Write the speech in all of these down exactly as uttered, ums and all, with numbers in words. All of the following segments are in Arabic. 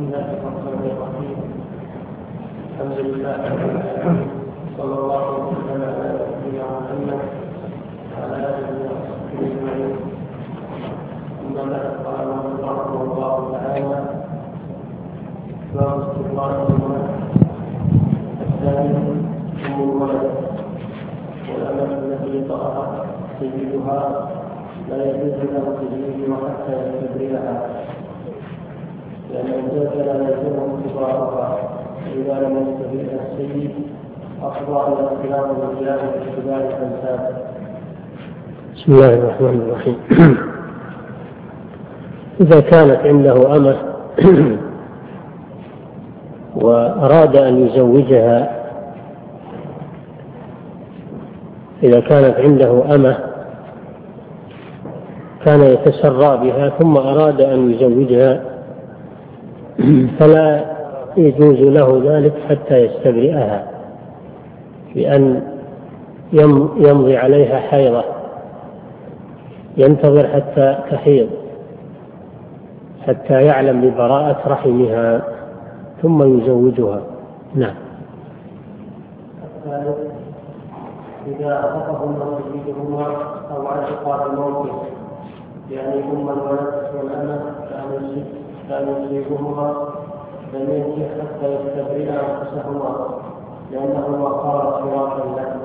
الله الرحمن الرحيم. الحمد لله صلى الله وسلم على نبينا محمد وعلى اله وصحبه اجمعين. اما بعد قال رحمه الله تعالى: باب استقرار الولد. الثاني ام الولد، والامة التي طأها سيدها لا يجوز له تزويجها حتى يستبرئها، لأن الزوج لا يلزمه استبراءها، فإذا لم يستبرئها السيد أفضى إلى اختلاط الرجال باتباع الأنساب. بسم الله الرحمن الرحيم. إذا كانت عنده أمة وأراد أن يزوجها، إذا كانت عنده أمة كان يتسرى بها ثم أراد أن يزوجها، فلا يجوز له ذلك حتى يستبرئها، بأن يمضي عليها حيضة، ينتظر حتى تحيض حتى يعلم ببراءة رحمها ثم يزوجها. نعم. الثالث: إذا أخذهما سيدهما أو عشقا بموته، يعني أم الولد والأمة كان يصيبهما لم ينجح حتى يستبرئ أنفسهما، لأنهما صارت فراشا له.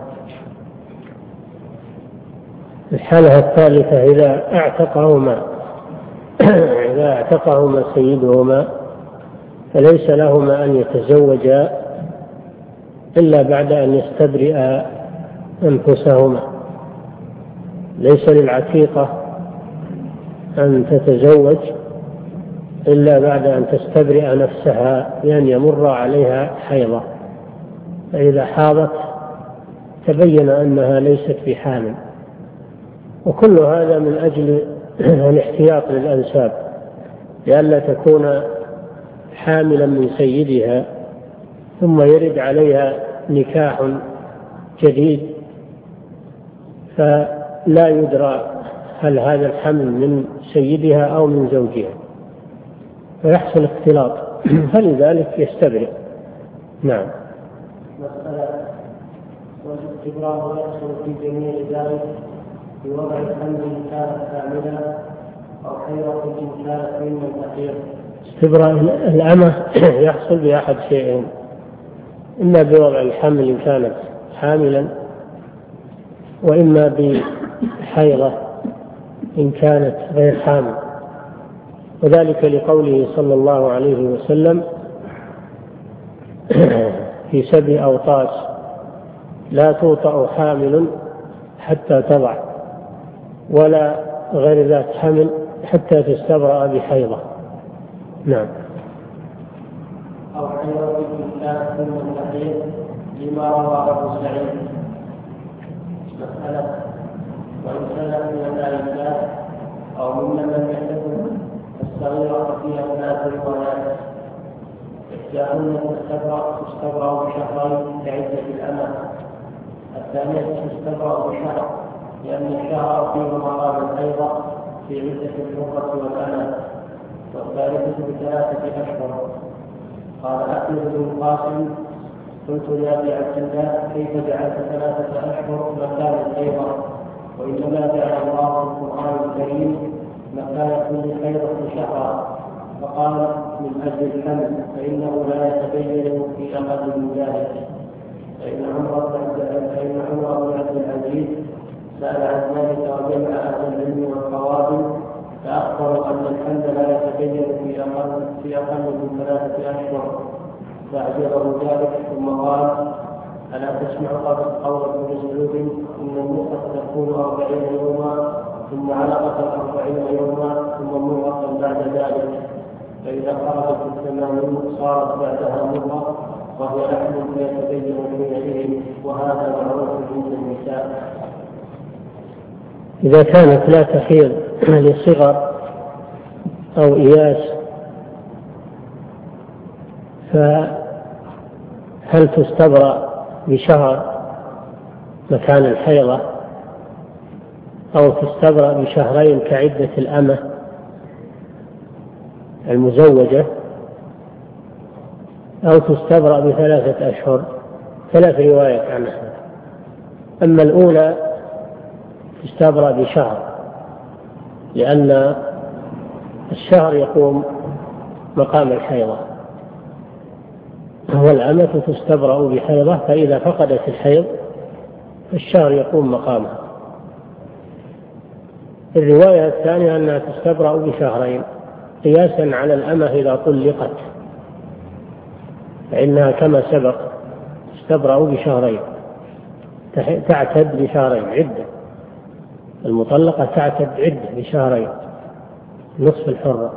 الحالة الثالثة: إذا اعتقهما إذا اعتقهما سيدهما فليس لهما أن يتزوجا إلا بعد أن يستبرئ أنفسهما. ليس للعتيقة أن تتزوج إلا بعد أن تستبرئ نفسها، لأن يمر عليها حيضة، فإذا حاضت تبين أنها ليست بحامل. وكل هذا من أجل الاحتياط للأنساب، لئلا تكون حاملا من سيدها ثم يرد عليها نكاح جديد فلا يدرى هل هذا الحمل من سيدها أو من زوجها، فيحصل اختلاط، فلذلك يستبرئ. نعم. مسألة: والاستبراء يحصل في جميع ذلك بوضع الحمل إن كانت حاملا أو حيضة إن كانت ممن تحيض. استبراء الأمة يحصل بأحد شيئين: إما بوضع الحمل إن كانت حاملا، وإما بحيضة إن كانت غير حامل، وذلك لقوله صلى الله عليه وسلم في سبع أوطاس: لا توطأ حامل حتى تضع، ولا غير ذات حمل حتى تستبرأ بحيضة. نعم. أو حيضة إن كانت ممن تحيض، لما روى أبو سعيد. مسألة: وإن كانت من الآيات أو ممن لم يحدث الصغيرة فيها ثلاث روايات: إحداهن تستبرأ بشهرين كعدة الأمة، الثانية تستبرأ بشهر لأن الشهر فيه مقام الحيضة في عدة الحرة والأمة، والثالثة بثلاثة أشهر. قال أحمد بن القاسم: قلت لأبي عبد الله: كيف جعلت ثلاثة أشهر مكان الحيضة؟ وإنما جعل الله في القرآن الكريم مكان كل حيضة شهرا، فقال: من أجل الحمل، فإنه لا يتبين في أقل من ذلك. فإن عمر بن عبد العزيز سأل عن ذلك وجمع أهل العلم والقواعد، فأخبروا أن الحمل لا يتبين في أقل في أقل من ثلاثة أشهر، فأعجبه ذلك، ثم قال: ألا تسمع قول ابن مسعود: إن النطفة تكون أربعين يوما، ثم علقة أربعين يوما، ثم مرة بعد ذلك، فإذا خرجت الثمانين صارت بعدها مرة، وهي لحم يتبين حينئذ، وهذا معروف عند النساء. إذا كانت لا تحيض لصغر أو إياس، فهل تستبرأ بشهر مكان الحيضة أو تستبرأ بشهرين كعدة الأمة المزوجة؟ أو تستبرأ بثلاثة أشهر، ثلاث روايات عنها. أما الأولى تستبرأ بشهر، لأن الشهر يقوم مقام الحيضة، والأمة تستبرأ بحيضة، فإذا فقدت الحيض الشهر يقوم مقامها. الرواية الثانية أنها تستبرأ بشهرين، قياسا على الأمة إذا طلقت، فإنها كما سبق تستبرأ بشهرين، تعتد بشهرين عدة، المطلقة تعتد عدة بشهرين نصف الحرة.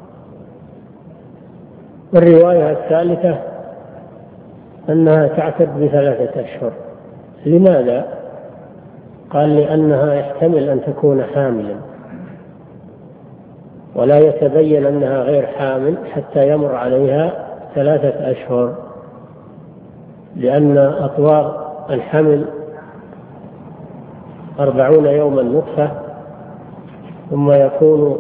والرواية الثالثة أنها تعتد بثلاثة أشهر. لماذا؟ قال لأنها يحتمل أن تكون حاملا، ولا يتبين أنها غير حامل حتى يمر عليها ثلاثة أشهر، لأن أطوار الحمل أربعون يوما نطفة، ثم يكون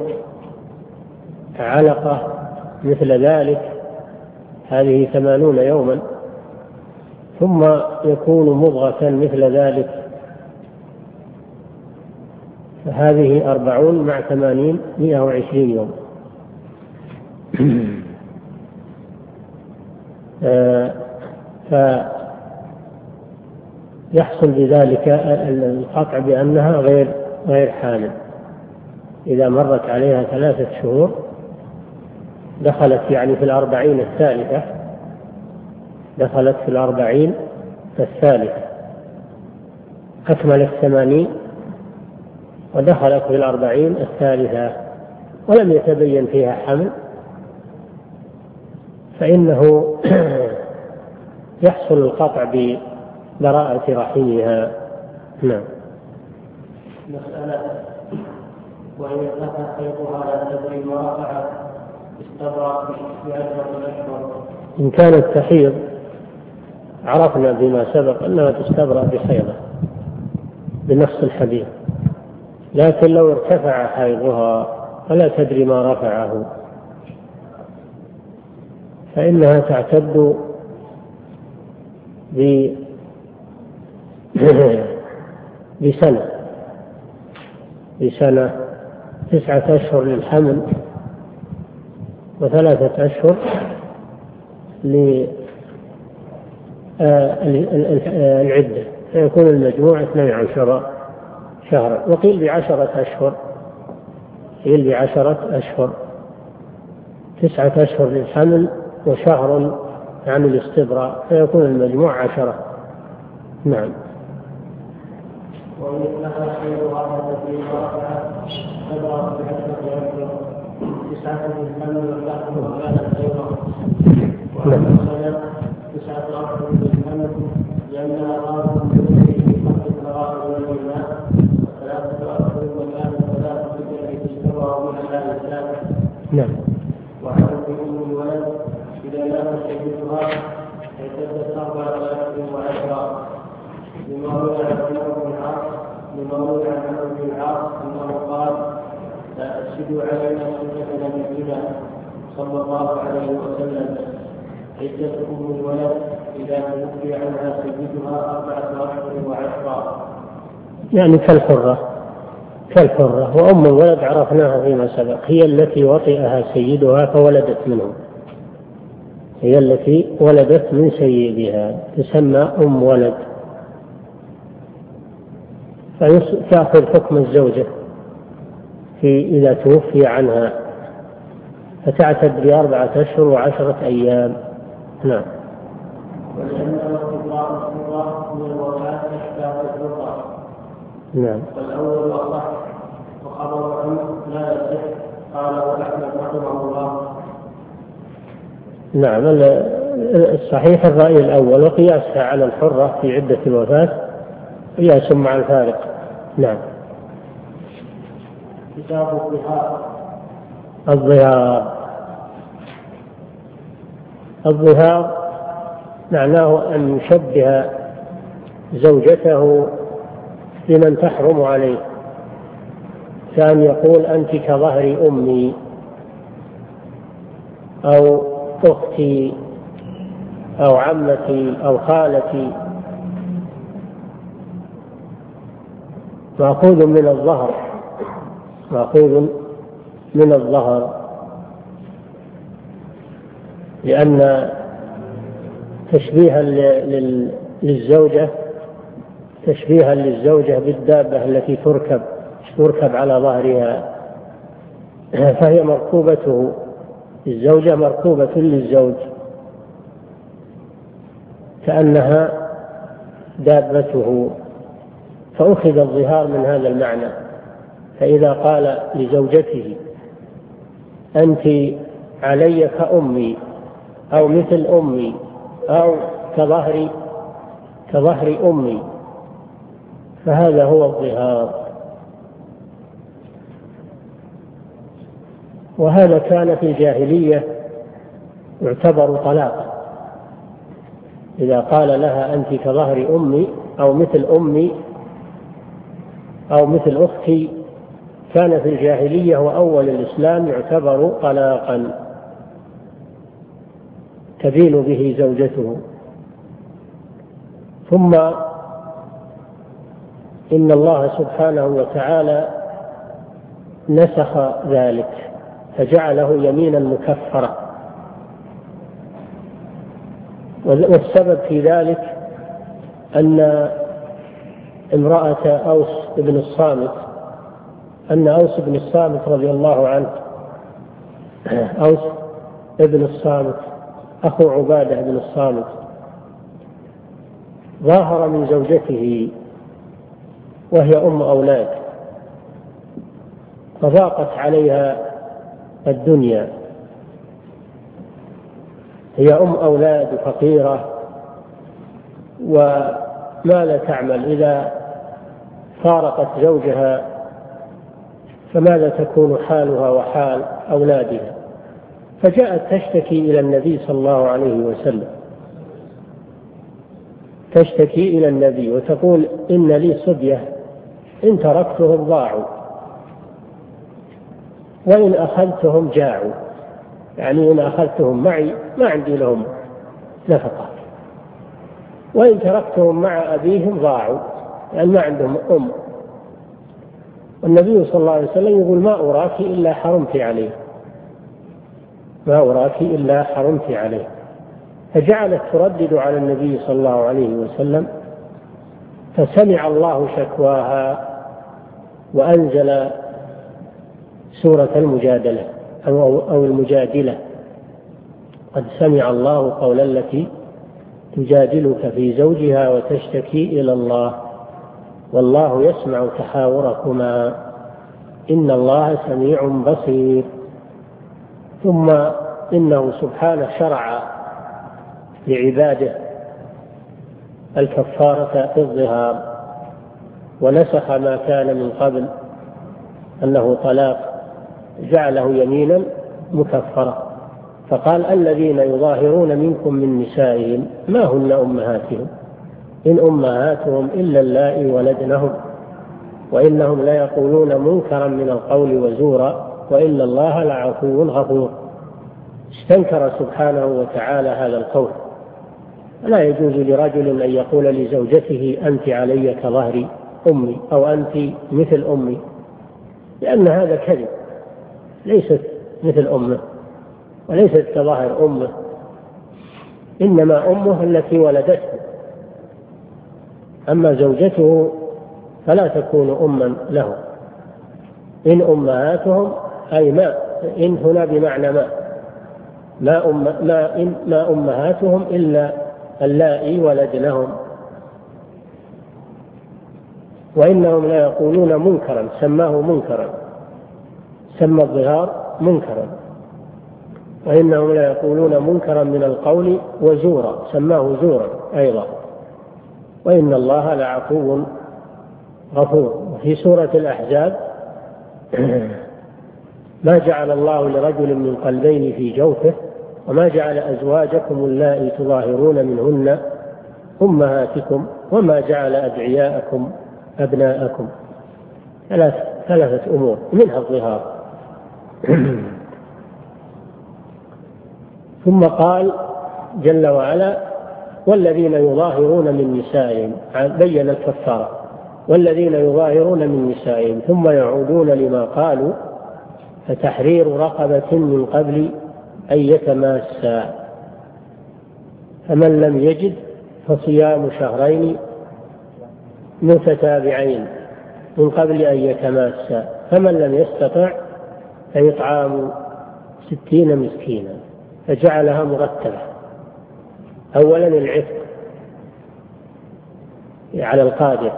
علقة مثل ذلك، هذه ثمانون يوما، ثم يكون مضغة مثل ذلك، فهذه أربعون مع ثمانين مئة وعشرين يوم. فيحصل بذلك القطع بأنها غير غير حامل. إذا مرت عليها ثلاثة شهور دخلت يعني في الأربعين الثالثة، دخلت في الأربعين الثالثة، أكملت ثمانين ودخلت في الأربعين الثالثة ولم يتبين فيها حمل، فإنه يحصل القطع ببراءة رحمها. نعم. مسألة: وإن ارتفع حيضها لا تدري ما رفع استبرأ بعشرة أشهر. إن كانت تحيض عرفنا بما سبق أنها تستبرأ بحيضة بنص الحديث، لكن لو ارتفع حيضها فلا تدري ما رفعه فإنها تعتد بسنة بسنة تسعة أشهر للحمل وثلاثة أشهر للعدة، فيكون المجموع اثني عشر شهرا. وقيل بعشرة أشهر، قيل بعشرة أشهر، تسعة أشهر للحمل وشهر عن الاستبراء، فيكون المجموع عشرة. نعم. وإن لها حيضها التي رفعت استبرأ بعشرة أشهر تسعة للحمل وشهر وكانت حيضا، وعن السنة تسعة أشهر للحمل لأنها غالب بوجهه في حق الفرائض والإيمان، وثلاثة أشهر وكانت ثلاثة التي استبرأ بها لا إسلام. نعم. وعن أم الولد إذا لم تجدها اعتدت أربعة أشهر وعشرة، لما روي عن عمرو بن العاص لما روي عن عمرو بن العاص أنه قال: لا تفسدوا علينا سنة نبينا صلى الله عليه وسلم، عدة أم الولد إذا توفي عنها سيدها أربعة أشهر وعشرة. يعني كالحرة كالحرة وأم الولد عرفناها فيما سبق، هي التي وطئها سيدها فولدت منه، هي التي ولدت من سيدها تسمى أم ولد، فتأخذ حكم الزوجة في إذا توفي عنها، فتعتد بأربعة أشهر وعشرة أيام. نعم. ولأنه استبراء الحرة من الوفاة أشباه الحرة. نعم. والأول أصح وخبر عنه لا يصح، قاله أحمد رحمه الله. نعم. الصحيح الرأي الأول، وقياسها على الحرة في عدة الوفاة قياس مع الفارق. نعم. كتاب الظهار. الظهار الظهار معناه أن يشبه زوجته بمن تحرم عليه، كان يقول: أنت كظهر أمي، أو أختي، أو عمتي أو خالتي، مأخوذ من الظهر، مأخوذ من الظهر، لأن تشبيها للزوجة تشبيها للزوجة بالدابة التي تركب تركب على ظهرها، فهي مركوبته، الزوجة مركوبة للزوج كأنها دابته، فأخذ الظهار من هذا المعنى. فإذا قال لزوجته أنت علي كأمي أو مثل أمي أو كظهر كظهر أمي، فهذا هو الظهار. وهذا كان في الجاهلية يعتبر طلاقا، إذا قال لها أنت كظهر أمي أو مثل أمي أو مثل أختي، كان في الجاهلية وأول الإسلام يعتبر طلاقا تبين به زوجته. ثم إن الله سبحانه وتعالى نسخ ذلك فجعله يمينا مكفرة، والسبب في ذلك أن امرأة أوس بن الصامت أن أوس بن الصامت رضي الله عنه أوس بن الصامت أخو عبادة بن الصامت ظاهر من زوجته وهي أم أولاد، فضاقت عليها الدنيا، هي أم أولاد فقيرة وما لا تعمل، إذا فارقت زوجها فماذا تكون حالها وحال أولادها؟ فجاءت تشتكي إلى النبي صلى الله عليه وسلم، تشتكي إلى النبي وتقول إن لي صبية إن تركتهم ضاعوا وإن أخذتهم جاعوا، يعني إن أخذتهم معي ما عندي لهم نفقة، وإن تركتهم مع أبيهم ضاعوا، يعني ما عندهم أم. والنبي صلى الله عليه وسلم يقول ما أراك إلا حرمت عليه، ما أراك إلا حرمت عليه. فجعلت تردد على النبي صلى الله عليه وسلم، فسمع الله شكواها وأنزل سورة المجادلة أو المجادلة، قد سمع الله قول التي تجادلك في زوجها وتشتكي إلى الله والله يسمع تحاوركما إن الله سميع بصير. ثم إنه سبحانه شرع لعباده الكفارة في الظهار، ونسخ ما كان من قبل أنه طلاق جعله يمينا مكفرة، فقال الذين يظاهرون منكم من نسائهم ما هن أمهاتهم إن أمهاتهم إلا اللائي ولدنهم وإنهم ليقولون منكرا من القول وزورا وإن الله لعفو غفور. استنكر سبحانه وتعالى هذا القول. لا يجوز لرجل أن يقول لزوجته أنت علي كظهر أمي أو أنت مثل أمي، لأن هذا كذب، ليست مثل أمه وليست كظهر أمه، إنما أمه التي ولدته، أما زوجته فلا تكون أما له. إن أمهاتهم أي ما، إن هنا بمعنى ما ما, أم ما, إن ما أمهاتهم إلا اللائي ولدنهم وإنهم لا يقولون منكرا، سماه منكرا، سمى الظهار منكرا، وإنهم لا يقولون منكرا من القول وزورا، سماه زورا أيضا، وإن الله لعفو غفور. في سورة الأحزاب ما جعل الله لرجل من قلبين في جوفه وما جعل أزواجكم اللائي تظاهرون منهن أمهاتكم وما جعل أدعياءكم أبناءكم. ثلاث ثلاثة أمور منها الظهار. ثم قال جل وعلا والذين يظاهرون من نسائهم، بين الكفارة، والذين يظاهرون من نسائهم ثم يعودون لما قالوا فتحرير رقبة من قبل أن يتماسا، فمن لم يجد فصيام شهرين متتابعين من قبل أن يتماسا، فمن لم يستطع فإطعام ستين مسكينا، فجعلها مرتبة. أولا العتق على القادر،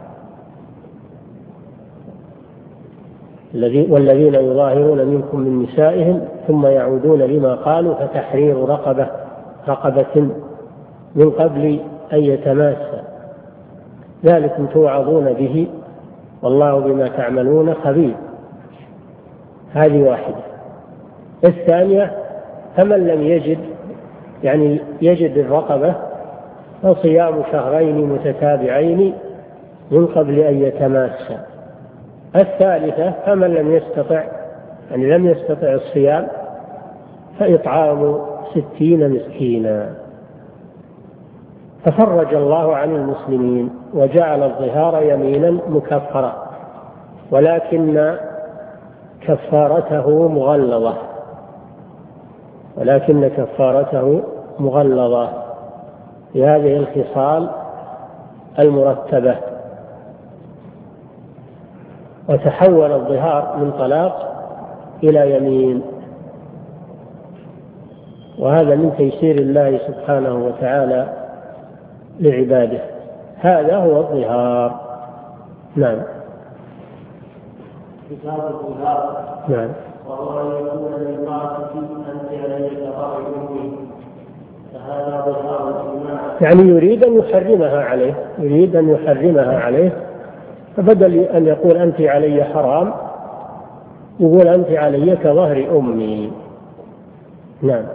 والذين يظاهرون منكم من نسائهم ثم يعودون لما قالوا فتحرير رقبة رقبة من قبل أن يتماسا، ذلكم توعظون به والله بما تعملون خبير. هذه واحدة. الثانية فمن لم يجد، يعني يجد الرقبة، فصيام شهرين متتابعين من قبل أن يتماسا. الثالثة فمن لم يستطع، يعني لم يستطع الصيام، فإطعام ستين مسكينا. ففرج الله عن المسلمين وجعل الظهار يمينا مكفرا، ولكن كفارته مغلظة ولكن كفارته مغلظة بهذه الخصال المرتبة. وتحول الظهار من طلاق إلى يمين، وهذا من تيسير الله سبحانه وتعالى لعباده. هذا هو الظهار. نعم. كتاب الظهار. نعم. وهو أن يكون للمرأة أنت عليك ظهر أمي، فهذا ظهار الإجماع. يعني يريد أن يحرمها عليه، يريد أن يحرمها عليه، فبدل أن يقول أنت علي حرام يقول أنت علي كظهر أمي. نعم.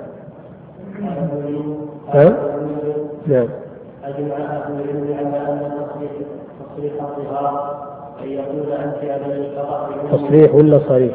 ها؟ نعم. أجمع أهل العلم على أن تصريح تصريح الظهار أن يقول أنت علي كظهر أمي. تصريح ولا صريح؟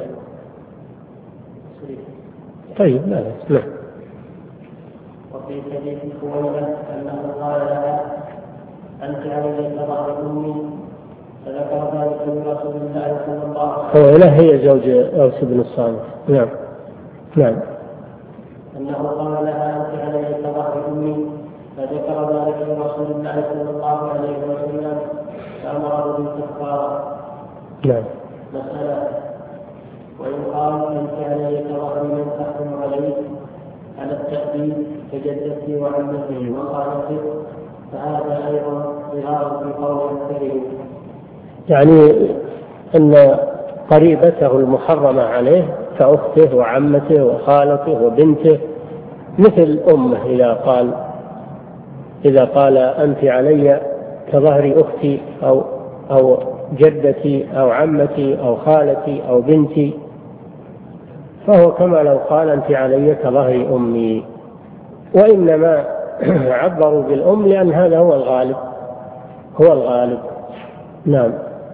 طيب لا لا. وفي حديث خويلة أنه قال لها أنت علي كظهر أمي، فذكر ذلك لرسول الله صلى الله عليه وسلم. خويلة هي زوج أوس بن الصامت. نعم. نعم. أنه قال لها أنت علي كظهر أمي، فذكر ذلك لرسول الله صلى الله عليه وسلم فأمره بالكفارة. نعم. مسألة. ويقال أنت علي كظهر من تحكم عليه على التأديب كجدتي وعمتي وخالتي، فهذا أيضا ظهار في قول أكثرهم. يعني أن قريبته المحرمة عليه كأخته وعمته وخالته وبنته مثل أمه، إذا قال إذا قال أنت علي كظهر أختي أو أو جدتي أو عمتي أو خالتي أو بنتي، فهو كما لو قال أنت علي كظهر أمي. وإنما عبروا بالأم لأن هذا هو الغالب هو الغالب. نعم.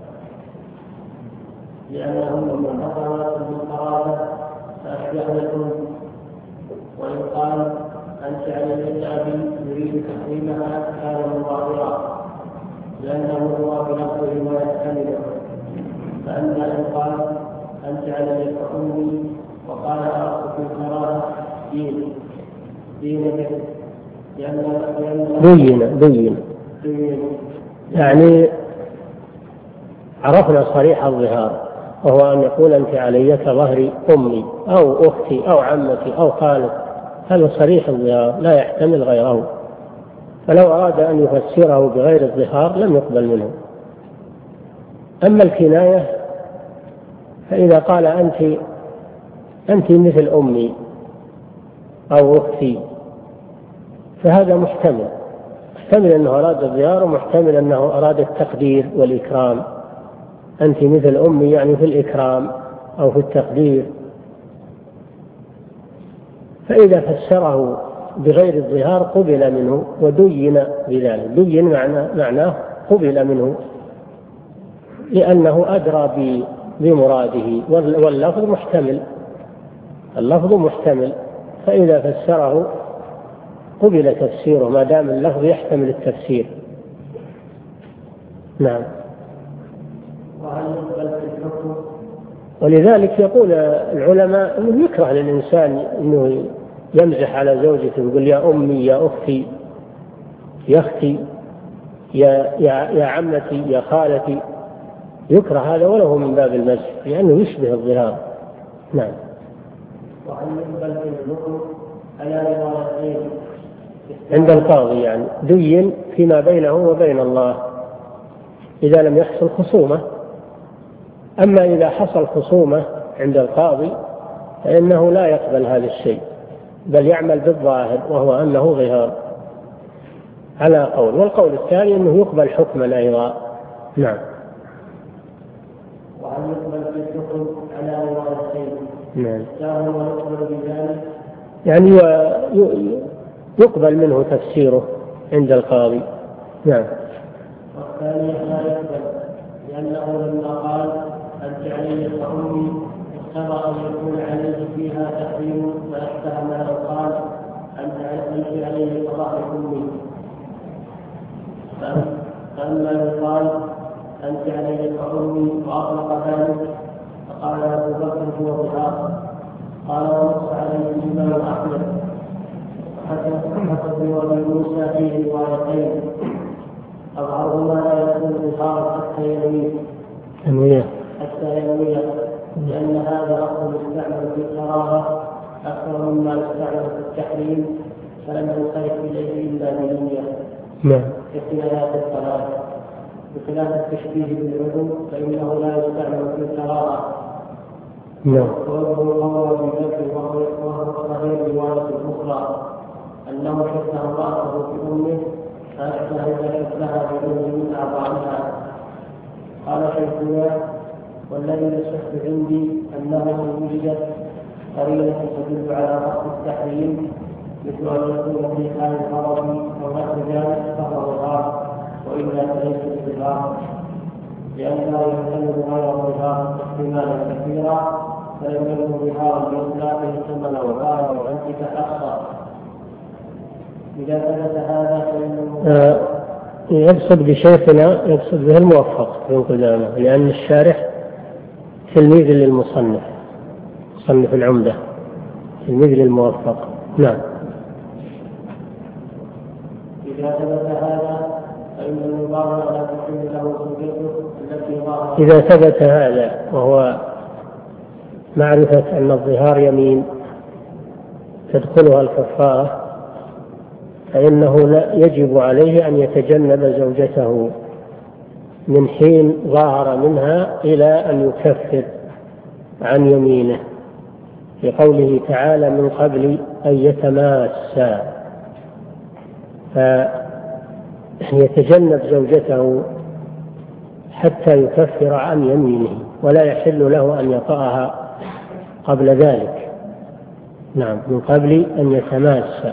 لأنهم من حضرات بالقرابة فأشبهتم. ويقال أنت علي أبي يريد تحريمها كان مظاهرا لأنه هو بنفسه ويحتمله. فأما إن قال أنت علي كأمي وقال أخذ في الكراهة دين دين بين بين يعني عرفنا صريح الظهار، وهو أن يقول أنت علي كظهر أمي أو أختي أو عمتي أو خالتي، هذا صريح الظهار لا يحتمل غيره. فلو أراد أن يفسره بغير الظهار لم يقبل منه. أما الكناية فإذا قال أنت أنت مثل أمي أو أختي فهذا محتمل، محتمل أنه أراد الظهار ومحتمل أنه أراد التقدير والإكرام. أنت مثل أمي يعني في الإكرام أو في التقدير. فإذا فسره بغير الظهار قبل منه ودين بذلك، دين معناه, معناه قبل منه لأنه أدرى بمراده، واللفظ محتمل اللفظ محتمل فإذا فسره قبل تفسيره ما دام اللفظ يحتمل التفسير. نعم. ولذلك يقول العلماء أنه يكره للإنسان أنه يمزح على زوجته ويقول يا أمي يا أختي يا أختي يا, يا, يا عمتي يا خالتي، يكره هذا وله من باب المزح لأنه يشبه الظهار. نعم. عند القاضي يعني دين فيما بينه وبين الله إذا لم يحصل خصومة. أما إذا حصل خصومة عند القاضي فإنه لا يقبل هذا الشيء بل يعمل بالظاهر وهو أنه ظهار على قول، والقول الثاني أنه يقبل حكما أيضا. نعم. وأن يقبل في الحكم على روايتين. نعم. ويقبل بذلك يعني يقبل منه تفسيره عند القاضي. نعم. والثاني لا يقبل لأنه لما قال أنت علي كأمي اختبأ أن يكون عليه فيها تحريم فأشبه ما لو قال أنت علي كظهر أمي. فأما يقال أنت علي كأمي وأطلق ذلك فقال أبو بكر هو ظهار. قال ونص عليه الإمام أحمد حتى ابن موسى فيه روايتين أظهرهما لا يكون ظهارا حتى يميل حتى يميل لأن هذا أصل يستعمل في الكراهة أكثر مما يستعمل في التحريم فلم ينصرف إليه إلا بنية. نعم. في آيات الصلاة بخلاف التشبيه بالعلو فإنه لا يستعمل في الكراهة. نعم. ووجه القول بذلك وهو صحيح رواية أخرى أنه شبه امرأته بأمه فأشبه إذا شبهها بأمه من أعضائها. قال شيخنا والذي يصح عندي أنه وجدت قرينة تدل على أصل التحريم مثل أن يكون في حال المرض أو نحو ذلك فهو ظهار وإلا فليس بظهار لأنه يحتمل غير ظهار احتمالا كثيرا فلم يكن ظهارا بإطلاقه ثمن وظهار وأنت تحصى. إذا ثبت هذا فإنه يقصد بشيخنا يقصد به الموفق ابن قدامة لأن الشارح تلميذ للمصنف مصنف العمدة تلميذ للموفق. نعم. إذا ثبت هذا فإن المضارع لا تحل له زوجته التي ظاهرت. إذا ثبت هذا وهو معرفة أن الظهار يمين تدخلها الكفارة فإنه لا يجب عليه أن يتجنب زوجته من حين ظاهر منها إلى أن يكفر عن يمينه لقوله تعالى من قبل أن يتماسا، فيتجنب زوجته حتى يكفر عن يمينه ولا يحل له أن يطأها قبل ذلك. نعم. من قبل أن يتماسا.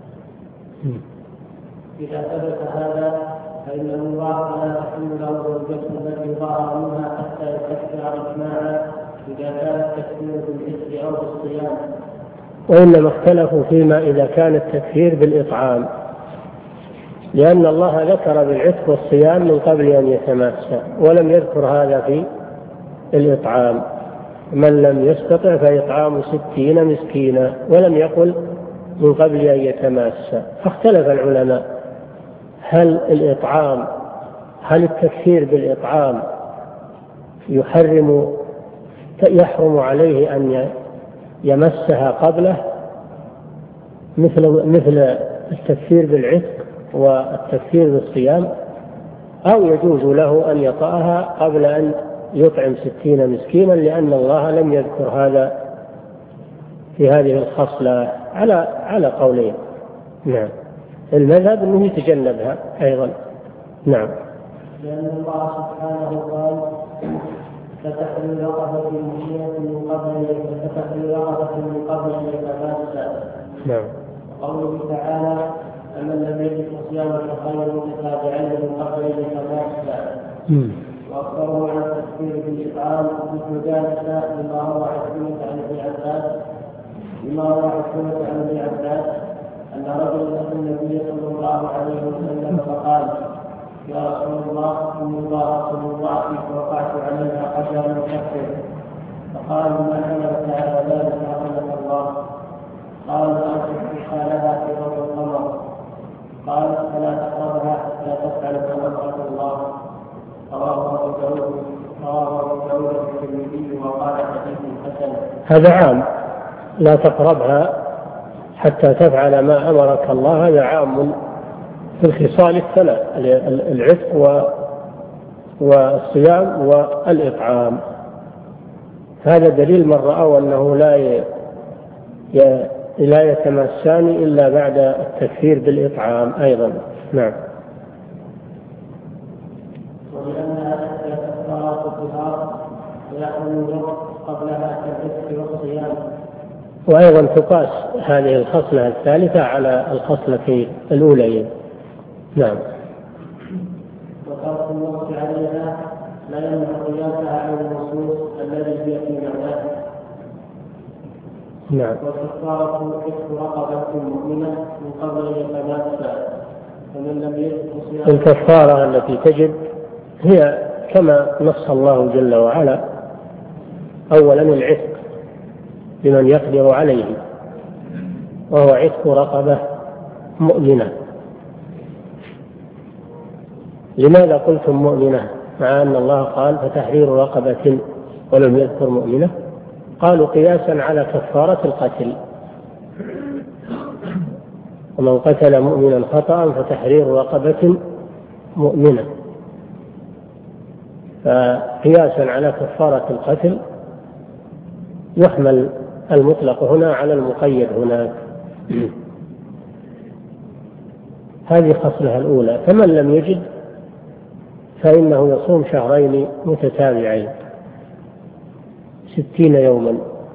إذا ثبت هذا فإن المضارع لا تحل له زوجته التي ظهر منها حتى يكفر إجماعا إذا كان التكفير بالإثم أو بالصيام. وإنما اختلفوا فيما إذا كان التكفير بالإطعام لأن الله ذكر بالعتق والصيام من قبل أن يتماسا ولم يذكر هذا في الإطعام من لم يستطع فإطعام ستين مسكينا ولم يقل من قبل أن يتماسا. فاختلف العلماء هل الإطعام هل التكفير بالإطعام يحرم يحرم عليه أن يمسها قبله مثل مثل التكفير بالعتق والتكفير بالصيام أو يجوز له أن يطأها قبل أن يطعم ستين مسكينا لأن الله لم يذكر هذا في هذه الخصلة على على قولين. نعم. المذهب أنه يتجنبها أيضا. نعم. لأن الله سبحانه قال فتحرير رقبة مؤمنة من قبل فتحرير رقبة من قبل أن يتماسا. نعم. وقوله تعالى أمن لم يجد فصيام شهرين متتابعين من قبل أن يتماسا. وأكثروا عن التكفير بالإطعام مثل ذلك لما روى عكرمة عن ابن عباس لما روى عكرمة عن ابن عباس أن رجلا أتى النبي صلى الله عليه وسلم فقال: يا رسول الله، إن الله رسول الله وقعت عليها حجرا مكفر. فقال: ما حملك على ذلك رحمك الله؟ قال: أنفق لها في ضوء القمر. قال: فلا تقربها حتى تفعل ما أمرك الله. رواه أبو داود رواه أبو داود الترمذي وقال حديث حسن. هذا عام، لا تقربها حتى تفعل ما أمرك الله، هذا عام في الخصال الثلاث: العتق والصيام والإطعام. هذا دليل من رأوا أنه لا لا يتمسان إلا بعد التكفير بالإطعام أيضا. نعم. ولأنها تحت كفارات الظهار ويأخذ الوقت قبلها كالعتق والصيام. وأيضا تقاس هذه الخصلة الثالثة على الخصلتين الأولين. نعم. وترك الوقت عليها لا يمنع قياسها على النصوص الذي هي في معناه. نعم. والكفارة عتق رقبة مؤمنة من قبل أن يتماسى، فمن لم يجد الكفارة التي تجب هي كما نص الله جل وعلا: أولا العتق لمن يقدر عليه، وهو عتق رقبة مؤمنة. لماذا قلتم مؤمنة مع أن الله قال فتحرير رقبة ولم يذكر مؤمنة؟ قالوا قياسا على كفارة القتل: ومن قتل مؤمنا خطأ فتحرير رقبة مؤمنة. فقياسا على كفارة القتل يحمل المطلق هنا على المقيد هناك. هذه خصلها الأولى. فمن لم يجد فإنه يصوم شهرين متتابعين ستين يوما.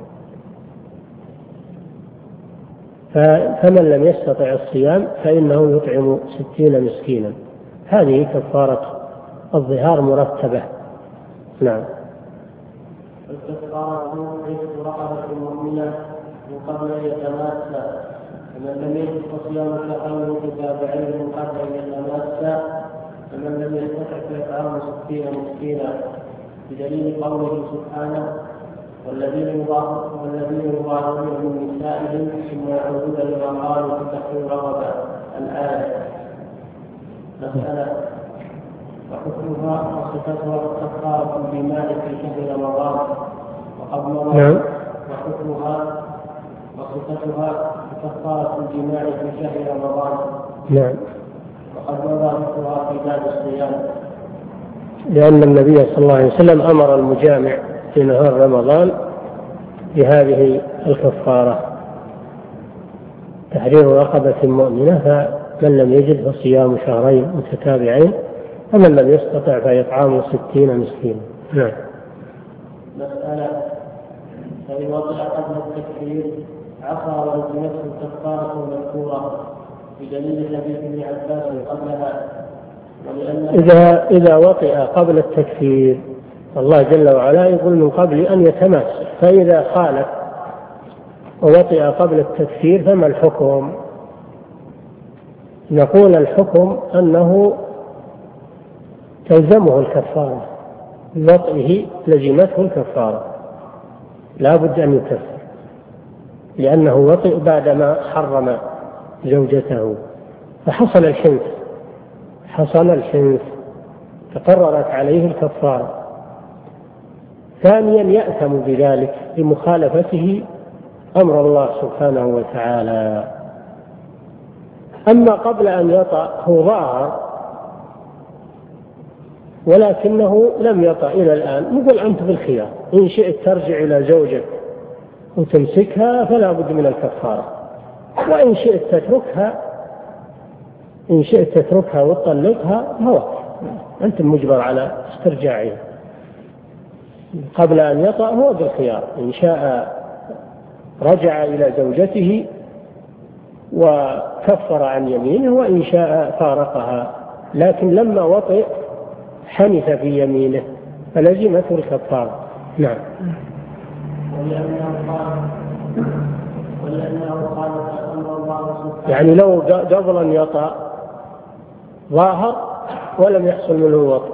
فمن لم يستطع الصيام فإنه يطعم ستين مسكينا. هذه كفارة الظهار مرتبة. نعم. الكفارة عتق رقبة مؤمنة من قبل أن يتماسى، فمن لم يجد فصيام شهرين متتابعين من قبل أن يتماسى، فمن لم يستطع فيطعم ستين مسكينا، بدليل قوله سبحانه: والذين يظاهرون من نسائهم ثم يعودون لما قالوا فتحرير رقبة. الآية. مسألة: وحكمها وصفتها كفارة بمال في شهر رمضان وقد مضى. نعم. وحكمها وصفتها كفارة الجماع في شهر رمضان. نعم. وقد مضى ذكرها في باب الصيام. لأن النبي صلى الله عليه وسلم أمر المجامع في نهار رمضان بهذه الكفارة: تحرير رقبة مؤمنة، فمن لم يجد فصيام شهرين متتابعين، فمن لم يستطع فإطعام ستين مسكينا. نعم. مسألة: فإن وضع قبل التكفير عصى ولزمته الكفارة المذكورة بدليل حديث ابن عباس قبلها. إذا إذا وطئ قبل التكفير، الله جل وعلا يقول من قبل أن يتماسك، فإذا خالف ووطئ قبل التكفير فما الحكم؟ نقول الحكم أنه تلزمه الكفارة، بوطئه لزمته الكفارة، لا بد أن يكفر، لأنه وطئ بعدما حرم زوجته، فحصل الحنث حصل الحنث تقررت عليه الكفارة. ثانيا يأثم بذلك لمخالفته أمر الله سبحانه وتعالى. أما قبل أن يطأ هو ظاهر ولكنه لم يطأ إلى الآن، نقول أنت بالخيار، إن شئت ترجع إلى زوجك وتمسكها فلا بد من الكفارة، وإن شئت تتركها إن شئت تتركها وتطلقها هو أنت مجبر على استرجاعها. قبل أن يطأ هو بالخيار، إن شاء رجع إلى زوجته وكفر عن يمينه، وإن شاء فارقها، لكن لما وطئ حنث في يمينه فلزمته الكفارة. نعم. ولأنه قال ولأنه قال أمر الله سبحانه يعني لو قبل أن يطأ ظاهر ولم يحصل منه وطء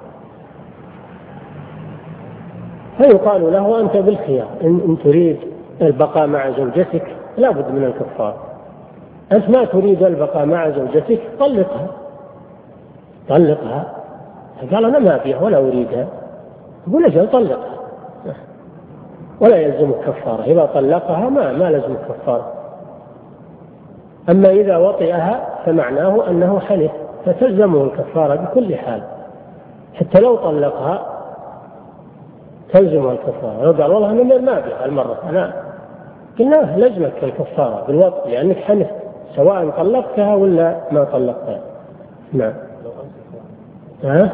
فيقال له أنت بالخيار، إن تريد البقاء مع زوجتك لا بد من الكفارة، أنت ما تريد البقاء مع زوجتك طلقها طلقها. قال أنا ما أبيها ولا أريدها، يقول أجل طلقها ولا يلزم كفارة. إذا طلقها ما ما لزم كفارة. أما إذا وطئها فمعناه أنه حلف فتلزمه الكفارة بكل حال، حتى لو طلقها تلزمه الكفارة. لو قال والله أنا ما أبيها المرة أنا قلنا لزمك الكفارة بالوطء لأنك حلفت سواء طلقتها ولا ما طلقتها. نعم. ها؟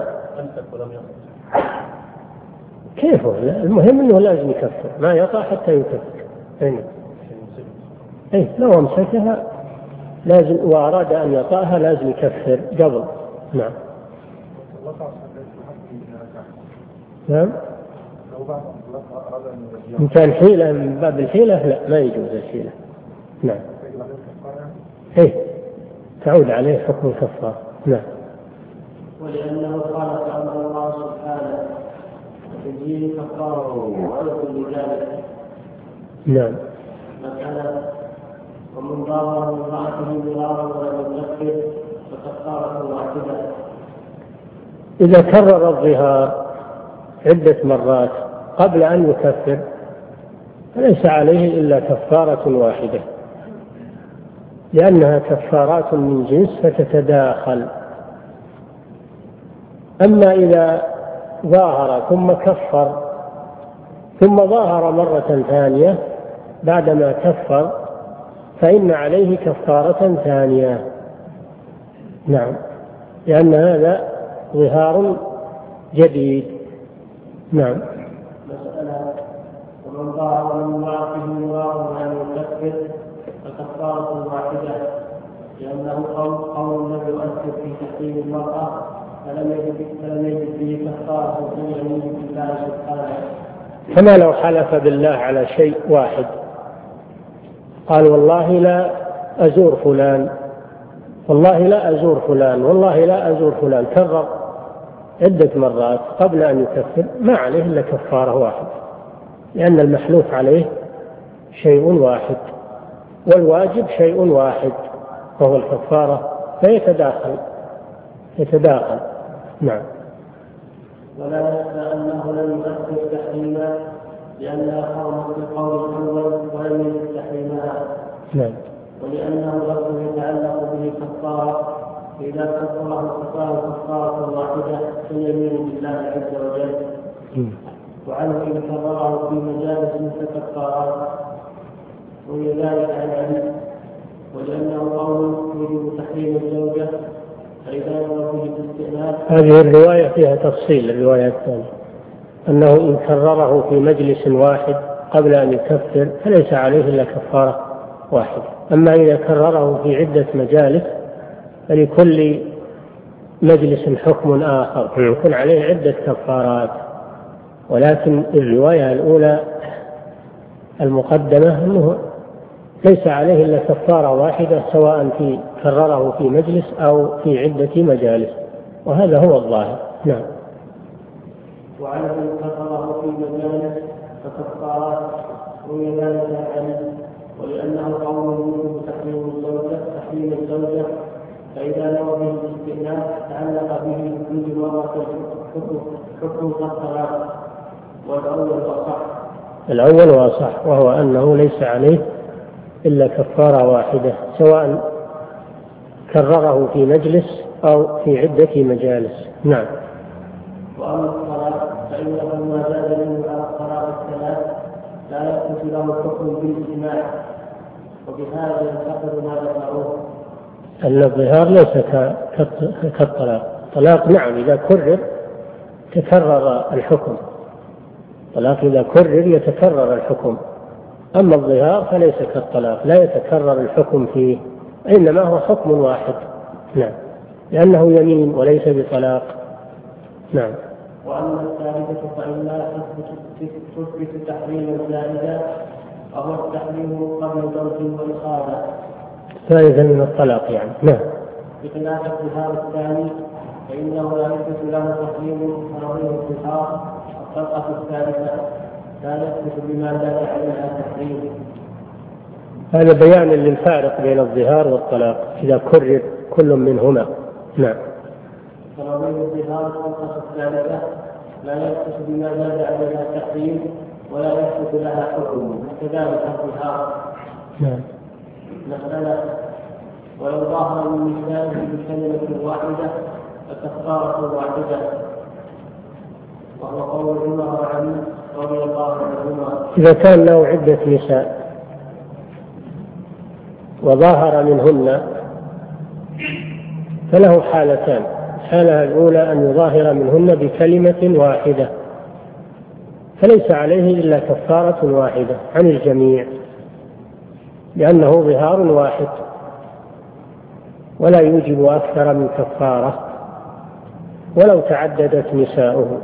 كيف هو؟ المهم أنه لازم يكفر، ما يطأ حتى يكفر. أي لو أمسكها لازم وأراد أن يطأها لازم يكفر قبل. نعم. نعم. إن كان حيلة من باب الحيلة لا ما يجوز الحيلة. نعم. إيه تعود عليه حكم الكفارة. نعم. ولأنه قال تعالى الله سبحانه تجيء كفارة ويكون لذلك. نعم. مثلا ومن ضار امرأته ضرارا ولم يكفر فكفارة واحدة. إذا كرر الظهار عدة مرات قبل أن يكفر فليس عليه إلا كفارة واحدة لأنها كفارات من جنس فتتداخل. أما إذا ظاهر ثم كفر ثم ظاهر مرة ثانية بعدما كفر فإن عليه كفارة ثانية. نعم، لأن هذا ظهار جديد. نعم. مسألة ومن ظاهر من امرأته ظهار أن يكفر فكفارة واحدة لأنه قول لم يؤثر في تحريم المرأة فلم يجد فلم يجد فيه كفارة في يمين بالله سبحانه. كما لو حلف بالله على شيء واحد قال والله لا أزور فلان والله لا أزور فلان والله لا أزور فلان كرر عدة مرات قبل أن يكفر ما عليه إلا كفارة واحدة لأن المحلوف عليه شيء واحد والواجب شيء واحد وهو الكفارة فيتداخل يتداخل. نعم. ولا يخفى أنه لم يؤثر تحريما لأنها حرمت القول الأول ولم يجد تحريمها. نعم. ولأنه لفظ يتعلق به كفارة إذا كفره كفاره كفارة واحدة فاليمين بالله عز وجل. وعنه إن كرره في مجالس ككفارات وهي ذلك عن علي. ولأنه قول يجب تحريم الزوجة فإذا نظر فيه الاستئناف. هذه الرواية فيها تفصيل. الرواية الثانية أنه إن كرره في مجلس واحد قبل أن يكفر فليس عليه إلا كفارة واحدة. أما إذا كرره في عدة مجالس فلكل مجلس حكم آخر يكون عليه عدة كفارات. ولكن الرواية الأولى المقدمة أنه ليس عليه إلا كفارة واحدة سواء في كرره في مجلس أو في عدة مجالس وهذا هو الظاهر. نعم. وعنه إن كرره في مجالس فكفارات وهي ذلك عن ولأنه قول يوجب تحريم الزوجة تحريم الزوجة فإذا نوى به الاستئناف تعلق به كل مرة حكم الطلاق والأول وصح. الأول وصح وهو أنه ليس عليه إلا كفارة واحدة سواء كرره في مجلس أو في عدة مجالس. نعم. وأما الطلاق فإنه ما زاد منه على الطلاق الثلاث لا يثبت له الحكم بالإجماع وبهذا ينتقد ما ذكروه. أن الظهار ليس كالطلاق. الطلاق نعم إذا كرر تكرر الحكم. الطلاق إذا كرر يتكرر الحكم. أما الظهار فليس كالطلاق لا يتكرر الحكم فيه إنما هو حكم واحد. نعم. لأنه يمين وليس بطلاق. نعم. وأما الثالثة فإنها تثبت تحريما زائدا وهو التحريم قبل زوج وإخارة. فائدة من الطلاق يعني. نعم. بخلاف الظهار الثاني فإنه لا يثبت له تحريم تراويح الظهار. الطلقة الثالثة لا يثبت بما دل عليها تحريم. هذا بيان للفارق بين الظهار والطلاق إذا كرر كل منهما. نعم. تراويح الظهار الطلقة الثالثة لا يثبت بما دل عليها تحريم ولا يثبت لها حكم، وكذلك الظهار. نعم. مسألة: ولو ظاهر من نسائه بكلمة واحدة فكفارة واحدة، وهو قول عمر وعلي رضي الله عنهما. إذا كان له عدة نساء وظاهر منهن فله حالتان. الحالة الأولى أن يظاهر منهن بكلمة واحدة فليس عليه إلا كفارة واحدة عن الجميع، لأنه ظهار واحد ولا يوجب أكثر من كفارة ولو تعددت نساؤه.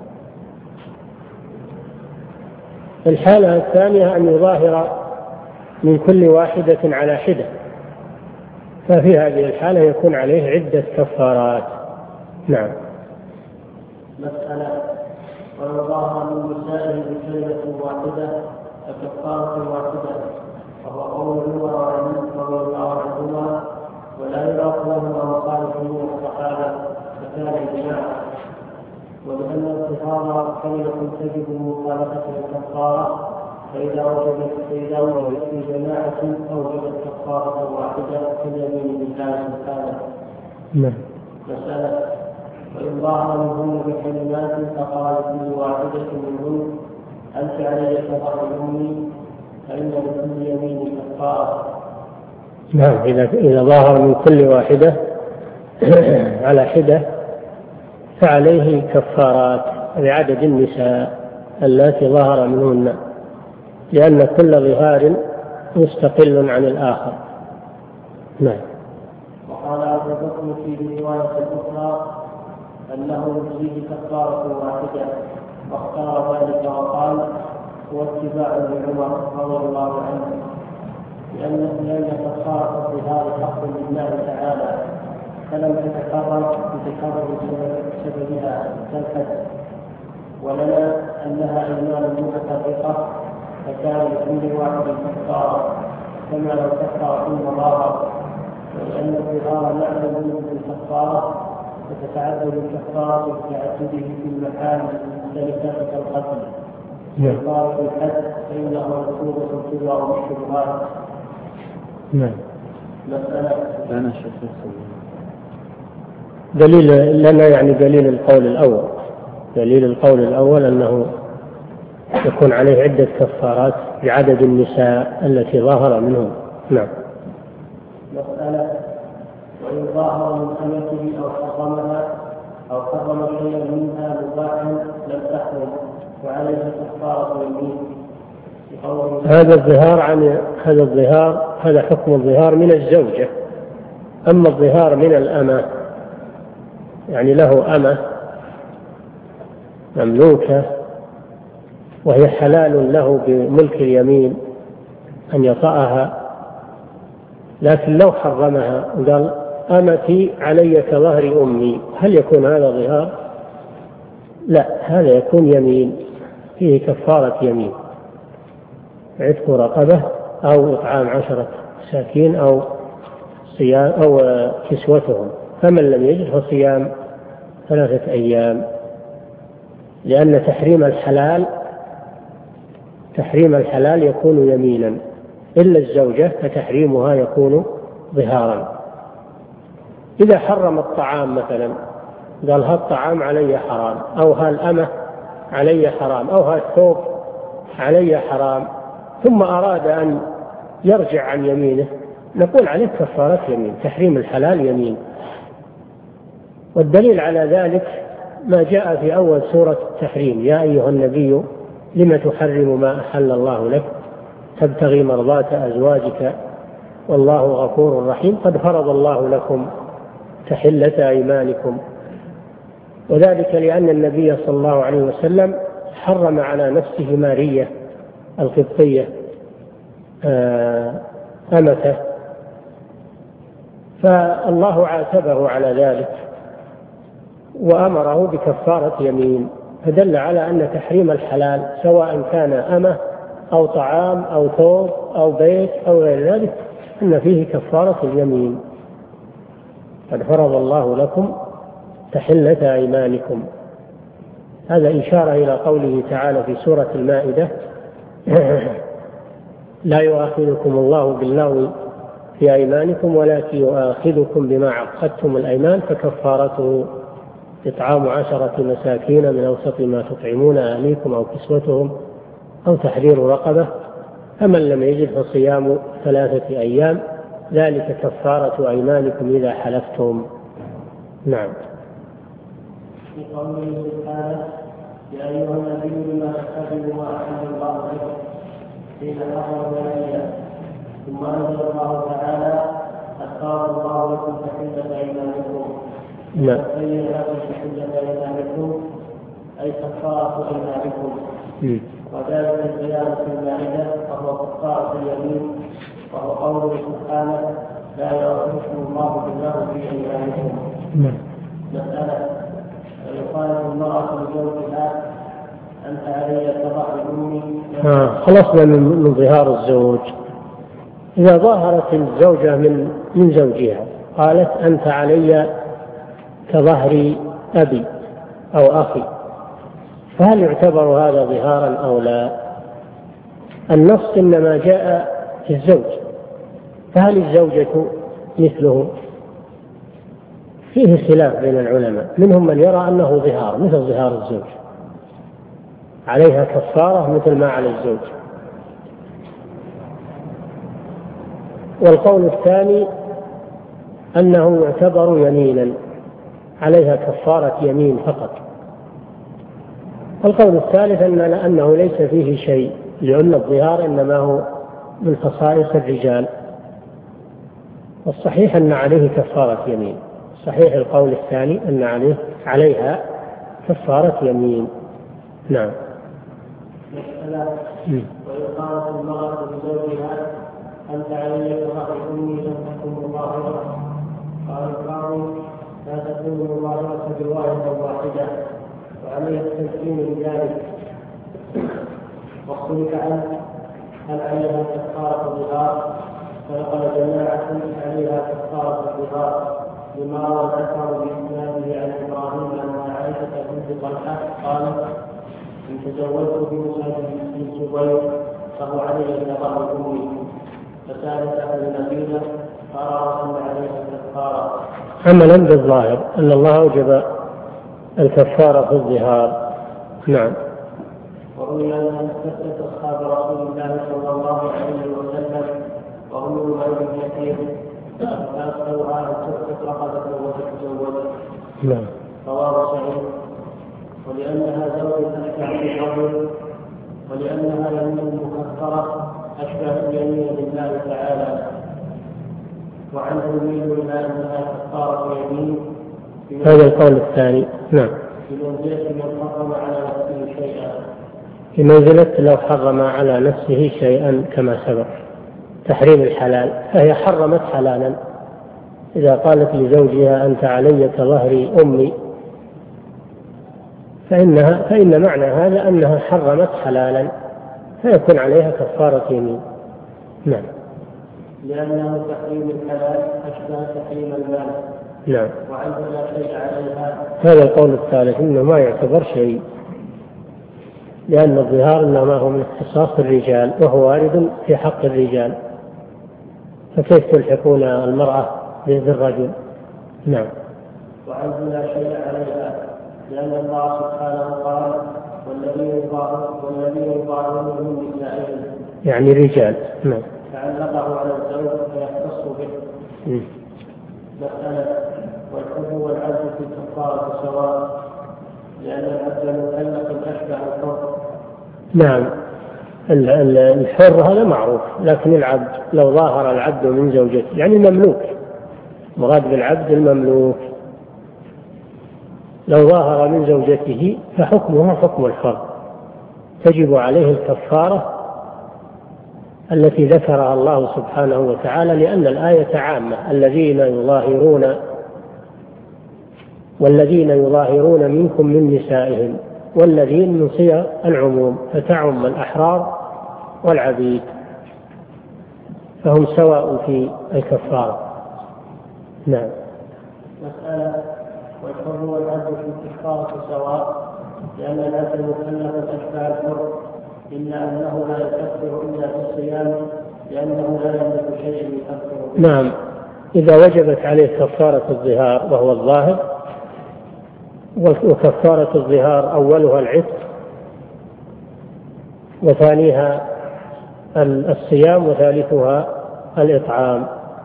الحالة الثانية أن يظاهر من كل واحدة على حدة، ففي هذه الحالة يكون عليه عدة كفارات. نعم. مسألة: ولو ظاهر من نسائه بكلمة واحدة فكفارة واحدة، وهو قول عمر وعلي رضي الله عنهما، ولا يعرف لهما مخالف من الصحابة فكان إجماعا. ولأن الظهار كلمة تجب مخالفة الكفارة، فإذا وجدت فإذا وجدت في جماعة أوجبت كفارة واحدة كاليمين بالله سبحانه. نعم. مسألة: وإن ظهر منهن بكلمات فقال كل واحدة منهن أنت علي كظهر أمي فإن لكل يمين كفارة. نعم. إذا إذا ظهر من كل واحدة على حدة فعليه كفارات لعدد النساء التي ظهر منهن، لأن كل ظهار مستقل عن الآخر. نعم. وقال أبو بكر في رواية أخرى أنه يجزيه كفارة واحدة، واختار ذلك وقال هو اتباع لعمر رضي الله عنه، لأن لأن كفارة الظهار حق لله تعالى فلم تتكرر بتكرر سببها كالحد، ولنا أنها أيمان متفرقة فكان لكل واحد كفارة كما لو كفر ثم ظاهر، ولأن الظهار معلوم بالكفارة فتتعدد الكفارة بتعدده في المحال المختلفة كالقتل. كفارة الحد فإنها مذكورة تبرأ بالشبهات. نعم. مسألة: أنا شخص دليل لنا يعني دليل القول الأول دليل القول الأول أنه يكون عليه عدة كفارات بعدد النساء التي ظاهر منهم. نعم. مسألة: وإن ظاهر من أمته أو حرمها أو حرم شيئا منها مباحا لم تحرم وعليه كفارة يمين. هذا الظهار عن هذا الظهار هذا حكم الظهار من الزوجة. أما الظهار من الأمة يعني له أمة مملوكة وهي حلال له بملك اليمين أن يطأها، لكن لو حرمها قال أمتي علي كظهر أمي، هل يكون هذا ظهار؟ لا، هذا يكون يمين فيه كفارة يمين، عتق رقبة أو إطعام عشرة مساكين أو صيام أو كسوتهم، فمن لم يجد فصيام ثلاثة أيام، لأن تحريم الحلال تحريم الحلال يكون يمينا، إلا الزوجة فتحريمها يكون ظهارا. إذا حرم الطعام مثلا قال هالطعام علي حرام، أو هالأمة علي حرام، أو هالثوب علي حرام، ثم أراد أن يرجع عن يمينه، نقول عليه كفارة يمين، تحريم الحلال يمين. والدليل على ذلك ما جاء في أول سورة التحريم: يا أيها النبي لم تحرم ما أحل الله لك تبتغي مرضات أزواجك والله غفور رحيم قد فرض الله لكم تحلة أيمانكم. وذلك لأن النبي صلى الله عليه وسلم حرم على نفسه مارية القبطية أمته فالله عاتبه على ذلك وأمره بكفارة يمين، فدل على أن تحريم الحلال سواء كان أمة أو طعام أو ثوب أو بيت أو غير ذلك أن فيه كفارة اليمين. قد فرض الله لكم تحلة أيمانكم. هذا إشارة إلى قوله تعالى في سورة المائدة: لا يؤاخذكم الله باللغو في أيمانكم ولكن يؤاخذكم بما عقدتم الأيمان فكفارته إطعام عشرة مساكين من أوسط ما تطعمون أهليكم أو كسوتهم أو تحرير رقبة، فمن لم يجد فصيام ثلاثة أيام ذلك كفارة أيمانكم إذا حلفتم. نعم. في قوله سبحانه: يا أيها النبي لما تتخذوا ما أحل الله لكم حين حرم عليها، ثم أنزل الله تعالى: أختار الله لكم تحلة أيمانكم. نعم. فبين لكم تحلة أيمانكم أي كفارة أيمانكم، وذلك البيان في المائدة وهو كفارة اليمين، وهو قوله سبحانه: لا يؤاخذكم الله باللغو في أيمانكم. مسألة: ويقال المرأة لزوجها: أنت علي كظهر أمي. آه خلصنا من ظهار الزوج. إذا ظاهرت الزوجة من من زوجها قالت: أنت علي كظهر أبي أو أخي، فهل يعتبر هذا ظهارا أو لا؟ النص إنما جاء في الزوج، فهل الزوجة مثله؟ فيه خلاف بين العلماء، منهم من يرى أنه ظهار مثل ظهار الزوج، عليها كفارة مثل ما على الزوج. والقول الثاني أنه يعتبر يمينا، عليها كفارة يمين فقط. والقول الثالث أن أنه ليس فيه شيء، لأن الظهار إنما هو من خصائص الرجال. والصحيح أن عليه كفارة يمين، صحيح القول الثاني أن عليه عليها كفارة يمين. نعم. ويقال المرأة لزوجها: أنت علي كظهر أمي لم تكن مظاهرة. قال القاضي: لا تكون مظاهرة برواية واحدة، وعليها التمكين بذلك. واختلف عنه هل عليها كفارة الظهار، فنقل جماعة عليها كفارة الظهار لما روى الأثر بإسناده عن إبراهيم أن عائشة بنت طلحة قالت: إن تزوجت بموسى بن زبير فهو علي كظهر أمي، فسألت أهل المدينة فأرى أن عليها كفارة. عملا بالظاهر أن الله أوجب الكفارة في الظهار. نعم. وروي أن كثرة أصحاب رسول الله صلى الله عليه وسلم وهم غير كثير فأفتوا أن تسقط رقبة وتتزوج. نعم. رواه سعيد. ولأنها زوج أشبه بالرجل، ولأنها يمين مكفرة أشبه بيمين الله تعالى، وعنه يميل إلى أنها كفارة يمين. هذا القول الثاني. نعم. بمنزلة من حرم على نفسه شيئا، في منزلة لو حرم على نفسه شيئا كما سبق تحريم الحلال، فهي حرمت حلالا. إذا قالت لزوجها: أنت علي كظهر أمي، فإنها فإن معنى هذا أنها حرمت حلالا، فيكون عليها كفارة يمين. نعم. لأنه تحريم الحلال أشبه تحريم المال. نعم. وعنه لا شيء عليها. هذا القول الثالث إنه ما يعتبر شيء، لأن الظهار إنما هو من اختصاص الرجال وهو وارد في حق الرجال، فكيف تلحقون المرأة بالرجل؟ نعم. وعنه لا شيء عليها، لأن الله سبحانه قال: والذين يظاهرون من نسائهم، يعني رجال. نعم. فعلقه على الزوج فيختص به. م. مسألة: والحب والعبد في الكفارة سواء، لأن العبد مكلف أشبه الحر. نعم. الحر هذا معروف، لكن العبد لو ظاهر العبد من زوجته يعني المملوك، مراد بالعبد المملوك، لو ظاهر من زوجته فحكمه حكم الحر، تجب عليه الكفارة التي ذكرها الله سبحانه وتعالى، لأن الآية عامة: الذين يظاهرون والذين يظاهرون منكم من نسائهم، والذين من صيغ العموم، فتعم الأحرار والعبيد، فهم سواء في الكفارة. نعم. مسألة: والحر والعبد في الكفارة سواء، لأن العبد مكلف أشبه الحر، إلا أنه لا يكفر إلا في الصيام، لأنه لا يملك شيء يكفر به. نعم، إذا وجبت عليه كفارة الظهار وهو الظاهر، وكفارة الظهار أولها العتق وثانيها الصيام وثالثها الإطعام،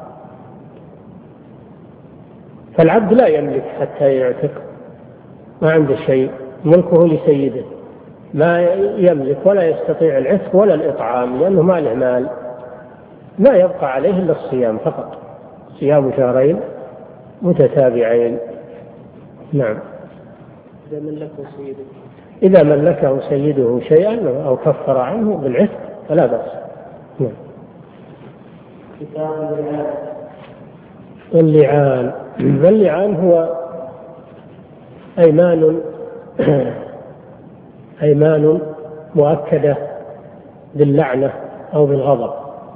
فالعبد لا يملك حتى يعتق، ما عنده شيء، ملكه لسيده، ما يملك ولا يستطيع العتق ولا الإطعام، لأنه ما له مال، ما يبقى عليه إلا الصيام فقط، صيام شهرين متتابعين. نعم. إذا ملكه سيده إذا ملكه سيده شيئا أو كفر عنه بالعتق فلا بأس. نعم. كتاب اللعان. اللعان اللعان هو أيمان أيمان مؤكدة باللعنة أو بالغضب،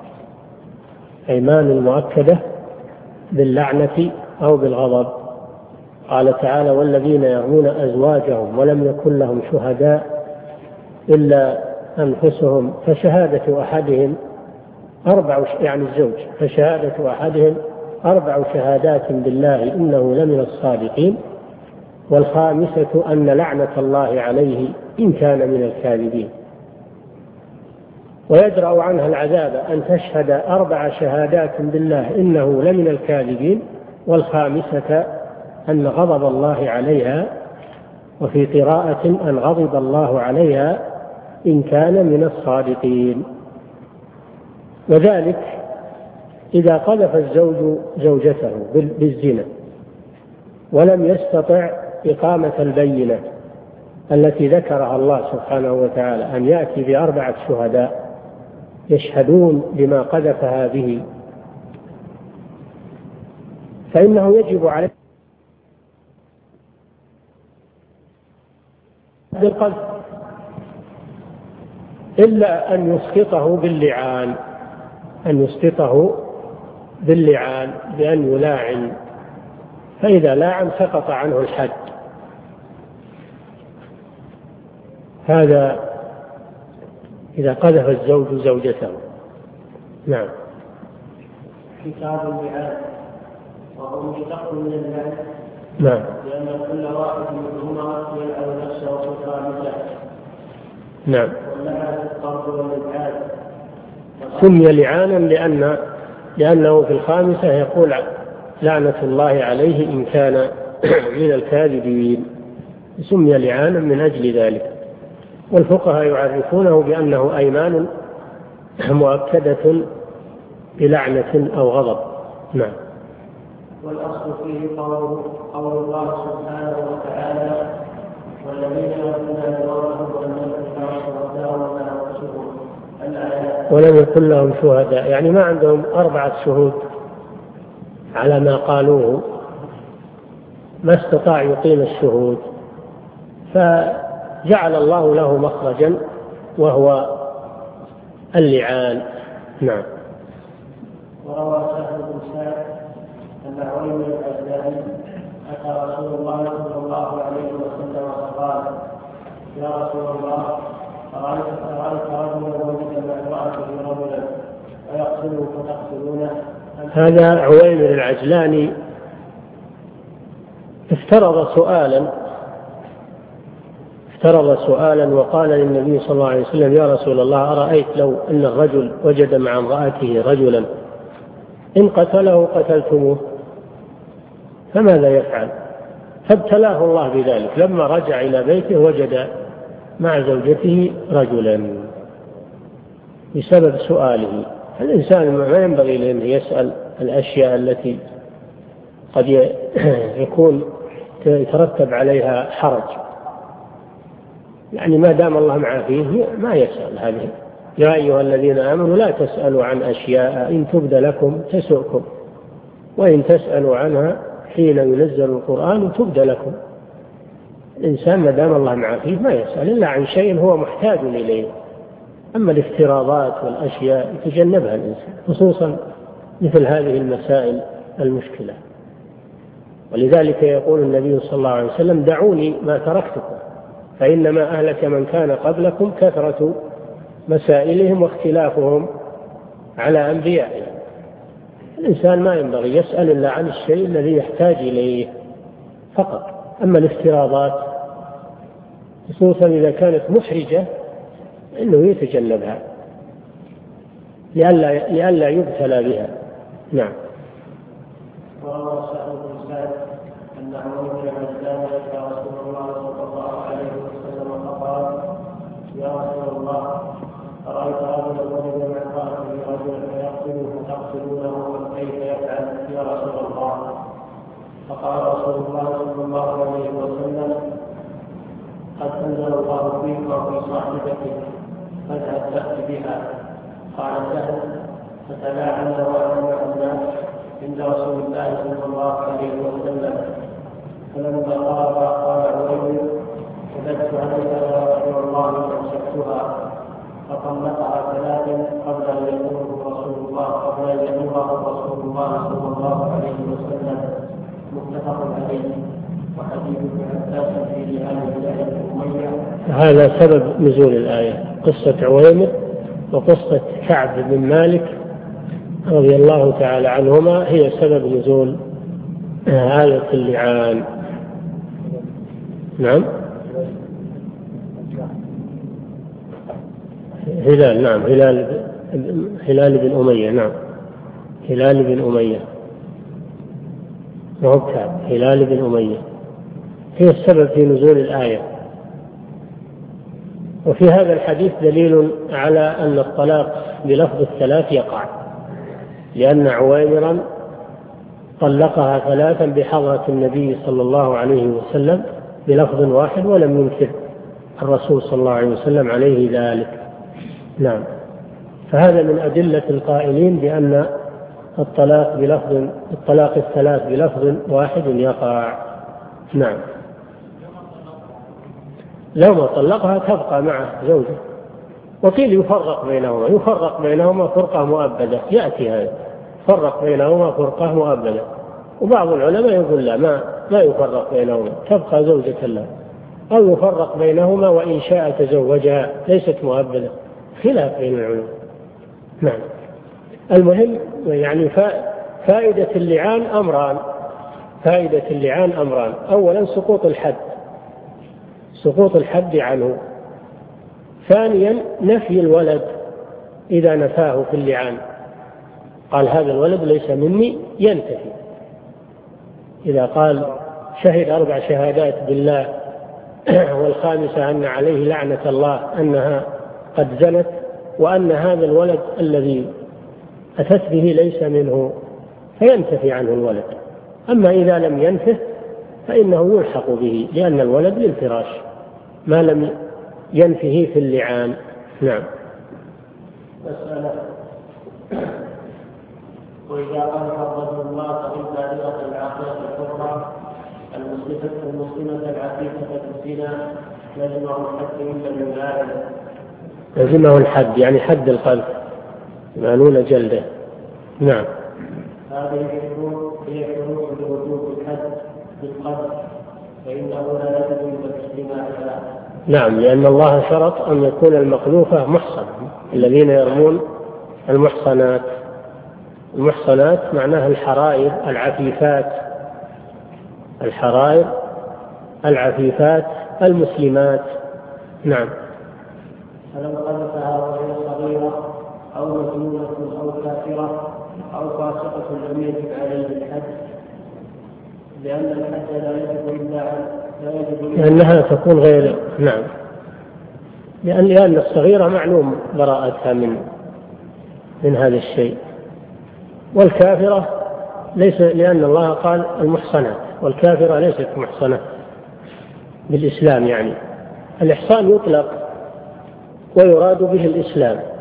أيمان مؤكدة باللعنة أو بالغضب. قال تعالى: والذين يرمون أزواجهم ولم يكن لهم شهداء إلا أنفسهم فشهادة أحدهم أربع، يعني الزوج، فشهادة أحدهم أربع شهادات بالله إنه لمن الصادقين، والخامسة أن لعنة الله عليه إن كان من الكاذبين. ويدرأ عنها العذاب أن تشهد أربع شهادات بالله إنه لمن الكاذبين، والخامسة أن غضب الله عليها، وفي قراءة أن غضب الله عليها إن كان من الصادقين. وذلك إذا قذف الزوج زوجته بالزنا ولم يستطع إقامة البينة التي ذكرها الله سبحانه وتعالى، أن يأتي بأربعة شهداء يشهدون بما قذفها به، فإنه يجب عليه بالقذف إلا أن يسقطه باللعان، أن يسقطه باللعان بأن يلاعن، فإذا لاعن سقط عنه الحد. هذا إذا قذف الزوج زوجته. نعم. كتاب اللعان وهو مشتق من اللعن، نعم، لأن كل واحد منهما يلعن نفسه في الخامسة. نعم. واللعن الطرد والإبعاد. سمي لعانا لأن لأنه في الخامسة يقول لعنة الله عليه إن كان من الكاذبين، سمي لعانا من أجل ذلك. والفقهاء يعرفونه بأنه أيمان مؤكدة بلعنة أو غضب. نعم. والأصل فيه قول قول الله سبحانه وتعالى: والذين يرمون أزواجهم ولم يكن لهم شهداء إلا أنفسهم. الآيات. ولم يكن لهم شهداء، يعني ما عندهم أربعة شهود على ما قالوه، ما استطاع يقيم الشهود، فجعل الله له مخرجا وهو اللعان. نعم. وروى سهل بن سعد أن عويم الأزداني أتى رسول الله صلى الله عليه وسلم فقال: يا رسول الله، أرأيت رجلا وجد مع امرأته رجلا فيقتله فتقتلونه؟ هذا عويم العجلاني افترض سؤالا افترض سؤالا وقال للنبي صلى الله عليه وسلم: يا رسول الله، أرأيت لو أن الرجل وجد مع امرأته رجلا إن قتله قتلتموه فماذا يفعل؟ فابتلاه الله بذلك، لما رجع إلى بيته وجد مع زوجته رجلا بسبب سؤاله. الإنسان ما ينبغي له أن يسأل الأشياء التي قد يكون يترتب عليها حرج، يعني ما دام الله معه فيه ما يسأل هذه يا أيها الذين آمنوا لا تسألوا عن أشياء إن تبد لكم تسؤكم وإن تسألوا عنها حين ينزل القرآن تبد لكم. الإنسان ما دام الله معافيه ما يسأل إلا عن شيء هو محتاج إليه، أما الافتراضات والأشياء يتجنبها الإنسان، خصوصا مثل هذه المسائل المشكلة. ولذلك يقول النبي صلى الله عليه وسلم دعوني ما تركتكم فإنما أهلك من كان قبلكم كثرة مسائلهم واختلافهم على أنبيائهم. الإنسان ما ينبغي يسأل إلا عن الشيء الذي يحتاج إليه فقط، أما الافتراضات خصوصا إذا كانت محرجة إنه يتجنبها لئلا لئلا يبتلى بها. نعم. وروى سعد بن سعد أن عمر بن عبدان أتى رسول الله صلى الله عليه وسلم فقال يا رسول الله أرأيت رجلا ولد مع امرأته رجلا فيقتله تقتلونه كيف يفعل يا رسول الله؟ فقال رسول الله صلى الله عليه وسلم قد أنزل الله فيك وفي صاحبتك فاذهب تأت بها. قال سهل فتلاعن وأمر الناس عند رسول الله صلى الله عليه وسلم، فلما قال قال عويمر كذبت عليك يا رسول الله وامسكتها، فطلقها ثلاثا قبل ان يامره رسول الله قبل ان يامره رسول الله صلى الله عليه وسلم. متفق عليه. وحديث ابن عباس في لآل بن أمية. هذا سبب نزول الآية، قصة عويمر وقصة كعب بن مالك رضي الله تعالى عنهما هي سبب نزول آية اللعان. نعم. هلال نعم هلال هلال بن أمية. نعم هلال بن أمية وهو كعب هلال بن أمية هي السبب في نزول الآية. وفي هذا الحديث دليل على أن الطلاق بلفظ الثلاث يقع، لأن عويمرا طلقها ثلاثا بحضرة النبي صلى الله عليه وسلم بلفظ واحد ولم ينكر الرسول صلى الله عليه وسلم عليه ذلك. نعم. فهذا من أدلة القائلين بأن الطلاق بلفظ الطلاق الثلاث بلفظ واحد يقع. نعم. لو ما طلقها تبقى معه زوجه. وقيل يفرق بينهما يفرق بينهما فرقة مؤبدة، يأتي هذا فرق بينهما فرقة مؤبدة. وبعض العلماء يقول لا ما ما يفرق بينهما تبقى زوجة له، أو يفرق بينهما وإن شاء تزوجها ليست مؤبدة، خلاف بين العلماء. نعم. المهم يعني فائدة اللعان أمران فائدة اللعان أمران أولا سقوط الحد سقوط الحد عنه. ثانيا نفي الولد إذا نفاه في اللعان، قال هذا الولد ليس مني ينتفي. إذا قال شهد أربع شهادات بالله والخامسة أن عليه لعنة الله أنها قد زنت وأن هذا الولد الذي أتت به ليس منه فينتفي عنه الولد. أما إذا لم ينفه فإنه يلحق به، لأن الولد للفراش ما لم ينفه في اللعان. نعم. مسألة وإذا قال الرجل الله بالبالغة العاقلة الحرة المسلمة العفيفة الزنا لزمه الحد إلا من ذلك. لزمه الحد يعني حد القذف يعنون جلده. نعم. هذه الشروط هي شروط لوجوب الحد بالقذف فإنه لا يجوز باجتماعها. نعم، لأن الله شرط أن يكون المقذوفة محصن، الذين يرمون المحصنات. المحصنات معناها الحرائر العفيفات الحرائر العفيفات المسلمات. نعم. فلو قذفها وهي صغيرة أو مجنونة أو كافرة أو فاسقة لم يجب عليه الحد، لأن الحد لا يجب إلا لا يجب لأنها تكون غير. نعم. لأن لأن الصغيرة معلوم براءتها من من هذا الشيء، والكافرة ليس، لأن الله قال المحصنات، والكافرة ليست محصنة بالإسلام. يعني الإحصان يطلق ويراد به الإسلام،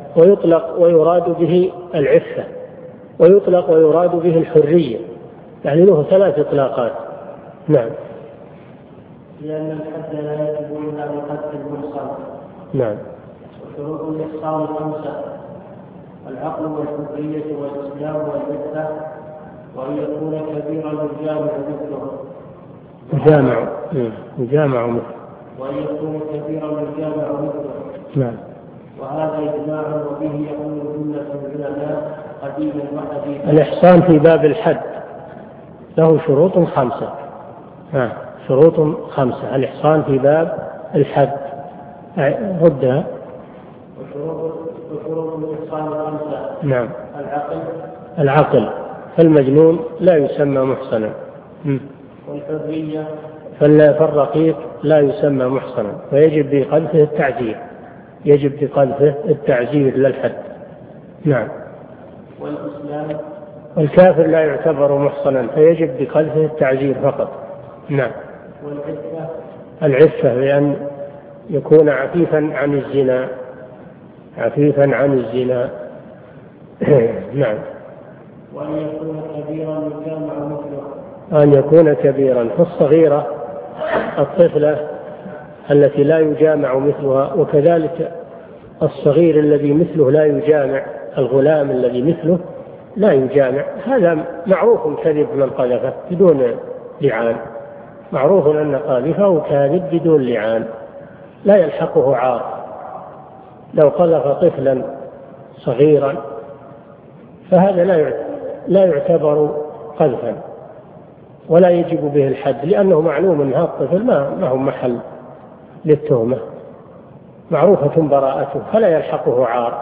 ويطلق ويراد به العفة، ويطلق ويراد به الحرية، يعني له ثلاث إطلاقات. نعم. لأن الحد لا يجب إلا بقتل المحصن. نعم. وشروط الإحصان خمسة: العقل والحرية والإسلام والعفة، وأن يكون كبيرا يجامع مثله. يجامع يجامع مثله. وأن يكون كبيرا يجامع مثله. نعم. وهذا إجماع وبه يقول جملة العلماء قديما وحديثا. الإحصان في باب الحد له شروط خمسة. ها شروط خمسة. الإحصان في باب الحد ردها. وشروط وشروط الإحصان خمسة. نعم. العقل العقل، فالمجنون لا يسمى محصنا. والحرية، فالرقيق لا يسمى محصنا، ويجب بقذفه التعزير، يجب بقذفه التعزير للحد. نعم. والإسلام، والكافر لا يعتبر محصنا، فيجب بقذفه التعزير فقط. نعم. والعفة، العفة بأن يكون عفيفا عن الزنا، عفيفا عن الزنا. نعم. وأن يكون كبيرا يجامع مثله. أن يكون كبيرا، فالصغيرة الطفلة التي لا يجامع مثلها، وكذلك الصغير الذي مثله لا يجامع، الغلام الذي مثله لا يجامع. هذا معروف كذب من قذفه بدون لعان، معروف أن قاذفه كاذب بدون لعان لا يلحقه عار. لو قذف طفلا صغيرا فهذا لا يعتبر قذفا ولا يجب به الحد، لأنه معلوم أن هذا الطفل ما هو محل للتهمة، معروفة براءته، فلا يلحقه عار،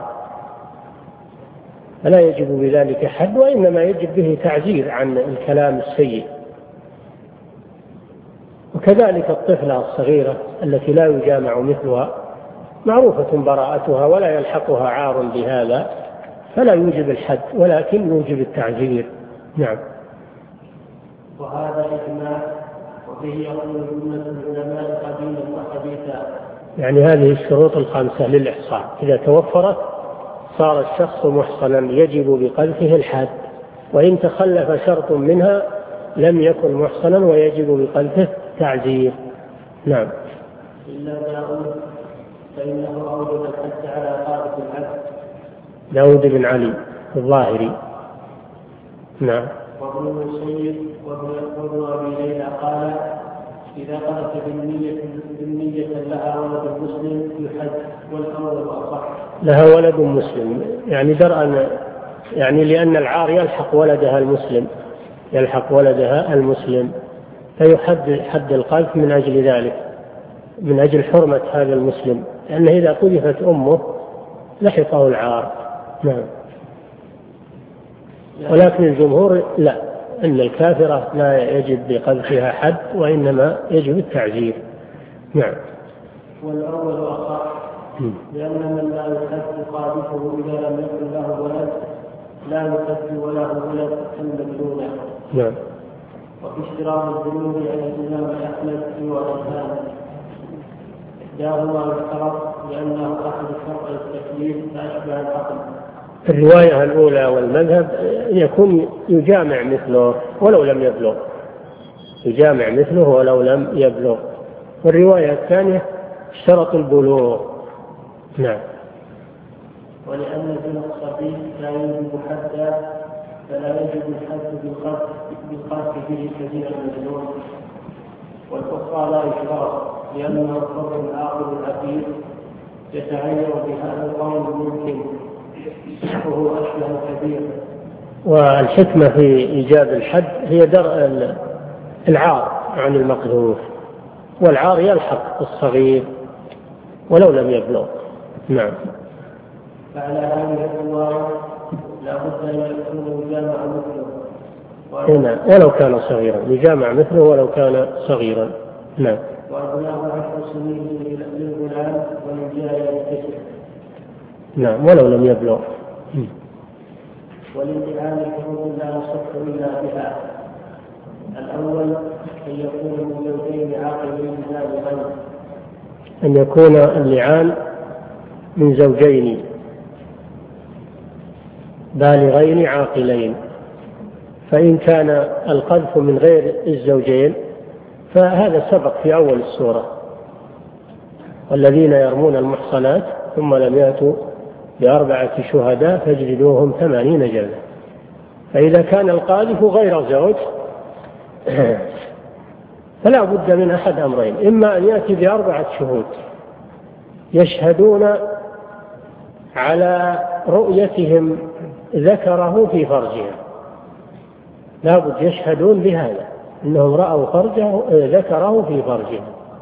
فلا يجب بذلك حد، وإنما يجب به تعزير عن الكلام السيء. وكذلك الطفلة الصغيرة التي لا يجامع مثلها معروفة براءتها ولا يلحقها عار بهذا، فلا يوجب الحد ولكن يوجب التعزير. نعم. وهذا إجماع وبه يقول جملة العلماء قديما وحديثا. يعني هذه الشروط الخمسة للإحصان إذا توفرت صار الشخص محصنا، يجب بقذفه الحد، وإن تخلف شرط منها لم يكن محصنا ويجب بقذفه تعزير. نعم. إلا داود فإنه أوجب الحد على قاذف العبد. داود بن علي الظاهري. نعم. وابن المسيب وابن أبي ليلى قال إذا قذف بالنية بالنية لها ولد مسلم يحد، والأول أصح. لها ولد مسلم يعني درءا، يعني لأن العار يلحق ولدها المسلم، يلحق ولدها المسلم فيحد حد القذف من أجل ذلك، من أجل حرمة هذا المسلم، لأنه إذا قذفت أمه لحقه العار. نعم. ولكن الجمهور لا، أن الكافرة لا يجب بقذفها حد وإنما يجب التعزير. نعم. والأول أصح، لأن من لا يحد قاذفه إذا لم يكن له ولد لا يحد وله ولد المجنون. نعم. وفي اشتراط الذنوب عن الإمام أحمد في ورثان، إحداهما يشترط لأنه أحد شرط التكليف فأشبه العقل. الرواية الأولى والمذهب يكون يجامع مثله ولو لم يبلغ، يجامع مثله ولو لم يبلغ. والرواية الثانية اشترط البلوغ. نعم. ولأن زنا الصبي لا يجب حدا فلا يجب الحد بالقذف به كثير المجنون. والأخرى لا يشترط لأنه الحر العاقل العقيل يتعين بهذا القول ممكن وهو أشبه كبير. والحكمة في إيجاب الحد هي درء العار عن المقذوف، والعار يلحق الصغير ولو لم يبلغ. نعم. فعلى هذه الرواية لا بد أن يكون يجامع مثله هنا ولو كان صغيرا، يجامع مثله ولو كان صغيرا. نعم. وأبناه عشر سنين للغلام وللجارية التسع. نعم ولو لم يبلغ. والامتحان شروط لا يصح إلا بها. الأول أن يكون من زوجين عاقلين بالغين، أن يكون اللعان من زوجين بالغين عاقلين. فإن كان القذف من غير الزوجين فهذا سبق في أول السورة: والذين يرمون المحصنات ثم لم يأتوا بأربعة شهداء فاجلدوهم ثمانين جلدة. فإذا كان القاذف غير زوج فلا بد من أحد أمرين: إما أن يأتي بأربعة شهود يشهدون على رؤيتهم ذكره في فرجها، لا بد يشهدون بهذا إنهم رأوا فرجه ذكره في فرجها.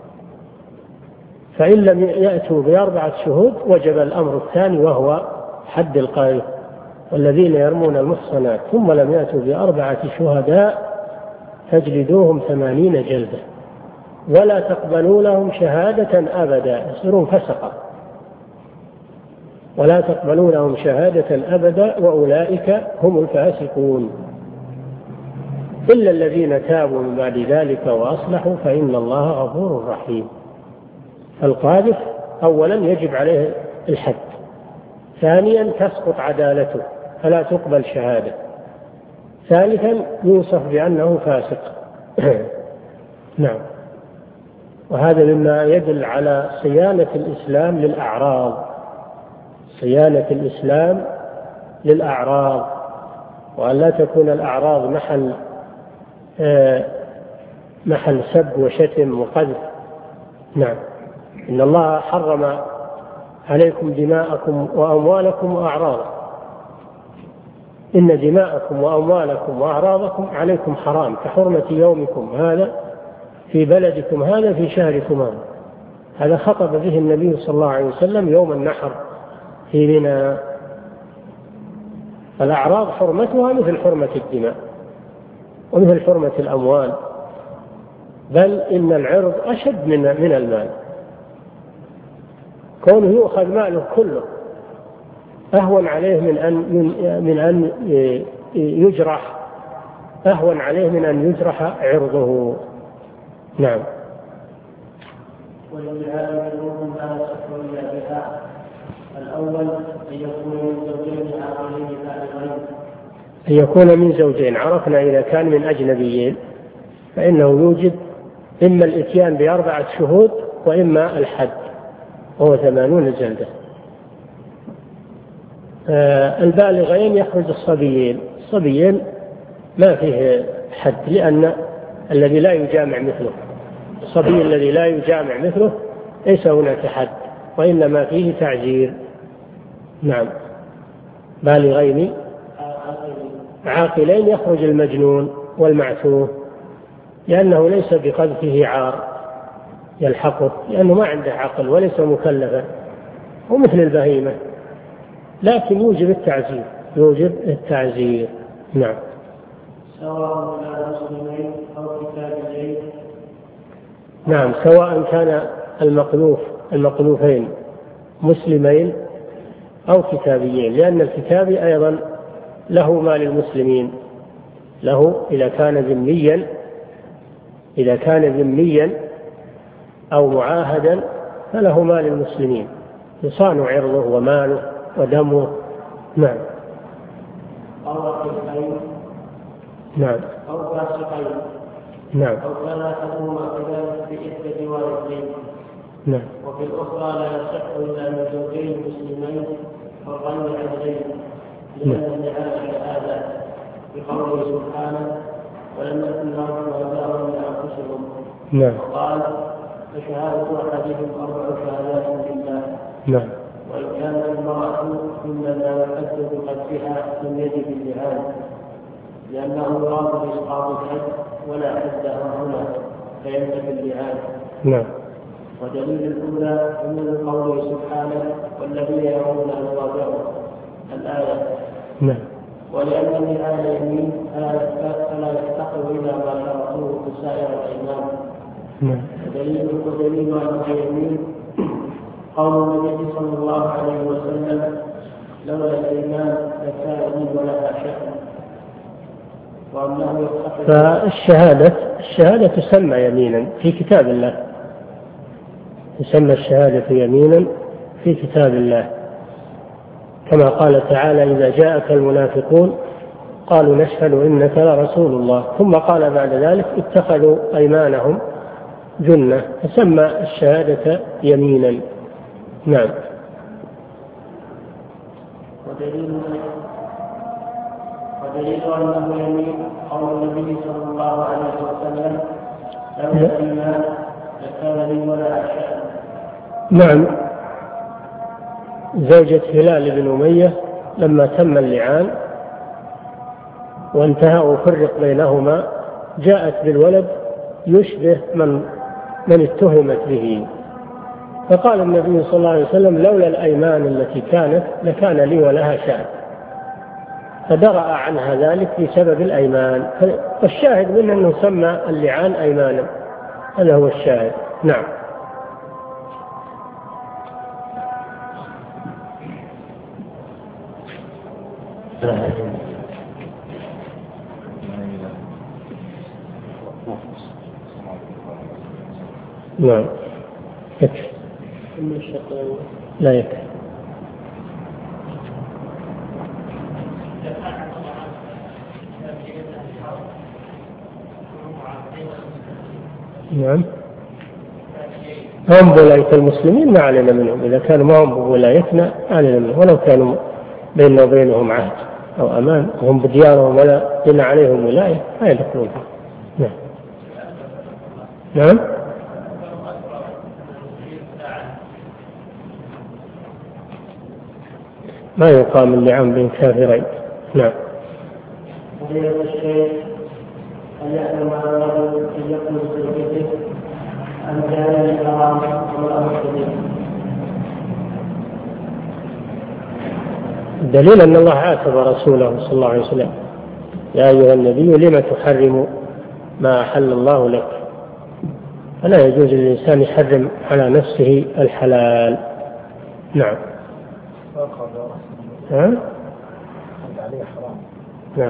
فإن لم يأتوا بأربعة شهود وجب الأمر الثاني وهو حد القاذف: والذين يرمون المحصنات ثم لم يأتوا بأربعة شهداء فاجلدوهم ثمانين جلدة ولا تقبلوا لهم شهادة أبدا، يصيرون فسقة، ولا تقبلوا لهم شهادة أبدا وأولئك هم الفاسقون، إلا الذين تابوا من بعد ذلك وأصلحوا فإن الله غفور رحيم. القاذف أولا يجب عليه الحد، ثانيا تسقط عدالته فلا تقبل شهادة، ثالثا يوصف بأنه فاسق. نعم. وهذا مما يدل على صيانة الإسلام للأعراض، صيانة الإسلام للأعراض، وأن لا تكون الأعراض محل آه محل سب وشتم وقذف. نعم. إن الله حرم عليكم دماءكم وأموالكم وأعراضكم، إن دماءكم وأموالكم وأعراضكم عليكم حرام كحرمة يومكم هذا في بلدكم هذا في شهركم هذا. هذا خطب به النبي صلى الله عليه وسلم يوم النحر في منى. الأعراض حرمتها مثل حرمة الدماء ومثل حرمة الأموال، بل إن العرض أشد من من المال، كونه يؤخذ ماله كله أهون عليه من أن من أن يجرح أهون عليه من أن يجرح عرضه. نعم. والإعادة منهم ما يصح إلا بها: الأول أن يكون من زوجين عاقلين بالغين. أن يكون من زوجين، عرفنا إذا كان من أجنبيين فإنه يوجب إما الإتيان بأربعة شهود وإما الحد وهو ثمانون جلدة. آه البالغين يخرج الصبيين، الصبيين ما فيه حد لأن الذي لا يجامع مثله، الصبي الذي لا يجامع مثله ليس هناك حد وإنما فيه تعزير. نعم. بالغين عاقلين يخرج المجنون والمعتوه لأنه ليس بقذفه عار يلحقه، لأنه ما عنده عقل وليس مكلفا ومثل البهيمة، لكن يوجب التعزير يوجب التعزير. نعم. سواء كان مسلمين أو كتابيين. نعم، سواء كان المقذوف المقذوفين مسلمين أو كتابيين، لأن الكتابي أيضا له ما للمسلمين، له إذا كان ذميا إذا كان ذميا أو معاهدا فله ما للمسلمين، يصان عرضه وماله ودمه. نعم. أو رقيقين. نعم. أو فاسقين. نعم. أو كان أحدهما كذلك بإحدى جوارحين. نعم. وفي الأخرى لا يصح إلا من زوجين مسلمين وغير عدلين، لأن النعاش هذا بقوله سبحانه: ولم يكن لهم شهداء من أنفسهم. نعم. وقال: فشهادة أحدهم أربع شهادات بالله. نعم. وإن كانت المرأة مما لا يحد بقذفها لم يجب اللعان، لأنه يراد بإسقاط الحد ولا حد هنا فينتفي اللعان. نعم. ودليل الأولى من قوله سبحانه: والذين يرون أزواجهم الآية. نعم. ولأن اللعان يمين فلا يفتقر إلى ما شرطوه في سائر الأيمان. نعم. ودليل ودليل أنه يمين قول النبي صلى الله عليه وسلم: لولا الإيمان لكان ولها شأن. وأنه يفتقر. فالشهادة الشهادة تسمى يمينا في كتاب الله، تسمى الشهادة يمينا في كتاب الله، كما قال تعالى: إذا جاءك المنافقون قالوا نشهد إنك لرسول الله، ثم قال بعد ذلك: اتخذوا أيمانهم جنة، فسمى الشهادة يمينا. نعم. ودليل ودليل أنه يمين قول النبي صلى الله عليه وسلم: لولا الإيمان لكان لي ولا أشاء. نعم. زوجة هلال بن أمية لما تم اللعان وانتهى وفرق بينهما جاءت بالولد يشبه من من اتهمت به، فقال النبي صلى الله عليه وسلم: لولا الأيمان التي كانت لكان لي ولها شأن، فدرأ عنها ذلك بسبب الأيمان. فالشاهد منه أنه سمى اللعان أيمانا، هذا هو الشاهد. نعم. نعم. يكفي. لا يكفي. نعم. هم بولاية المسلمين ما علينا منهم، إذا كانوا ما هم بولايتنا علينا منهم، ولو كانوا بيننا وبينهم عهد أو أمان وهم بديارهم ولا بنا عليهم ولاية لا يدخلون. نعم. نعم. ما يقام اللعان بين كافرين. نعم. فضيلة الشيخ، هل يحرم على الرجل أن يقول زوجته أن كان الحرام ولا أشهد؟ الدليل أن الله عاتب رسوله صلى الله عليه وسلم: يا أيها النبي لم تحرم ما أحل الله لك. فلا يجوز للإنسان يحرم على نفسه الحلال. نعم. ها؟ نعم.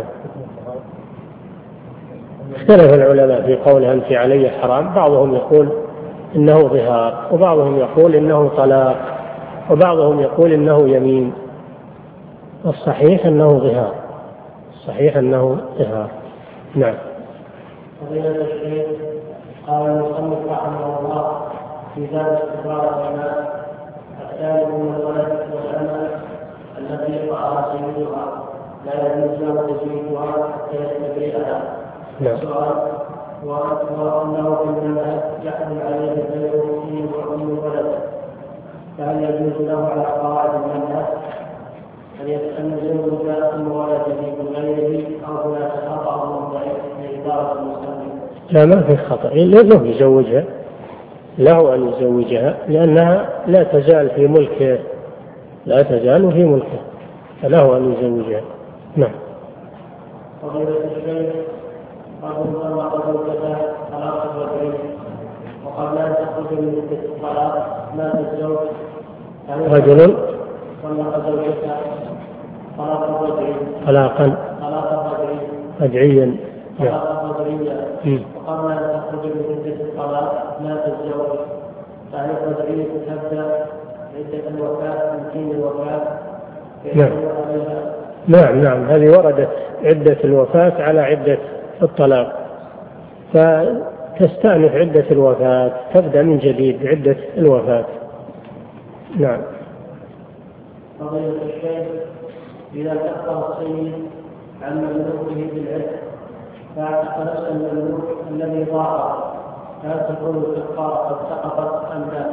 اختلف العلماء في قولها أنت علي حرام، بعضهم يقول إنه ظهار، وبعضهم يقول إنه طلاق، وبعضهم يقول إنه يمين. الصحيح أنه ظهار، الصحيح أنه ظهار. نعم. فضيلة الشيخ، قال المصنف رحمه الله في باب استقرار الإمام: الثالث من الولد والأمة التي رأى سيدها لا يجوز له تزويجها حتى يستبرئها. السؤال هو أنه في المذهب يحمل عليه غير مسلم وأم الولد، فهل يجوز له على قواعد المذهب أن يتزوج أم ولده من غيره أو لا تخطأ من ضعيف لإدارة المسلمين؟ لا، ما في خطأ، له يزوجها، له أن يزوجها لأنها لا تزال في ملكه، لا تزال في ملكه، فله أن يزوجها. نعم. فضيلة الشيخ، رجل طلق زوجته طلاق رجعي وقبل أن تخرج من مدة الطلاق مات الزوج. رجل طلق زوجته طلاق رجعي طلاقا طلاق رجعي رجعيا طلاق رجعيا وقبل أن تخرج من مدة الطلاق مات الزوج، فهل الرجعية تبدأ عدة الوفاة من حين الوفاة؟ نعم. نعم نعم هذه وردت عدة الوفاة على عدة الطلاق، فتستأنف عدة الوفاة، تبدأ من جديد عدة الوفاة. نعم. فضيلة الشيخ، إذا كفر السيد عن مملوكه بالعتق فاعتق نفس المملوك الذي ضاع، فهل تكون الكفارة قد سقطت أم لا؟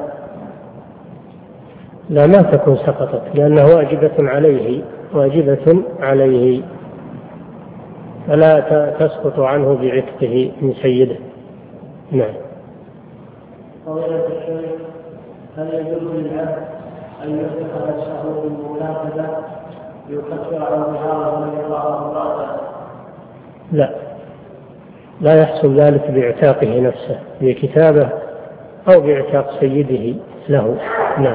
لا، ما تكون سقطت، لأنها واجبة عليه، واجبة عليه، فلا تسقط عنه بعتقه من سيده. نعم. فضيلة الشيخ، هل يجوز للعبد أن يحدث نفسه بالمنافذة يكفر عن ظهاره من يراه امرأته؟ لا، لا يحصل ذلك باعتاقه نفسه بكتابه أو باعتاق سيده له. نعم.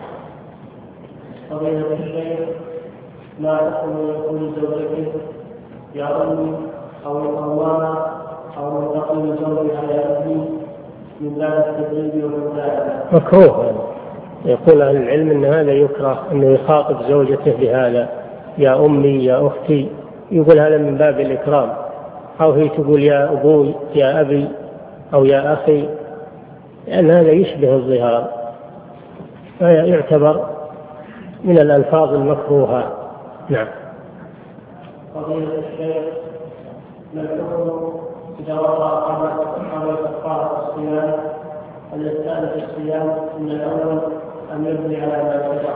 فضيلة الشيخ، ما حكم يقول زوجته يا أمي أو القوامة أو منتقل زوجها يا ابني من باب التدريب والمداعبة؟ مكروه، يقول أهل العلم أن هذا يكره، أنه يخاطب زوجته بهذا، يا أمي يا أختي، يقول هذا من باب الإكرام. أو هي تقول يا أبوي يا أبي أو يا أخي، لأن هذا يشبه الظهار، فيعتبر من الألفاظ المكروهة. نعم. فضيلة الشيخ، ما الحكم إذا وقع قبل كفارة الصيام أن يستأنف الصيام من الأول أم يبني على ما سبق؟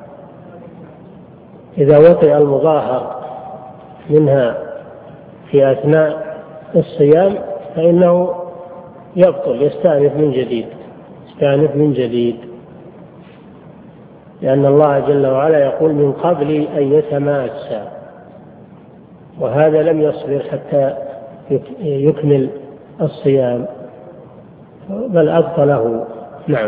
إذا وقع المظاهر منها في أثناء الصيام فإنه يبطل، يستأنف من جديد، يستأنف من جديد، لأن الله جل وعلا يقول من قبل أن يتماسى، وهذا لم يصبر حتى يكمل الصيام بل أبطله. نعم.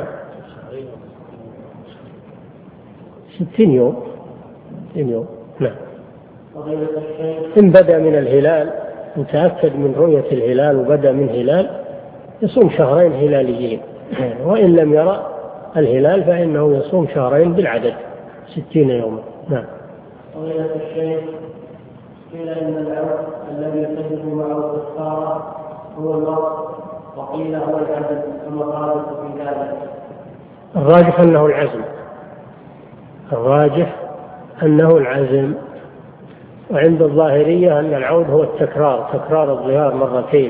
ستين يوم. ستين يوم. نعم. إن بدأ من الهلال، متأكد من رؤية الهلال وبدأ من هلال، يصوم شهرين هلاليين، وإن لم يرى الهلال فإنه يصوم شهرين بالعدد، ستين يوما. نعم. فضيلة الشيخ، قيل إن العرض الذي تجد معه الكفارة هو الوقت، وقيل هو العزم، كما قالوا في ذلك. الراجح أنه العزم، الراجح أنه العزم. وعند الظاهرية أن العود هو التكرار، تكرار الظهار مرتين،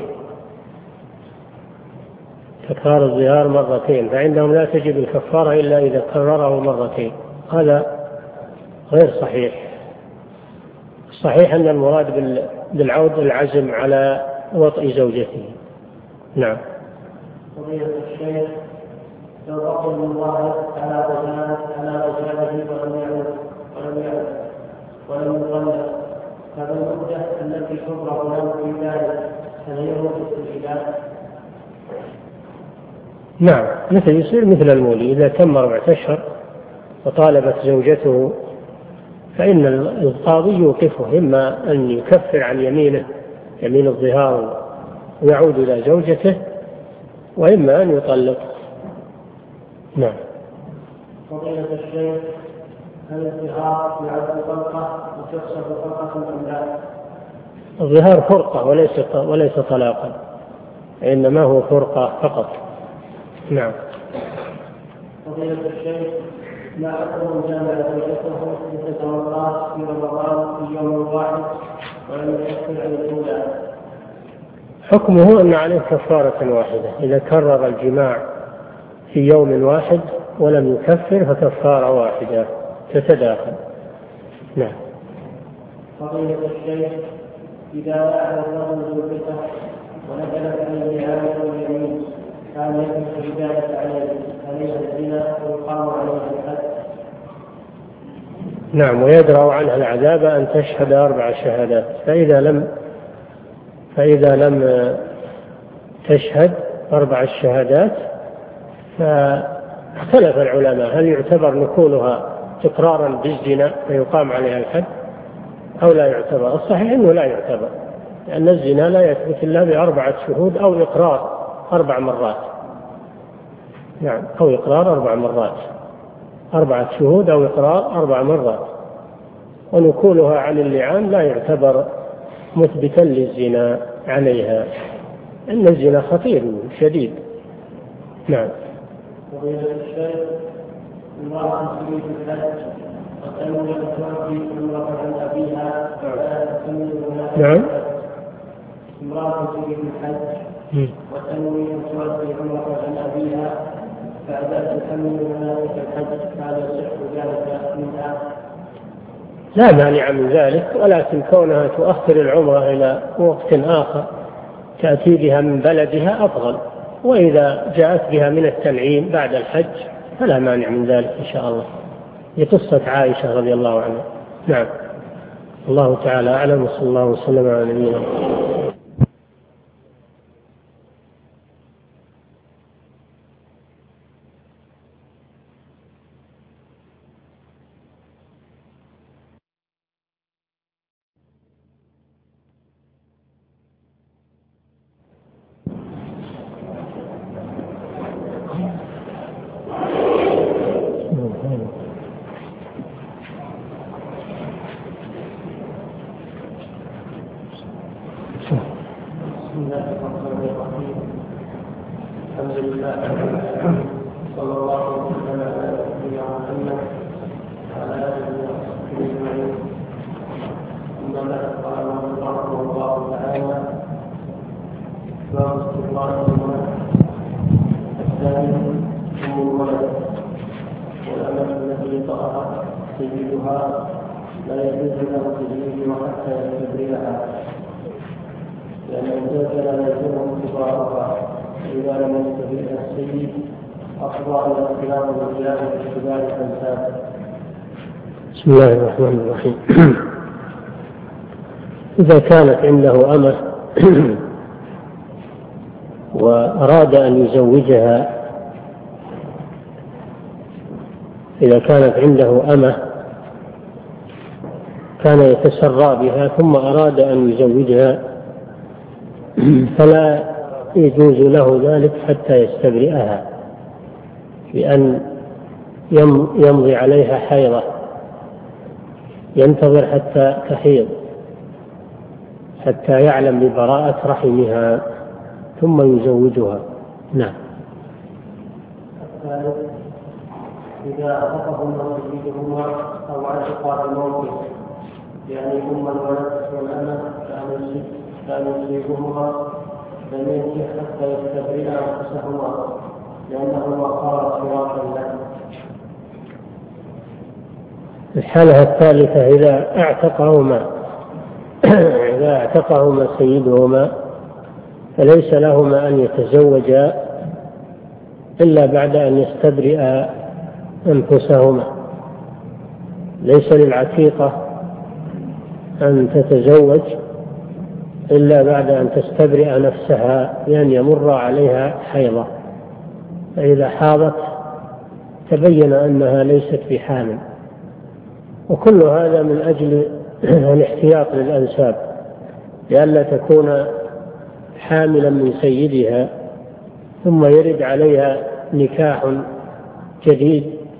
تكرار الظهار مرتين، فعندهم لا تجب الكفارة إلا إذا كرره مرتين. هذا غير صحيح. صحيح أن المراد بالعود العزم على وطئ زوجته. نعم. فضيلة الشيخ، لو بقي المظاهر على رجال على رجاله ولم يعود ولم يعود ولم يطلق، هذا المدة التي تضرب له في ذلك هل هي مدة العلاج؟ نعم، مثل يصير مثل المولي، إذا تم أربعة أشهر وطالبت زوجته فإن القاضي يوقفه، إما أن يكفر عن يمينه يمين الظهار ويعود إلى زوجته، وإما أن يطلق. نعم. فضيلة الشيخ، هل الظهار يعد طلقة وتحسب طلقة أم لا؟ الظهار فرقة وليس وليس طلاقا، إنما هو فرقة فقط. نعم. فضيلة الشيخ، ما حكم جامع زوجته لتتوضأ في رمضان في يوم واحد ولم يكفر عن الأولى؟ حكمه أن عليه كفارة واحدة، إذا كرر الجماع في يوم واحد ولم يكفر فكفارة واحدة تتداخل. نعم. فضيلة الشيخ، إذا وعد الرجل زوجته ونزلت عليه عامة اليمين كان يكفر ذلك عليه عليها الزنا ويقام عليها الحد؟ نعم، ويدرأ عنها العذاب أن تشهد أربع شهادات، فإذا لم فإذا لم تشهد أربع الشهادات فاختلف العلماء هل يعتبر نكولها تكرارا بالزنا فيقام عليها الحد أو لا يعتبر. الصحيح أنه لا يعتبر، لأن الزنا لا يثبت إلا بأربعة شهود أو إقرار أربع مرات. نعم، أو إقرار أربع مرات، أربعة شهود أو إقرار أربع مرات. ونكولها عن اللعان لا يعتبر مثبتا للزنا عليها، إن الزنا خطير شديد. نعم. وغير الشيء امرأة تريد الحج وتنوي تؤدي امرأة عن أبيها فلا تكمل. نعم. امرأة تريد الحج وتنوي تؤدي امرأة عن أبيها فلا تكمل مناسك الحج، هذا يصح ذلك منها؟ لا مانع من ذلك، ولكن كونها تؤخر العمرة إلى وقت آخر تأتي بها من بلدها أفضل، وإذا جاءت بها من التنعيم بعد الحج فلا مانع من ذلك إن شاء الله. لقصة عائشة رضي الله عنها. نعم. الله تعالى أعلم، وصلى الله وسلم على نبينا. بسم الله الرحمن الرحيم. الحمد لله صلى الله وسلم على نبينا محمد وعلى اله وصحبه اجمعين. اما بعد قال رحمه الله تعالى: باب استقرار الولد. الثاني ام الولد، والامة التي طأها سيدها لا يجوز له تزويجها حتى يستبرئها، لأن الزوج لا يلزمه استبراءها، فإذا لم يستبرئها السيد أفضى إلى اختلاف الرجال باختبار الأنساب. بسم الله الرحمن الرحيم. إذا كانت عنده أمة وأراد أن يزوجها، إذا كانت عنده أمة كان يتسرى بها ثم أراد أن يزوجها فلا يجوز له ذلك حتى يستبرئها، بأن يمضي عليها حيضة، ينتظر حتى تحيض حتى يعلم ببراءة رحمها ثم يزوجها. نعم. الثالث إذا أعتقهما سيدهما أو عتقا بموته، يعني أم الولد والأمة كان يصيبهما لم ينكح حتى يستبرئ أنفسهما، لأنه وقار صراطا له. الحالة الثالثة إذا اعتقهما إذا اعتقهما سيدهما فليس لهما أن يتزوجا إلا بعد أن يستبرئ أنفسهما. ليس للعتيقة أن تتزوج إلا بعد أن تستبرئ نفسها، لأن يمر عليها حيضة، فإذا حاضت تبين أنها ليست بحامل. وكل هذا من أجل الاحتياط للأنساب، لئلا تكون حاملا من سيدها ثم يرد عليها نكاح جديد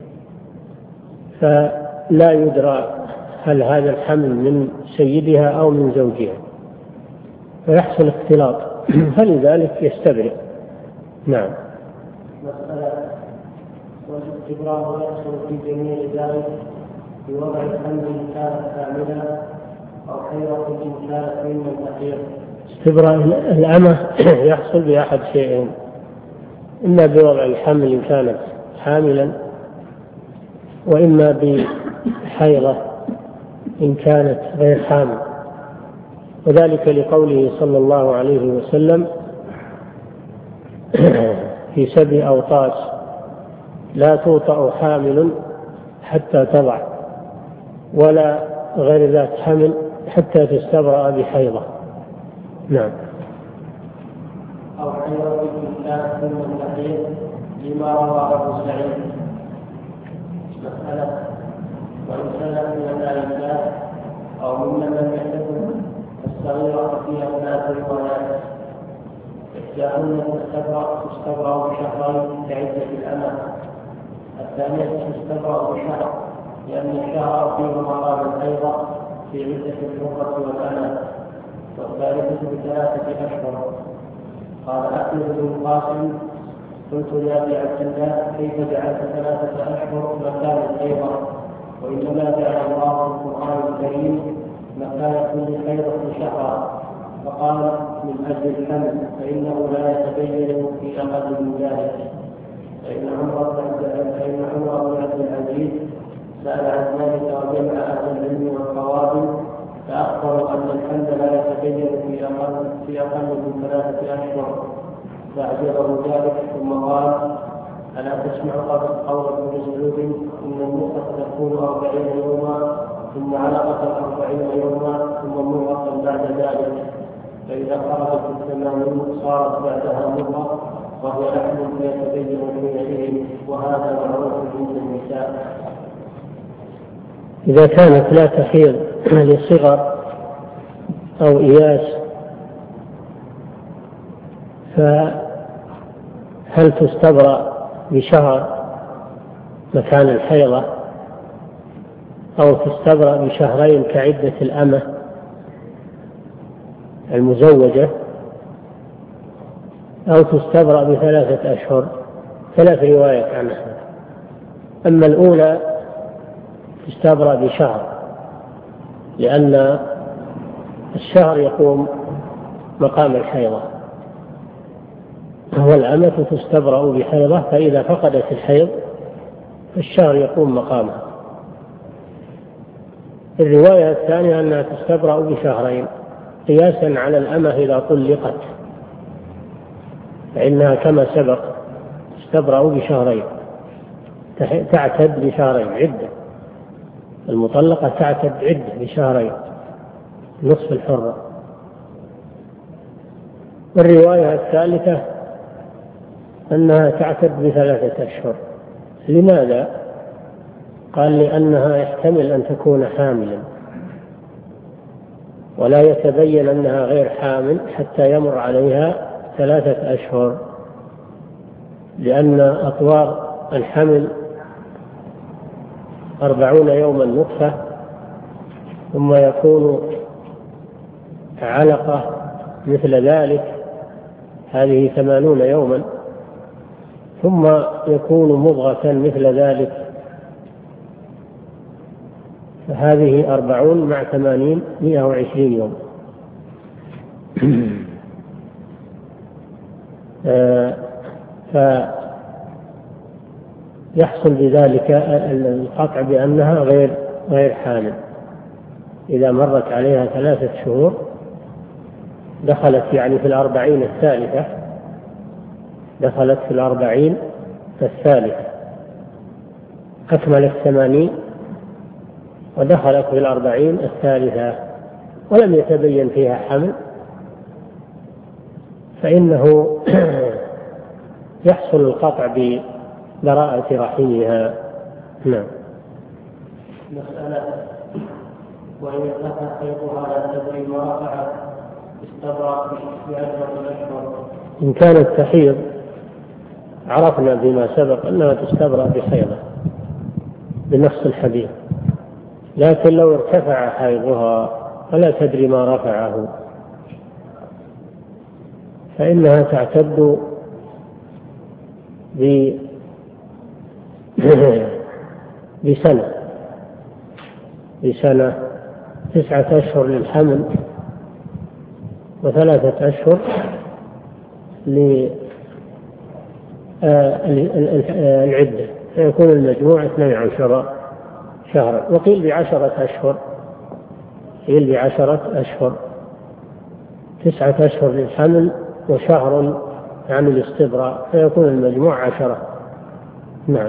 فلا يدرى هل هذا الحمل من سيدها أو من زوجها، فيحصل اختلاط، فلذلك يستبرئ. نعم. مسألة: والاستبراء يحصل في جميع ذلك بوضع الحمل إن كانت حاملا أو حيضة إن كانت ممن تحيض. استبراء الأمة يحصل بأحد شيئين: إما بوضع الحمل إن كانت حاملا، وإما بحيضة إن كانت غير حامل، وذلك لقوله صلى الله عليه وسلم في سبع أوطاس: لا توطأ حامل حتى تضع، ولا غير ذات حمل حتى تستبرأ بحيضة. نعم. أو حيضة إن كانت ممن تحيض، لما روى أبو سعيد. مسألة: وإن كانت من الآيات أو ممن لم يحدث الصغيرة في أثناء الروايات، إحداهن تستبرأ بشهرين كعدة الأمة، الثانية تستبرأ بشهر لأن الشهر فيه مقام الحيضة في عدة الحرة والأمة، والثالثة بثلاثة أشهر. قال أحمد بن القاسم: قلت لأبي عبد الله: كيف جعلت ثلاثة أشهر مكان الحيضة؟ وإنما جعل الله في القرآن الكريم مكان كل حيضة شهرا، فقال: من أجل الحمل، فإنه لا يتبين في أقل من ذلك. فإن عمر بن عبد العزيز سأل عن ذلك وجمع أهل العلم والقواعد، فأخبروا أن الحمل لا يتبين في أقل في أقل من ثلاثة أشهر، فأعجبه ذلك ثم قال: ألا تسمع قول ابن مسعود: إن النطفة تكون أربعين يوما ثم علقة أربعين يوما ثم مرة بعد ذلك، فإذا خرجت الثمانين صارت بعدها مرة وهو لحم فيتبين حينئذ، وهذا معروف عند النساء. إذا كانت لا تحيض لصغر أو إياس فهل تستبرأ بشهر مكان الحيضة أو تستبرأ بشهرين كعدة الأمة المزوجة؟ أو تستبرأ بثلاثة أشهر، ثلاث روايات عنها. أما الأولى تستبرأ بشهر، لأن الشهر يقوم مقام الحيضة، والأمة تستبرأ بحيضة، فإذا فقدت الحيض فالشهر يقوم مقامها. الرواية الثانية أنها تستبرأ بشهرين قياسا على الأمة إذا طلقت، فإنها كما سبق تستبرأ بشهرين، تعتد بشهرين عدة، المطلقة تعتد عدة بشهرين نصف الحرة. والرواية الثالثة أنها تعتد بثلاثة أشهر. لماذا؟ قال لأنها يحتمل أن تكون حاملا، ولا يتبين أنها غير حامل حتى يمر عليها ثلاثة أشهر، لأن أطوار الحمل أربعون يوما نطفة، ثم يكون علقة مثل ذلك، هذه ثمانون يوما، ثم يكون مضغة مثل ذلك، فهذه أربعون مع ثمانين مئة وعشرين يوم. فيحصل بذلك القطع بأنها غير غير حامل. إذا مرت عليها ثلاثة شهور دخلت يعني في الأربعين الثالثة، دخلت في الأربعين الثالثة، أكملت ثمانين ودخلت في الأربعين الثالثة ولم يتبين فيها حمل، فإنه يحصل القطع ببراءة رحمها. نعم. مسألة: وإن ارتفع حيضها لا تدري ما رفعت استبرأ بعشرة أشهر. إن كانت تحيض عرفنا بما سبق أنها تستبرأ بحيضة بنص الحديث، لكن لو ارتفع حيضها فلا تدري ما رفعه فإنها تعتد بسنة بسنة تسعة أشهر للحمل وثلاثة أشهر للعدة، فيكون المجموع اثني عشر شهرا. وقيل بعشرة أشهر، قيل بعشرة أشهر، تسعة أشهر للحمل وشهر عن الاستبراء، فيكون المجموع عشرة. نعم.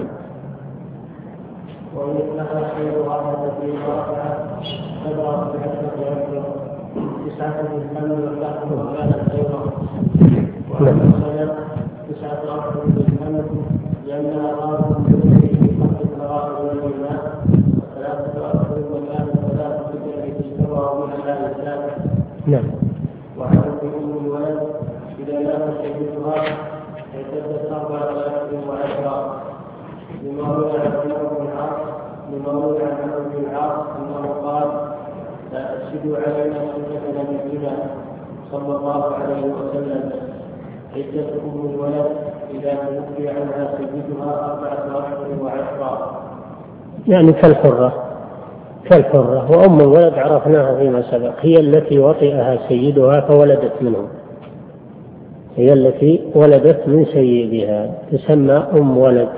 وإن اتخذ حيضها التي رفعت استبرأ بعشرة أشهر تسعة للحمل وشهر وكانت حيضا، وعن السنة تسعة أشهر للحمل لأنها قامت بجزء في خط الفراغ والماء، وثلاثة أشهر وكانت ثلاثة التي تستبرأ بها الثالث. نعم. وعن أم الولد إذا مات سيدها اعتدت أربعة أشهر وعشرة، لما روي عن عمرو بن العاص لما روي عن عمرو بن العاص أنه قال: لا تفسدوا علينا سنة نبينا صلى الله عليه وسلم، عدة أم الولد إذا توفي عنها سيدها أربعة أشهر وعشرة. يعني كالحرة كالحرة وأم الولد عرفناها فيما سبق، هي التي وطئها سيدها فولدت منه، هي التي ولدت من سيدها تسمى أم ولد،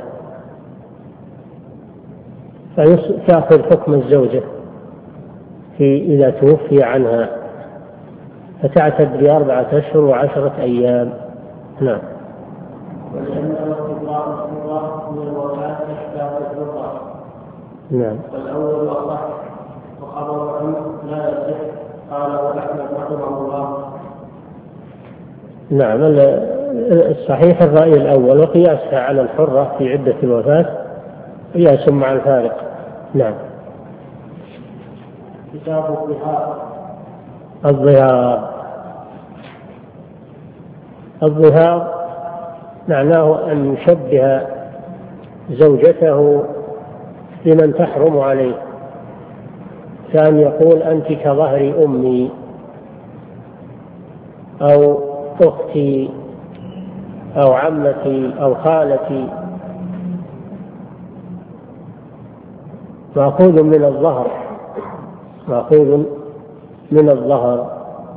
فتأخذ حكم الزوجة في إذا توفي عنها، فتعتد بأربعة أشهر وعشرة أيام. نعم. ولأن ارتفاع الحرة من الوفاة أشباه الحرة. نعم. والأول أصح، وخبر عنه لا يصح، قاله أحمد رحمه الله. نعم. الصحيح الرأي الأول، وقياسها على الحرة في عدة الوفاة قياس مع الفارق. نعم. كتاب الظهار. الظهار الظهار معناه أن يشبه زوجته بمن تحرم عليه، كان يقول: أنت كظهر أمي، أو أختي، أو عمتي أو خالتي، مأخوذ من الظهر، مأخوذ من الظهر،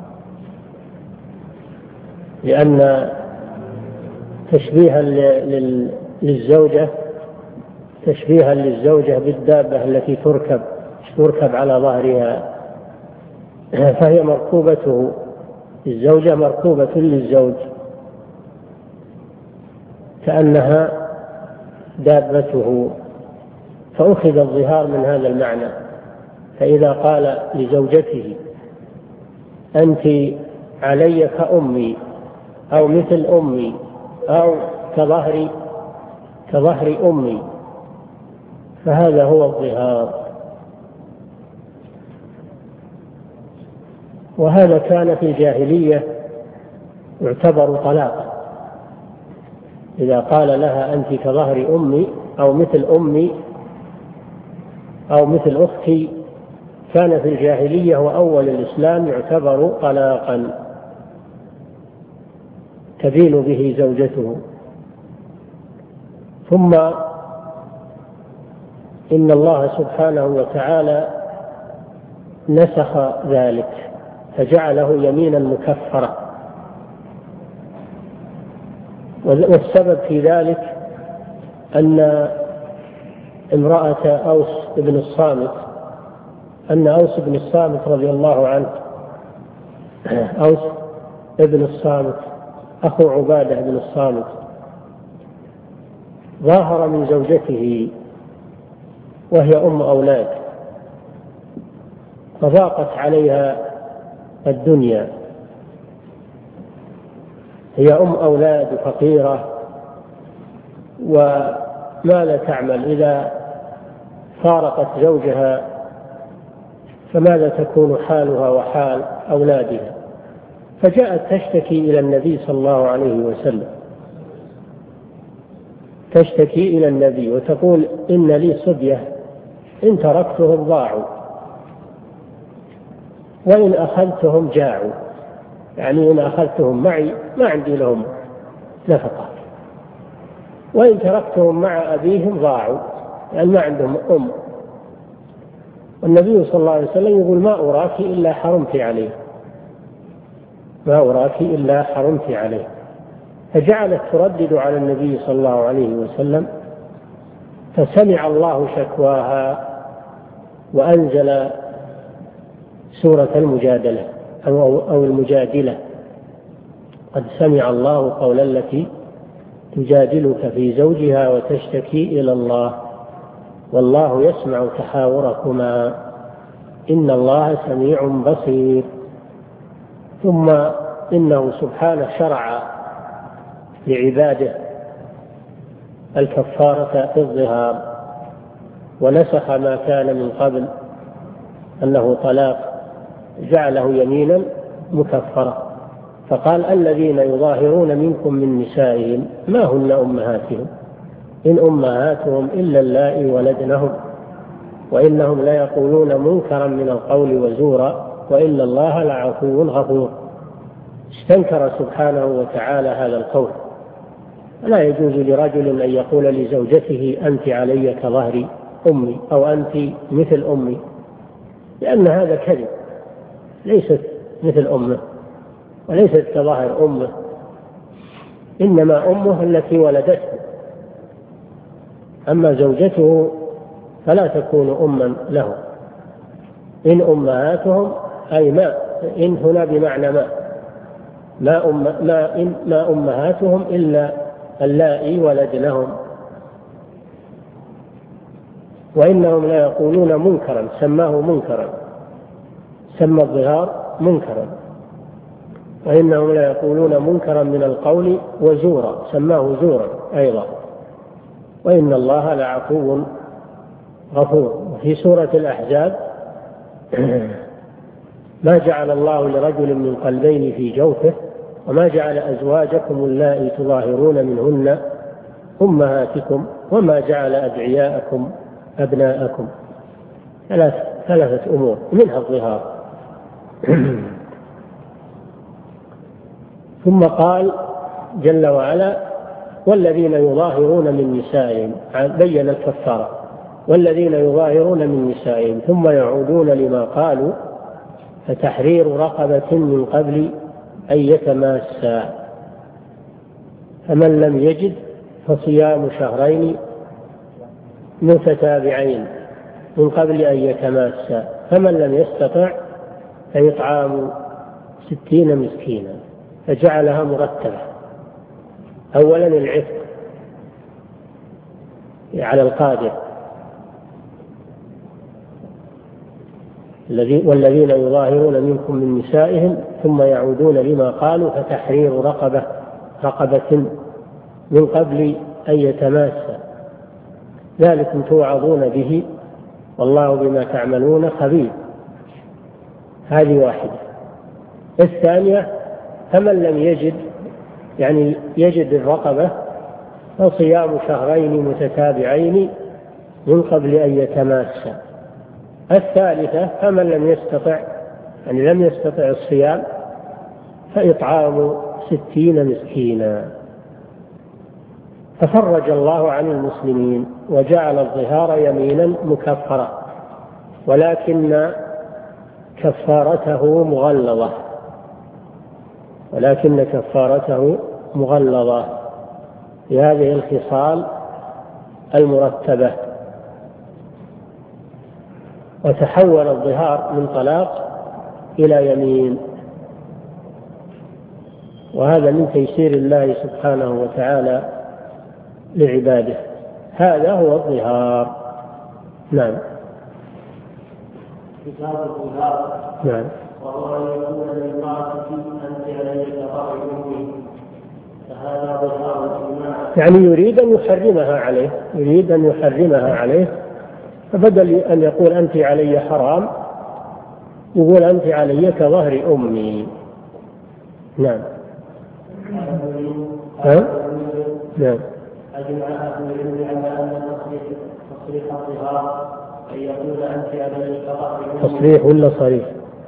لأن تشبيها للزوجة تشبيها للزوجة بالدابة التي تركب تركب على ظهرها، فهي مركوبته، الزوجة مركوبة للزوج كأنها دابته، فأخذ الظهار من هذا المعنى. فإذا قال لزوجته أنت علي كأمي أو مثل أمي أو كظهر كظهر أمي، فهذا هو الظهار. وهذا كان في الجاهلية يعتبر طلاقا، إذا قال لها أنت كظهر أمي أو مثل أمي أو مثل أختي، كان في الجاهلية وأول الإسلام يعتبر طلاقا تبين به زوجته. ثم إن الله سبحانه وتعالى نسخ ذلك فجعله يمينا مكفرة، والسبب في ذلك أن امرأة أوس بن الصامت أن أوس بن الصامت رضي الله عنه أوس بن الصامت أخو عبادة بن الصامت ظاهر من زوجته وهي أم أولاد، فضاقت عليها الدنيا، هي أم أولاد فقيرة وما لا تعمل، إذا فارقت زوجها فماذا تكون حالها وحال أولادها؟ فجاءت تشتكي إلى النبي صلى الله عليه وسلم، تشتكي إلى النبي وتقول إن لي صبية إن تركتهم ضاعوا وإن أخذتهم جاعوا، يعني إن أخذتهم معي ما عندي لهم نفقة، وإن تركتهم مع أبيهم ضاعوا، يعني ما عندهم أم. والنبي صلى الله عليه وسلم يقول ما أراك إلا حرمت عليه، ما أراك إلا حرمت عليه. فجعلت تردد على النبي صلى الله عليه وسلم، فسمع الله شكواها وأنزل سورة المجادلة أو المجادلة، قد سمع الله قول التي تجادلك في زوجها وتشتكي إلى الله والله يسمع تحاوركما إن الله سميع بصير. ثم إنه سبحانه شرع لعباده الكفارة في الظهار، ونسخ ما كان من قبل أنه طلاق جعله يمينا مكفرة، فقال الذين يظاهرون منكم من نسائهم ما هن أمهاتهم إن أمهاتهم إلا اللائي ولدنهم وإنهم ليقولون منكرا من القول وزورا وإن الله لعفو غفور. استنكر سبحانه وتعالى هذا القول. لا يجوز لرجل أن يقول لزوجته أنت علي كظهر أمي أو أنت مثل أمي، لأن هذا كذب، ليست مثل أمه وليست كظهر أمه، إنما أمه التي ولدته، أما زوجته فلا تكون أما له. إن أمهاتهم أي ما، إن هنا بمعنى ما ما, أم ما, إن ما أمهاتهم إلا اللائي ولدنهم وإنهم لا يقولون منكرا، سماه منكرا، سمى الظهار منكرا، وإنهم لا يقولون منكرا من القول وزورا، سماه زورا أيضا، وإن الله لعفو غفور. في سورة الأحزاب ما جعل الله لرجل من قلبين في جوفه وما جعل أزواجكم اللائي تظاهرون منهن أمهاتكم وما جعل أدعياءكم أبناءكم. ثلاث ثلاثة أمور منها الظهار. ثم قال جل وعلا والذين يظاهرون من نسائهم، بين الكفارة، والذين يظاهرون من نسائهم ثم يعودون لما قالوا فتحرير رقبة من قبل أن يتماسا، فمن لم يجد فصيام شهرين متتابعين من قبل أن يتماسا، فمن لم يستطع فإطعام ستين مسكينا، فجعلها مرتبة. أولا العتق على القادر، والذين يظاهرون منكم من نسائهم ثم يعودون لما قالوا فتحرير رقبة رقبة من قبل أن يتماسا، ذلكم توعظون به والله بما تعملون خبير. هذه واحدة. الثانية فمن لم يجد، يعني يجد الرقبة، فصيام شهرين متتابعين من قبل أن يتماسا. الثالثة فمن لم يستطع، يعني لم يستطع الصيام، فإطعام ستين مسكينا. ففرج الله عن المسلمين وجعل الظهار يمينا مكفرة، ولكن كفارته مغلظة ولكن كفارته مغلظة في هذه الخصال المرتبة. وتحول الظهار من طلاق إلى يمين، وهذا من تيسير الله سبحانه وتعالى لعباده. هذا هو الظهار. نعم. كتاب الظهار. نعم. وهو أن يكون للمرأة أنت عليك ظهر أمي، فهذا ظهار الإجماع. يعني يريد أن يحرمها عليه، يريد أن يحرمها عليه، فبدل أن يقول أنت علي حرام يقول أنت علي كظهر أمي. نعم. ها؟ نعم. أجمع أهل العلم على أن تصريح الظهار أن يقول أنت علي كظهر أمي. تصريح ولا صريح؟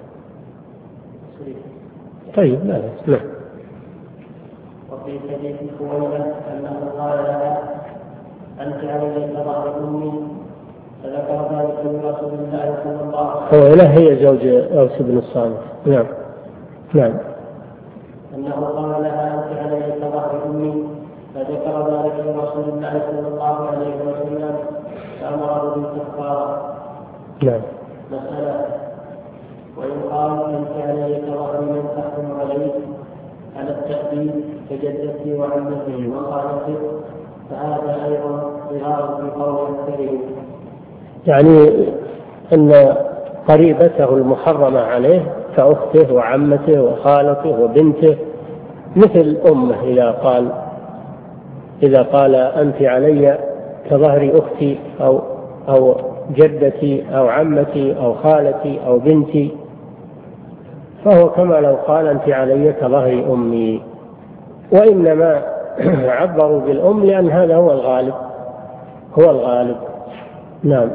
طيب لا لا. وفي حديث خويلة أنه قال لها أنت علي كظهر أمي، فذكر ذلك لرسول الله صلى الله عليه وسلم. خويلة هي زوج أوس بن الصامت. نعم. نعم. أنه قال لها أنت علي كظهر أمي، فذكر ذلك لرسول الله صلى الله عليه وسلم فأمره بالكفارة. نعم. مسألة. ويقال أنت علي كظهر من تحكم عليه على التأديب كجدتي وعمتي وخالتي، فهذا أيضا ظهار في قول أكثرهم. يعني أن قريبته المحرمة عليه كأخته وعمته وخالته وبنته مثل أمه، إذا قال إذا قال أنت علي كظهر أختي أو أو جدتي أو عمتي أو خالتي أو بنتي، فهو كما لو قال أنت علي كظهر أمي. وإنما عبروا بالأم لأن هذا هو الغالب هو الغالب. نعم.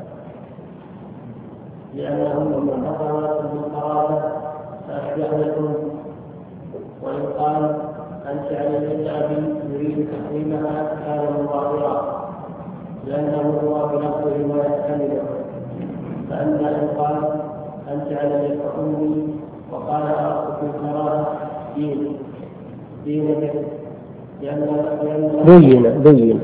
لأنهم من حضرات بالقرابة فأشبه لكم. ويقال أنت علي أبي يريد تحريمها كان مظاهرا لأنه هو بنفسه ويحتمله. فأما إن قال أنت علي كأمي وقال أخذ الكراهة دين دين بين بين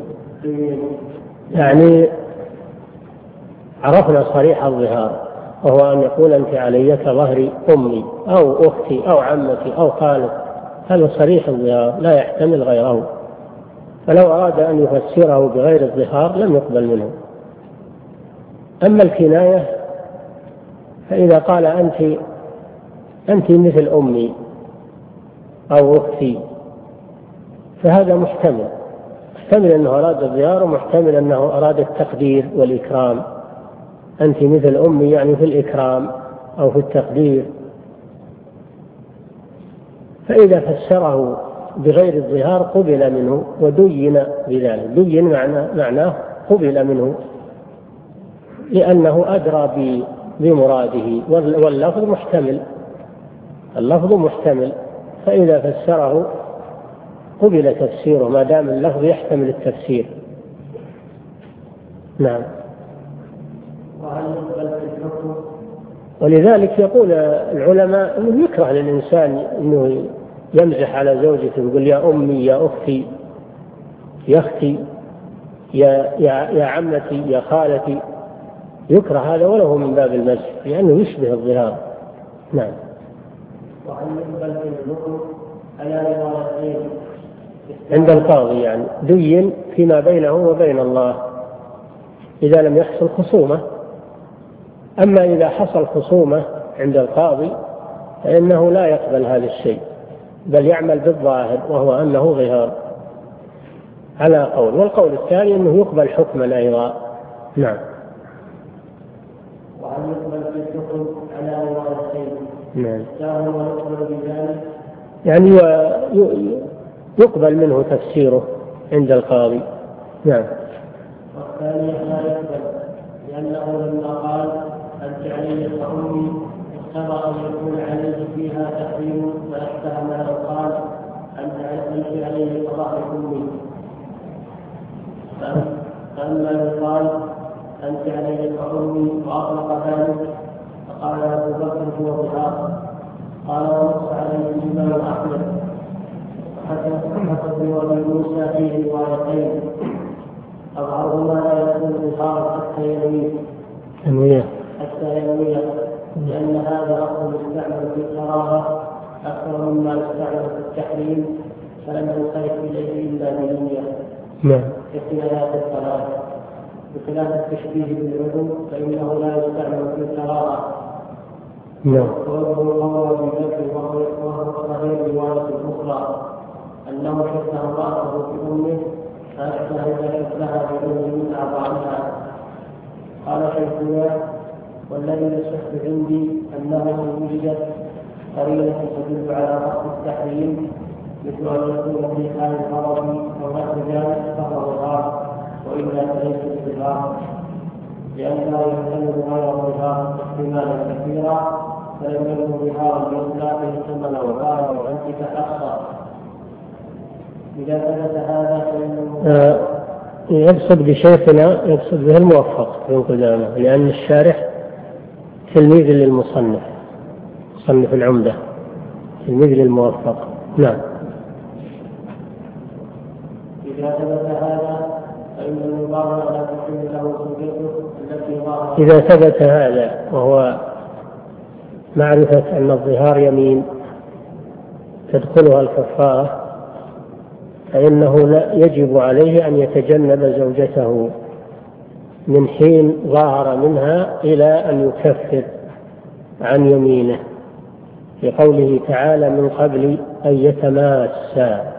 يعني عرفنا صريح الظهار، وهو أن يقول أنت علي كظهر أمي أو أختي أو عمتي أو خالتي، هذا صريح الظهار لا يحتمل غيره. فلو أراد أن يفسره بغير الظهار لم يقبل منه. أما الكناية فإذا قال أنت أنت مثل أمي أو أختي فهذا محتمل محتمل أنه أراد الظهار، ومحتمل أنه أراد التقدير والإكرام. أنت مثل أمي يعني في الإكرام أو في التقدير. فإذا فسره بغير الظهار قبل منه ودين بذلك. دين معناه, معناه قبل منه لأنه أدرى بمراده، واللفظ محتمل اللفظ محتمل فإذا فسره قبل تفسيره ما دام اللفظ يحتمل التفسير. نعم. ولذلك يقول العلماء أنه يكره للإنسان أنه يمزح على زوجته ويقول يا أمي يا أختي يا أختي يا, يا, يا عمتي يا خالتي، يكره هذا وله من باب المزح لأنه يشبه الظهار. نعم. عند القاضي يعني دين فيما بينه وبين الله إذا لم يحصل خصومة. أما إذا حصل خصومة عند القاضي فإنه لا يقبل هذا الشيء بل يعمل بالظاهر وهو أنه ظهار على قول، والقول الثاني أنه يقبل حكما أيضا. نعم. وأن يقبل في الحكم على روايتين. نعم. ويقبل بذلك يعني يقبل منه تفسيره عند القاضي. نعم. والثاني لا يقبل لأنه لما قال أنت علي كأمي اختبأ أن يكون عليه فيها تحريم فاحتهم لو قال أنت علي كظهر أمي. فأما يقال أنت علي كأمي وأطلق ذلك فقال أبو بكر هو ظهار. قال ونص عليه الإمام أحمد حتى ابن موسى فيه روايتين أظهرهما لا يكون ظهارا حتى ينويه حتى ينويه لأن هذا أصل يستعمل في الكراهة أكثر مما يستعمل في التحريم فلم ينصرف إليه إلا بنية. نعم. كفي آيات الصلاة بخلاف التشبيه بالعلوم فإنه لا يستعمل في الكراهة. نعم. ويظهر قوله بذلك وهو صحيح رواية أخرى أنه شبه امرأته بأمه فأشبه إذا شبهها بأمه من أعضائها. قال شيخنا والذي يصح عندي أنه وجدت قرينة تدل على أصل التحريم مثل أن يكون في حال الغضب أو نحو ذلك فهو ظهار وإلا فليس بظهار لأنه يحتمل غير ظهار احتمالا كثيرا فلم يكن ظهارا بإطلاقه ثم لو قال وأنت كأخطأ. إذا ثبت هذا فإنه يقصد بشيخنا يقصد به الموفق ابن قدامة لأن الشارح تلميذ للمصنف مصنف العمدة تلميذ للموفق. نعم. إذا ثبت هذا فإن المضارع لا تحل له زوجته التي ظاهرت. إذا ثبت هذا وهو معرفة أن الظهار يمين تدخلها الكفارة فإنه لا يجب عليه أن يتجنب زوجته من حين ظاهر منها إلى أن يكفر عن يمينه في قوله تعالى من قبل أن يتماسا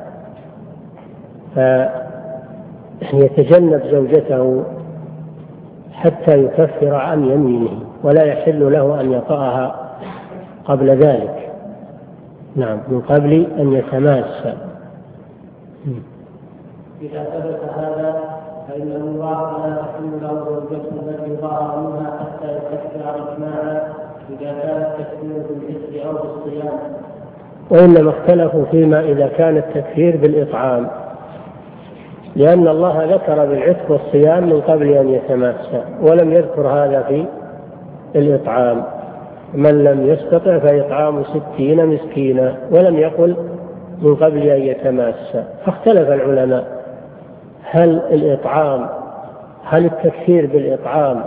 فيتجنب زوجته حتى يكفر عن يمينه ولا يحل له أن يطأها قبل ذلك. نعم. من قبل أن يتماسا. إذا ثبت هذا فإن المضارع لا تحل له زوجته التي ظهر منها حتى يكفر إجماعا إذا كان التكفير بالإثم أو بالصيام. وإنما اختلفوا فيما إذا كان التكفير بالإطعام لأن الله ذكر بالعتق والصيام من قبل أن يتماسا ولم يذكر هذا في الإطعام من لم يستطع فإطعام ستين مسكينا ولم يقل من قبل أن يتماسا. فاختلف العلماء هل الإطعام هل التكفير بالإطعام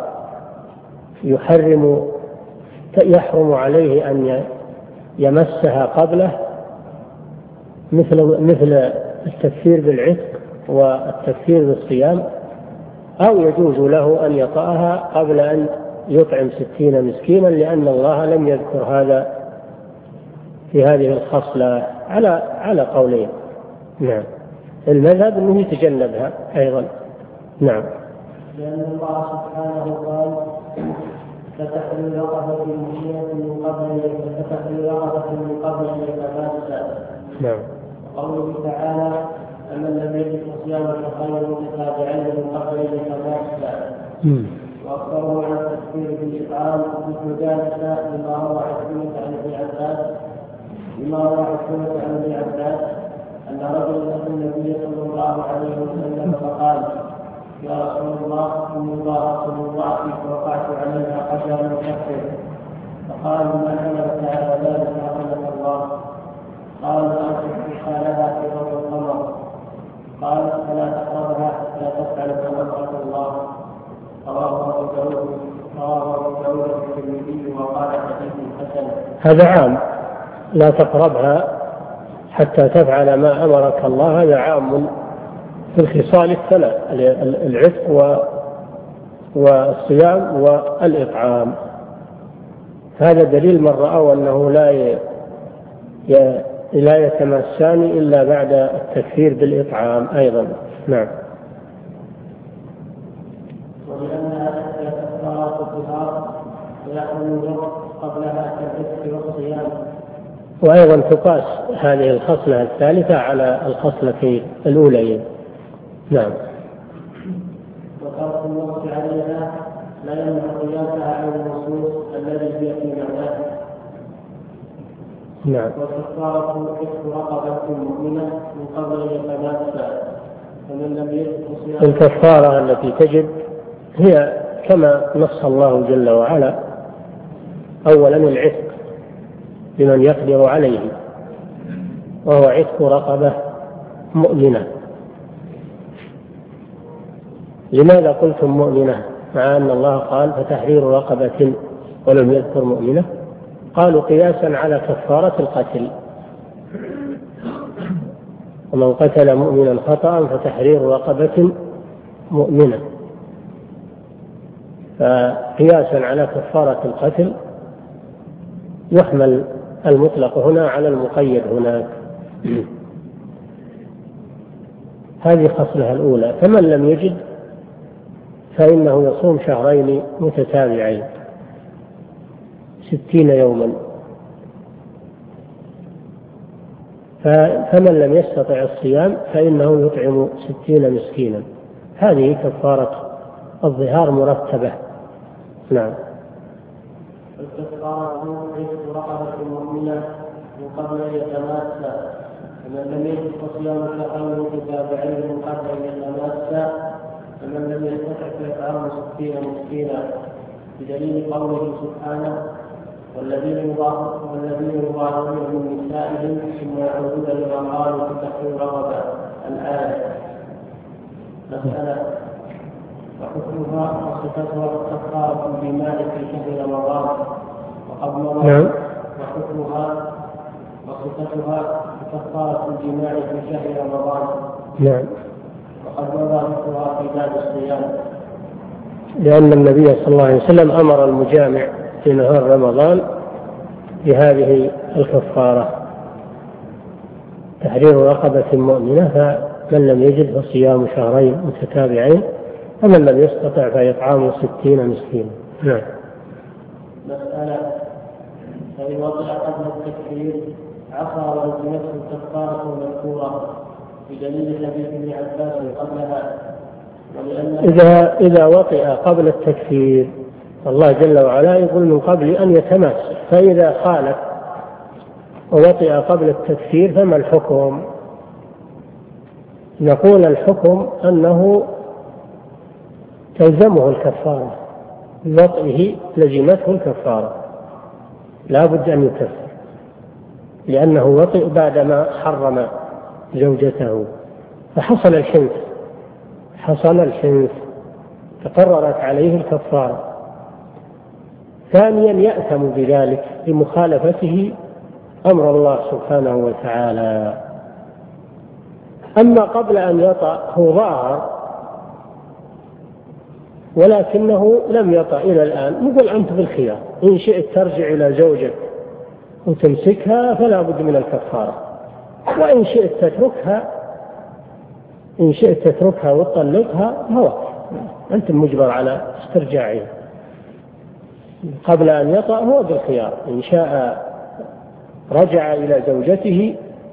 يحرم يحرم عليه أن يمسها قبله مثل مثل التكفير بالعتق والتكفير بالصيام أو يجوز له أن يطأها قبل أن يطعم ستين مسكينا لأن الله لم يذكر هذا في هذه الخصلة على على قولين. نعم. المذهب أنه يتجنبها أيضا. نعم. لأن الله سبحانه قال فتحرير رقبة مؤمنة من قبل فتحرير رقبة من قبل أن يتماسا. نعم. قوله تعالى أمن لم يجد صيام شهرين متتابعين من قبل أن يتماسا. وأكثرهم عن التكفير بالإطعام مثل ذلك لما روى عكرمة عن ابن عباس لما روى عكرمة عن ابن عباس أن رجلا أتى النبي صلى الله عليه وسلم فقال: يا رسول الله، إني ضاعت امرأتي فوقعت عليها حجرا كثير. فقال: ما حملك على ذلك رحمك الله؟ قال: أنفق حالها في ضوء القمر. قال: فلا تقربها حتى تفعل كما أمرك الله. رواه أبو داود رواه أبو داود الترمذي وقال حديث حسن. هذا عام، لا تقربها حتى تفعل ما أمرك الله، هذا عام في الخصال الثلاث: العتق والصيام والإطعام. هذا دليل من رأوا أنه لا لا يتمسان إلا بعد التكفير بالإطعام أيضا. نعم. ولأنها تحت كفارات الظهار ويحرم الوقت قبلها كالعتق والصيام. وأيضا تقاس هذه الخصلة الثالثة على الخصلتين الأولين. نعم. وترك الوقت عليها لا يمنع قياسها عن النصوص الذي هي في معناه. نعم. وكفارة عتق رقبة مؤمنة من قبل أن يتماسى، فمن لم يجد صيام. الكفارة التي تجب هي كما نص الله جل وعلا: أولا العتق لمن يقدر عليه، وهو عتق رقبة مؤمنة. لماذا قلتم مؤمنة مع أن الله قال فتحرير رقبة ولم يذكر مؤمنة؟ قالوا قياسا على كفارة القتل: ومن قتل مؤمنا خطأ فتحرير رقبة مؤمنة. فقياسا على كفارة القتل يحمل المطلق هنا على المقيد هناك. هذه خصلها الأولى. فمن لم يجد فإنه يصوم شهرين متتابعين ستين يوما. فمن لم يستطع الصيام فإنه يطعم ستين مسكينا. هذه كفارة الظهار مرتبة. نعم. الكفارة عتق رقبة مؤمنة من قبل أن يتماسى، فمن لم يجد فصيام شهرين متتابعين من قبل أن يتماسى، فمن لم يستطع فإطعام ستين مسكينا، بدليل قوله سبحانه: والذين يظاهرون من نسائهم ثم يعودون لما قالوا فتحرير رقبة. الآية. مسألة: وحكمها وصفتها كفارة بمال في شهر رمضان وقد مضى. نعم. وحكمها وصفتها كفارة الجماع في شهر رمضان. نعم. وقد مضى ذكرها في باب الصيام. لأن النبي صلى الله عليه وسلم أمر المجامع في نهار رمضان بهذه الكفارة: تحرير رقبة مؤمنة، فمن لم يجد فصيام شهرين متتابعين، فمن لم يستطع فإطعام ستين مسكينا. نعم. مسألة: فإن وضع قبل التكفير عصى ولزمته الكفارة المذكورة بدليل حديث ابن عباس قبلها. إذا إذا وطئ قبل التكفير الله جل وعلا يقول من قبل أن يتماس، فإذا خالف ووطئ قبل التكفير فما الحكم؟ نقول الحكم أنه تلزمه الكفارة، بوطئه لزمته الكفارة، لا بد أن يكفر، لأنه وطئ بعدما حرم زوجته فحصل الحنث حصل الحنث تقررت عليه الكفارة. ثانيا يأثم بذلك لمخالفته أمر الله سبحانه وتعالى. أما قبل أن يطأ هو ظاهر ولكنه لم يطأ إلى الآن، نقول أنت بالخيار، إن شئت ترجع إلى زوجك وتمسكها فلا بد من الكفارة، وإن شئت تتركها إن شئت تتركها وتطلقها هو أنت مجبر على استرجاعها. قبل أن يطأ هو بالخيار، إن شاء رجع إلى زوجته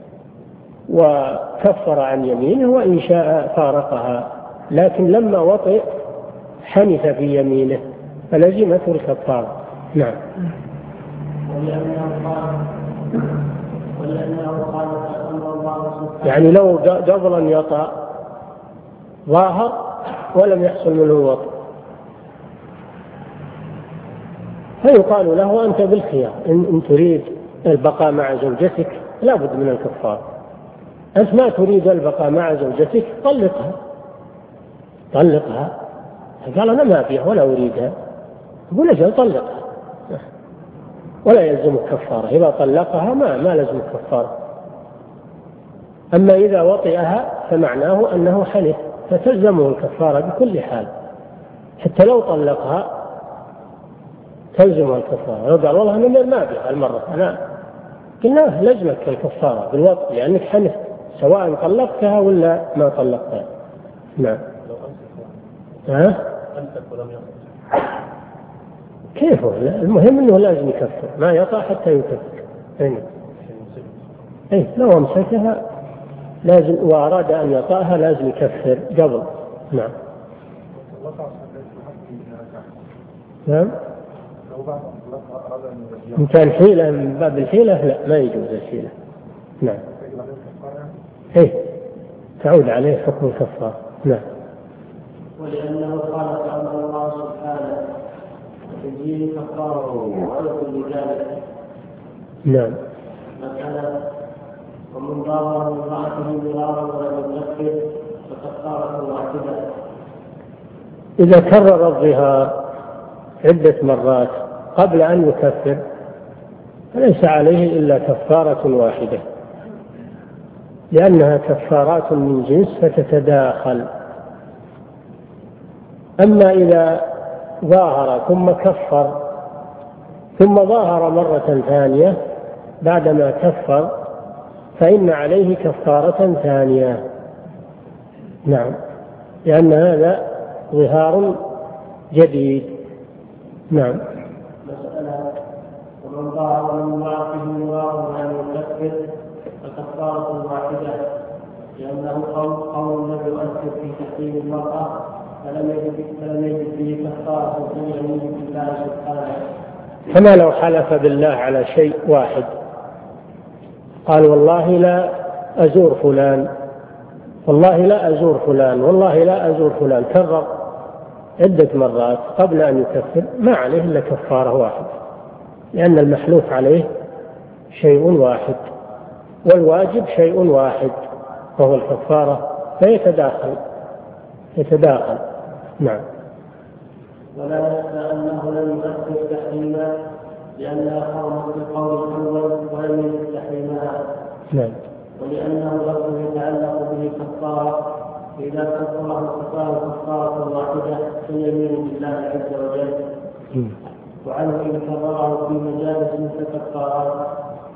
وكفر عن يمينه، وإن شاء فارقها، لكن لما وطئ حنث في يمينه فلزمته الكفارة. نعم. ولأنه قال ولأنه قال أمر الله سبحانه يعني لو قبل أن يطأ ظاهر ولم يحصل منه وطء فيقال له أنت بالخيار، إن, إن تريد البقاء مع زوجتك لا بد من الكفارة. أنت ما تريد البقاء مع زوجتك طلقها طلقها قال أنا ما أبيها ولا أريدها، يقول أجل طلقها ولا يلزم الكفارة. إذا طلقها ما ما لزم الكفارة. أما إذا وطئها فمعناه أنه حلف فتلزمه الكفارة بكل حال، حتى لو طلقها تلزمه الكفارة. لو قال والله أنا ما أبيها المرة أنا قلنا لزمك الكفارة بالوطء لأنك حلفت سواء طلقتها ولا ما طلقتها. نعم. ها؟ كيف؟ المهم أنه لازم يكفر، ما يطأ حتى يكفر. أي أي لو أمسكها لازم وأراد أن يطأها لازم يكفر قبل. نعم. نعم. إن كان حيلة من باب الحيلة لا ما يجوز الحيلة. نعم. إيه تعود عليه حكم الكفارة. نعم. ولأنه قال أمر الله سبحانه تجيء كفارة ويقول لذلك. نعم. مثلا ومن ضار امرأته ضرارا ولم يكفر فكفارة واحدة. إذا كرر الظهار عدة مرات قبل أن يكفر فليس عليه إلا كفارة واحدة لأنها كفارات من جنس فتتداخل. أما إذا ظاهر ثم كفر ثم ظاهر مرة ثانية بعدما كفر فإن عليه كفارة ثانية. نعم. لأن هذا ظهار جديد. نعم. مسألة ومن ظاهر من امرأته ظهارا أن يكفر فكفارة واحدة لأنه قول لم يؤثر في تحريم المرأة فلم يجد فلم يجد به كفارة يمين بالله سبحانه. كما لو حلف بالله على شيء واحد قال والله لا أزور فلان والله لا أزور فلان والله لا أزور فلان كرر عدة مرات قبل أن يكفر ما عليه إلا كفارة واحدة لأن المحلوف عليه شيء واحد والواجب شيء واحد وهو الكفارة فيتداخل يتداخل. نعم. ولا يخفى أنه لم يؤثر تحريما لأنها حرمت بالقول الأول ولم يجد تحريمها. نعم. ولأنه لفظ يتعلق به كفارة إذا كفره كفاره كفارة واحدة فيمين بالله عز وجل. وعنه إن كرره في مجالس ككفارات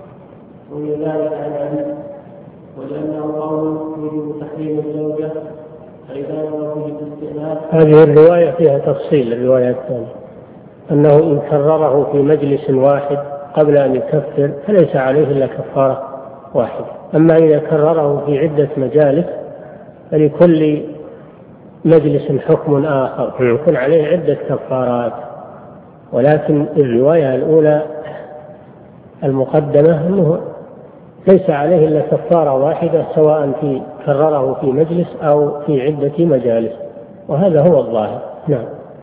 ولذلك عن علي. ولأنه قول يجب تحريم الزوجة فإذا نظر فيه الاستئناف. هذه الرواية فيها تفصيل. الرواية الثانية أنه إن كرره في مجلس واحد قبل أن يكفر فليس عليه إلا كفارة واحدة. أما إذا كرره في عدة مجالس فلكل مجلس حكم آخر يكون عليه عدة كفارات. ولكن الرواية الأولى المقدمة أنه ليس عليه إلا كفارة واحدة سواء في كرره في مجلس أو في عدة مجالس وهذا هو الظاهر. نعم.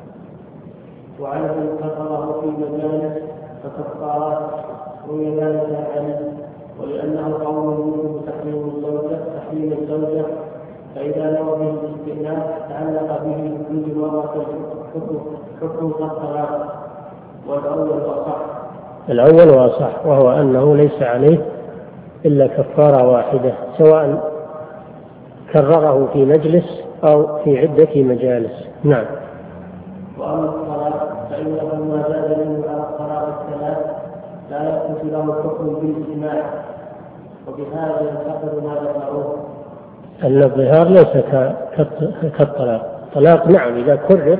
وعنه إن كرره في مجالس فكفارات ولذلك عنه. ولأنه قول يوجب تحريم الزوجة تحريم الزوجة فإذا نوى به الاستئناف تعلق به بكل مرة حكم الطلاق والأول أصح. الأول أصح وهو أنه ليس عليه إلا كفارة واحدة سواء كرره في مجلس أو في عدة مجالس. نعم. وأما الطلاق فإنه ما زاد منه على الطلاق الثلاث لا يثبت له الحكم بالإجماع وبهذا ينتقد ما ذكروه. أن الظهار ليس كالطلاق. الطلاق نعم إذا كرر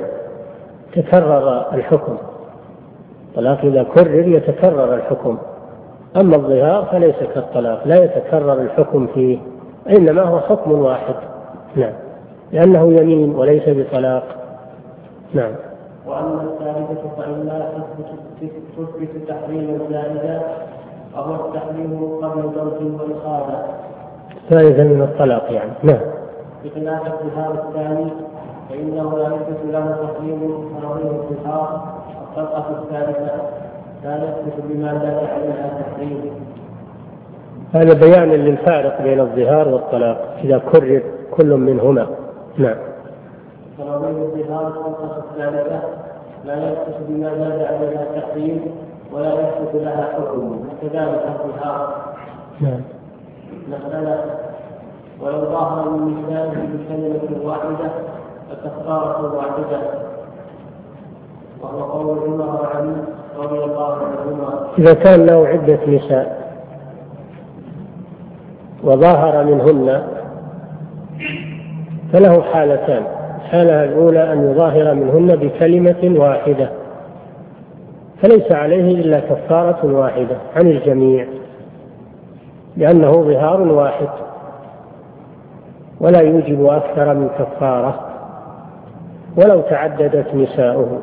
تكرر الحكم. الطلاق إذا كرر يتكرر الحكم. أما الظهار فليس كالطلاق لا يتكرر الحكم فيه إنما هو حكم واحد. نعم. لأنه يمين وليس بطلاق. نعم. وأما الثالثة فإنها تثبت تحريما زائدا وهو التحريم قبل زوج وإخاذة. ثالثا من الطلاق يعني. نعم. بخلاف الظهار الثاني فإنه لا يثبت له تحريم ونظير الظهار. الطلقة الثالثة لا يثبت بما دل عليها تحريم. هذا بيان للفارق بين الظهار والطلاق إذا كرر كل منهما. نعم. ونظير الظهار الطلقة الثالثة لا يثبت بما دل عليها تحريم ولا يثبت لها حكم، وكذلك الظهار. نعم. مسألة: ولو ظاهر من نسائه بكلمة واحدة فكفارة واحدة، وهو قول عمر وعلي رضي الله عنهما. إذا كان له عدة نساء وظاهر منهن فله حالتان. الحالة الأولى أن يظاهر منهن بكلمة واحدة فليس عليه إلا كفارة واحدة عن الجميع لأنه ظهار واحد ولا يوجب أكثر من كفارة ولو تعددت نساؤه.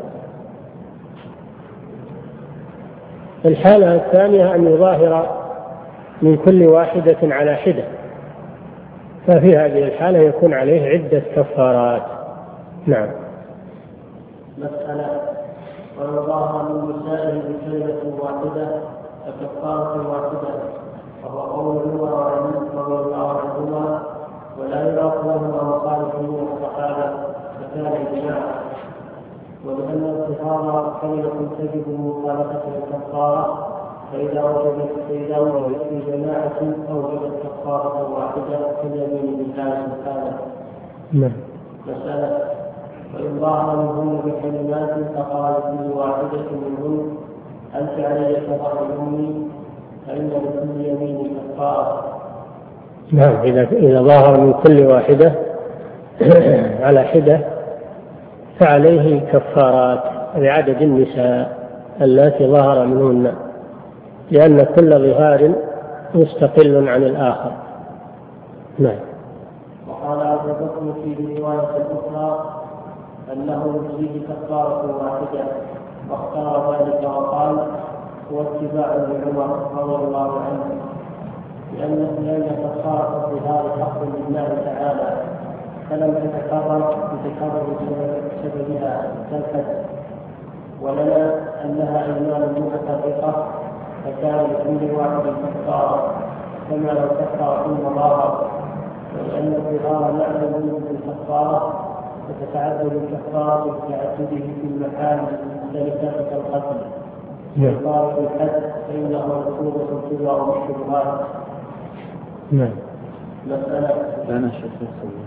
الحالة الثانية أن يظاهر من كل واحدة على حدة، ففي هذه الحالة يكون عليه عدة كفارات. نعم. مسألة: ولو ظاهر من نسائه بكلمة واحدة فكفارة واحدة، وهو قول عمر وعلي رضي الله عنهما، ولا يعرف لهما مخالف من الصحابة فكان إجماعا. ولأن الظهار كلمة تجب مخالفة الكفارة فإذا وجدت فإذا وجدت في جماعة أوجبت كفارة واحدة كاليمين بالله سبحانه. نعم. مسألة: وإن ظهر منهن بكلمات فقال كل واحدة منهن أنت علي كظهر أمي فإن لكل يمين كفارة. نعم. إذا إذا ظهر من كل واحدة على حدة فعليه كفارات بعدد النساء التي ظهر منهن، لأن كل ظهار مستقل عن الآخر. نعم. وقال أبو بكر في رواية أخرى أنه يجزيه كفارة واحدة، واختار ذلك وقال هو اتباع لعمر رضي الله عنه، لأن لأن كفارة الظهار حق لله تعالى فلم تتكرر بتكرر سببها كالحد، ولنا أنها أيمان متفرقة فكان لكل واحد كفارة كما لو كفر ثم ظاهر، ولأن الظهار لا يجوز بالكفارة فتتعدد الكفارة بتعدده في المحال مختلفة كالقتل. كفارة الحد فإنه مكتوبة الكبرى والشبهات. نعم. مسألة: أنا شخص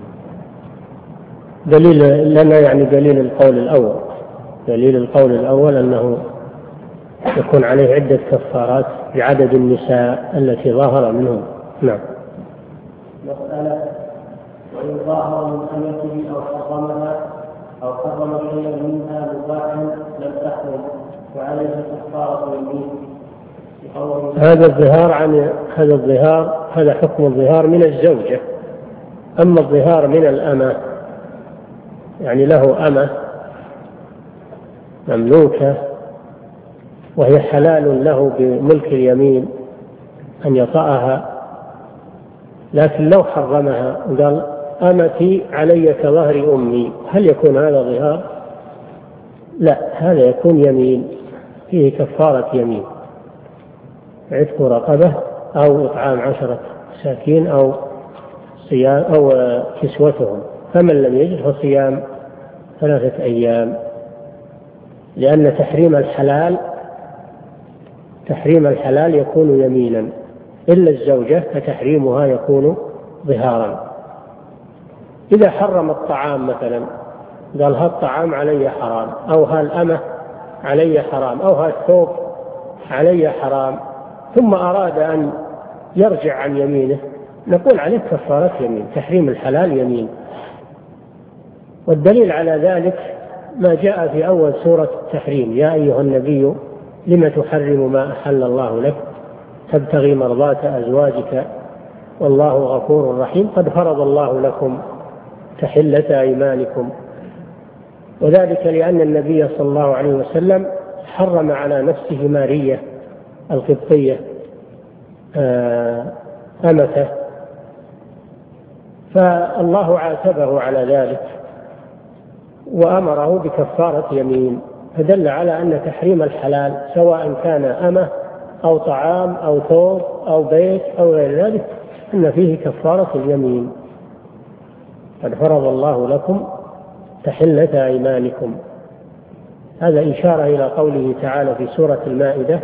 دليل لنا يعني دليل القول الأول دليل القول الأول أنه يكون عليه عدة كفارات بعدد النساء التي ظاهر منهم. نعم. مسألة: وإن ظاهر من أمته أو حرمها أو حرم شيئا منها مباحا لم تحرم وعليها كفارة يمين. هذا الظهار عن هذا الظهار هذا حكم الظهار من الزوجة. أما الظهار من الأمة يعني له أمة مملوكة وهي حلال له بملك اليمين أن يطأها، لكن لو حرمها قال أمتي علي كظهر أمي، هل يكون هذا ظهار؟ لا، هذا يكون يمين فيه كفارة يمين، عتق رقبة أو إطعام عشرة مساكين أو صيام أو كسوتهم، فمن لم يجد فصيام ثلاثة أيام. لأن تحريم الحلال تحريم الحلال يكون يمينا، إلا الزوجة فتحريمها يكون ظهارا. إذا حرم الطعام مثلا قال هالطعام علي حرام، أو هالأمة علي حرام، أو هالثوب علي حرام، ثم أراد أن يرجع عن يمينه، نقول عليه كفارة يمين، تحريم الحلال يمين. والدليل على ذلك ما جاء في أول سورة التحريم: يا أيها النبي لم تحرم ما أحل الله لك تبتغي مرضات أزواجك والله غفور رحيم قد فرض الله لكم تحلة أيمانكم. وذلك لأن النبي صلى الله عليه وسلم حرم على نفسه مارية القبطية أمته، فالله عاتبه على ذلك وأمره بكفارة يمين، فدل على أن تحريم الحلال سواء كان أمة أو طعام أو ثوب أو بيت أو غير ذلك أن فيه كفارة اليمين. قد فرض الله لكم تحلة أيمانكم. هذا إشارة إلى قوله تعالى في سورة المائدة: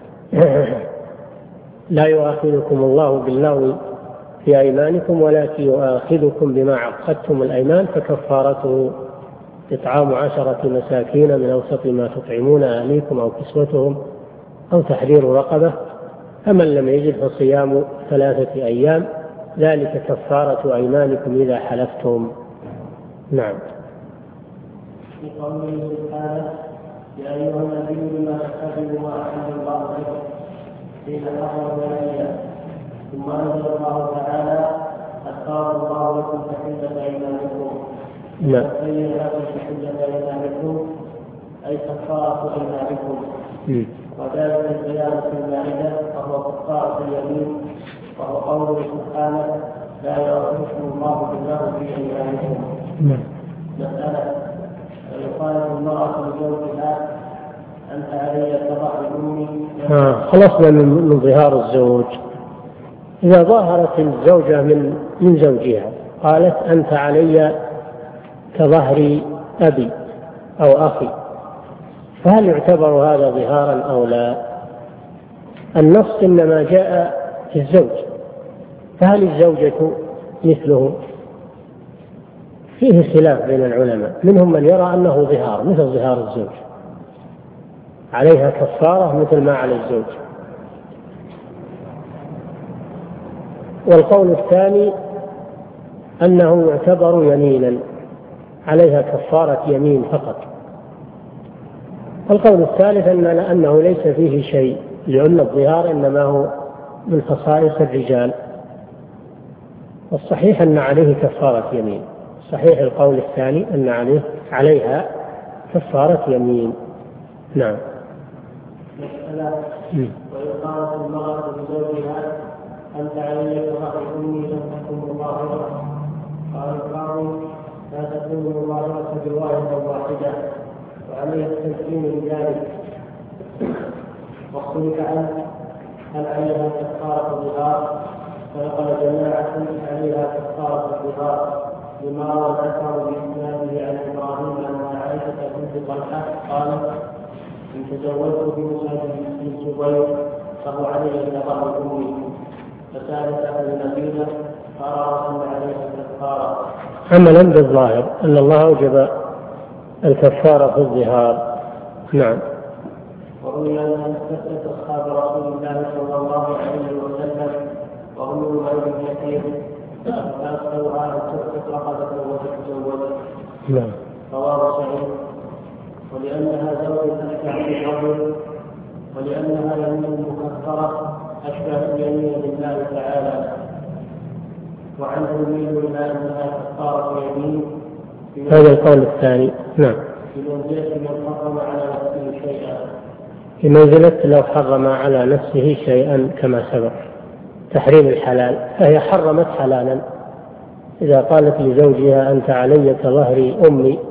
لا يؤاخذكم الله باللغو في أيمانكم ولكن يؤاخذكم بما عقدتم الأيمان فكفارته إطعام عشرة مساكين من أوسط ما تطعمون أهليكم أو كسوتهم أو تحرير رقبة، فمن لم يجد فصيام ثلاثة أيام ذلك كفارة أيمانكم إذا حلفتم. نعم. في قوله سبحانه: يا أيها النبي لما تتخذوا ما أحل الله لكم حين حرم عليها، ثم أنزل الله تعالى: أختار الله لكم تحلة أيمانكم. نعم. فإن هذه تحلة أيمانكم أي كفارة أيمانكم، وذلك البيان في المائدة وهو كفارة اليمين، وهو قوله سبحانه: لا يؤاخذكم الله باللغو في أيمانكم. مسألة: ويقال المرأة لزوجها: أنت علي كظهر أمي. آه خلصنا من ظهار الزوج. إذا ظاهرت الزوجة من من زوجها قالت: أنت علي كظهر أبي أو أخي، فهل يعتبر هذا ظهارا أو لا؟ النص إنما جاء في الزوج، فهل الزوجة مثله؟ فيه خلاف بين العلماء، منهم من يرى أنه ظهار مثل ظهار الزوج، عليها كفارة مثل ما على الزوج. والقول الثاني أنه يعتبر يمينا، عليها كفارة يمين فقط. القول الثالث أن أنه ليس فيه شيء، لأن الظهار إنما هو من خصائص الرجال. والصحيح أن عليه كفارة يمين، صحيح القول الثاني أن عليه عليها كفارة يمين. نعم. ويقال المرأة لزوجها: أنت علي كظهر أمي لم تكن مظاهرة. قال القاضي: لا تكون مظاهرة بالواحدة الواحدة، وعليه التمكين بذلك. واختلف عنه هل عليها كفارة الظهار، فنقل جماعة عليها كفارة الظهار لما روى الأثر بإسناده عن إبراهيم أن عائشة بنت طلحة قالت: إن تزوجت بموسى بن الزبير فهو علي كظهر أمي، فسألت أهل المدينة فأراد عليها الكفارة. عملا بالظاهر أن الله أوجب الكفارة في الظهار. نعم. وروي أن استفتت أصحاب رسول الله صلى الله عليه وسلم وهم غير كثير فأستوى أن تفتت رقبة وتتزوج. نعم. رواه سعيد. ولأنها زوج أشبه بالرجل، ولأنها يمين مكفرة أشبه بيمين الله تعالى، وعنه يميل إلى أنها كفارة يمين. هذا القول الثاني. نعم. بمنزلة من حرم على نفسه شيئا، بمنزلة لو حرم على نفسه شيئا كما سبق تحريم الحلال، فهي حرمت حلالا. إذا قالت لزوجها: أنت علي كظهر أمي،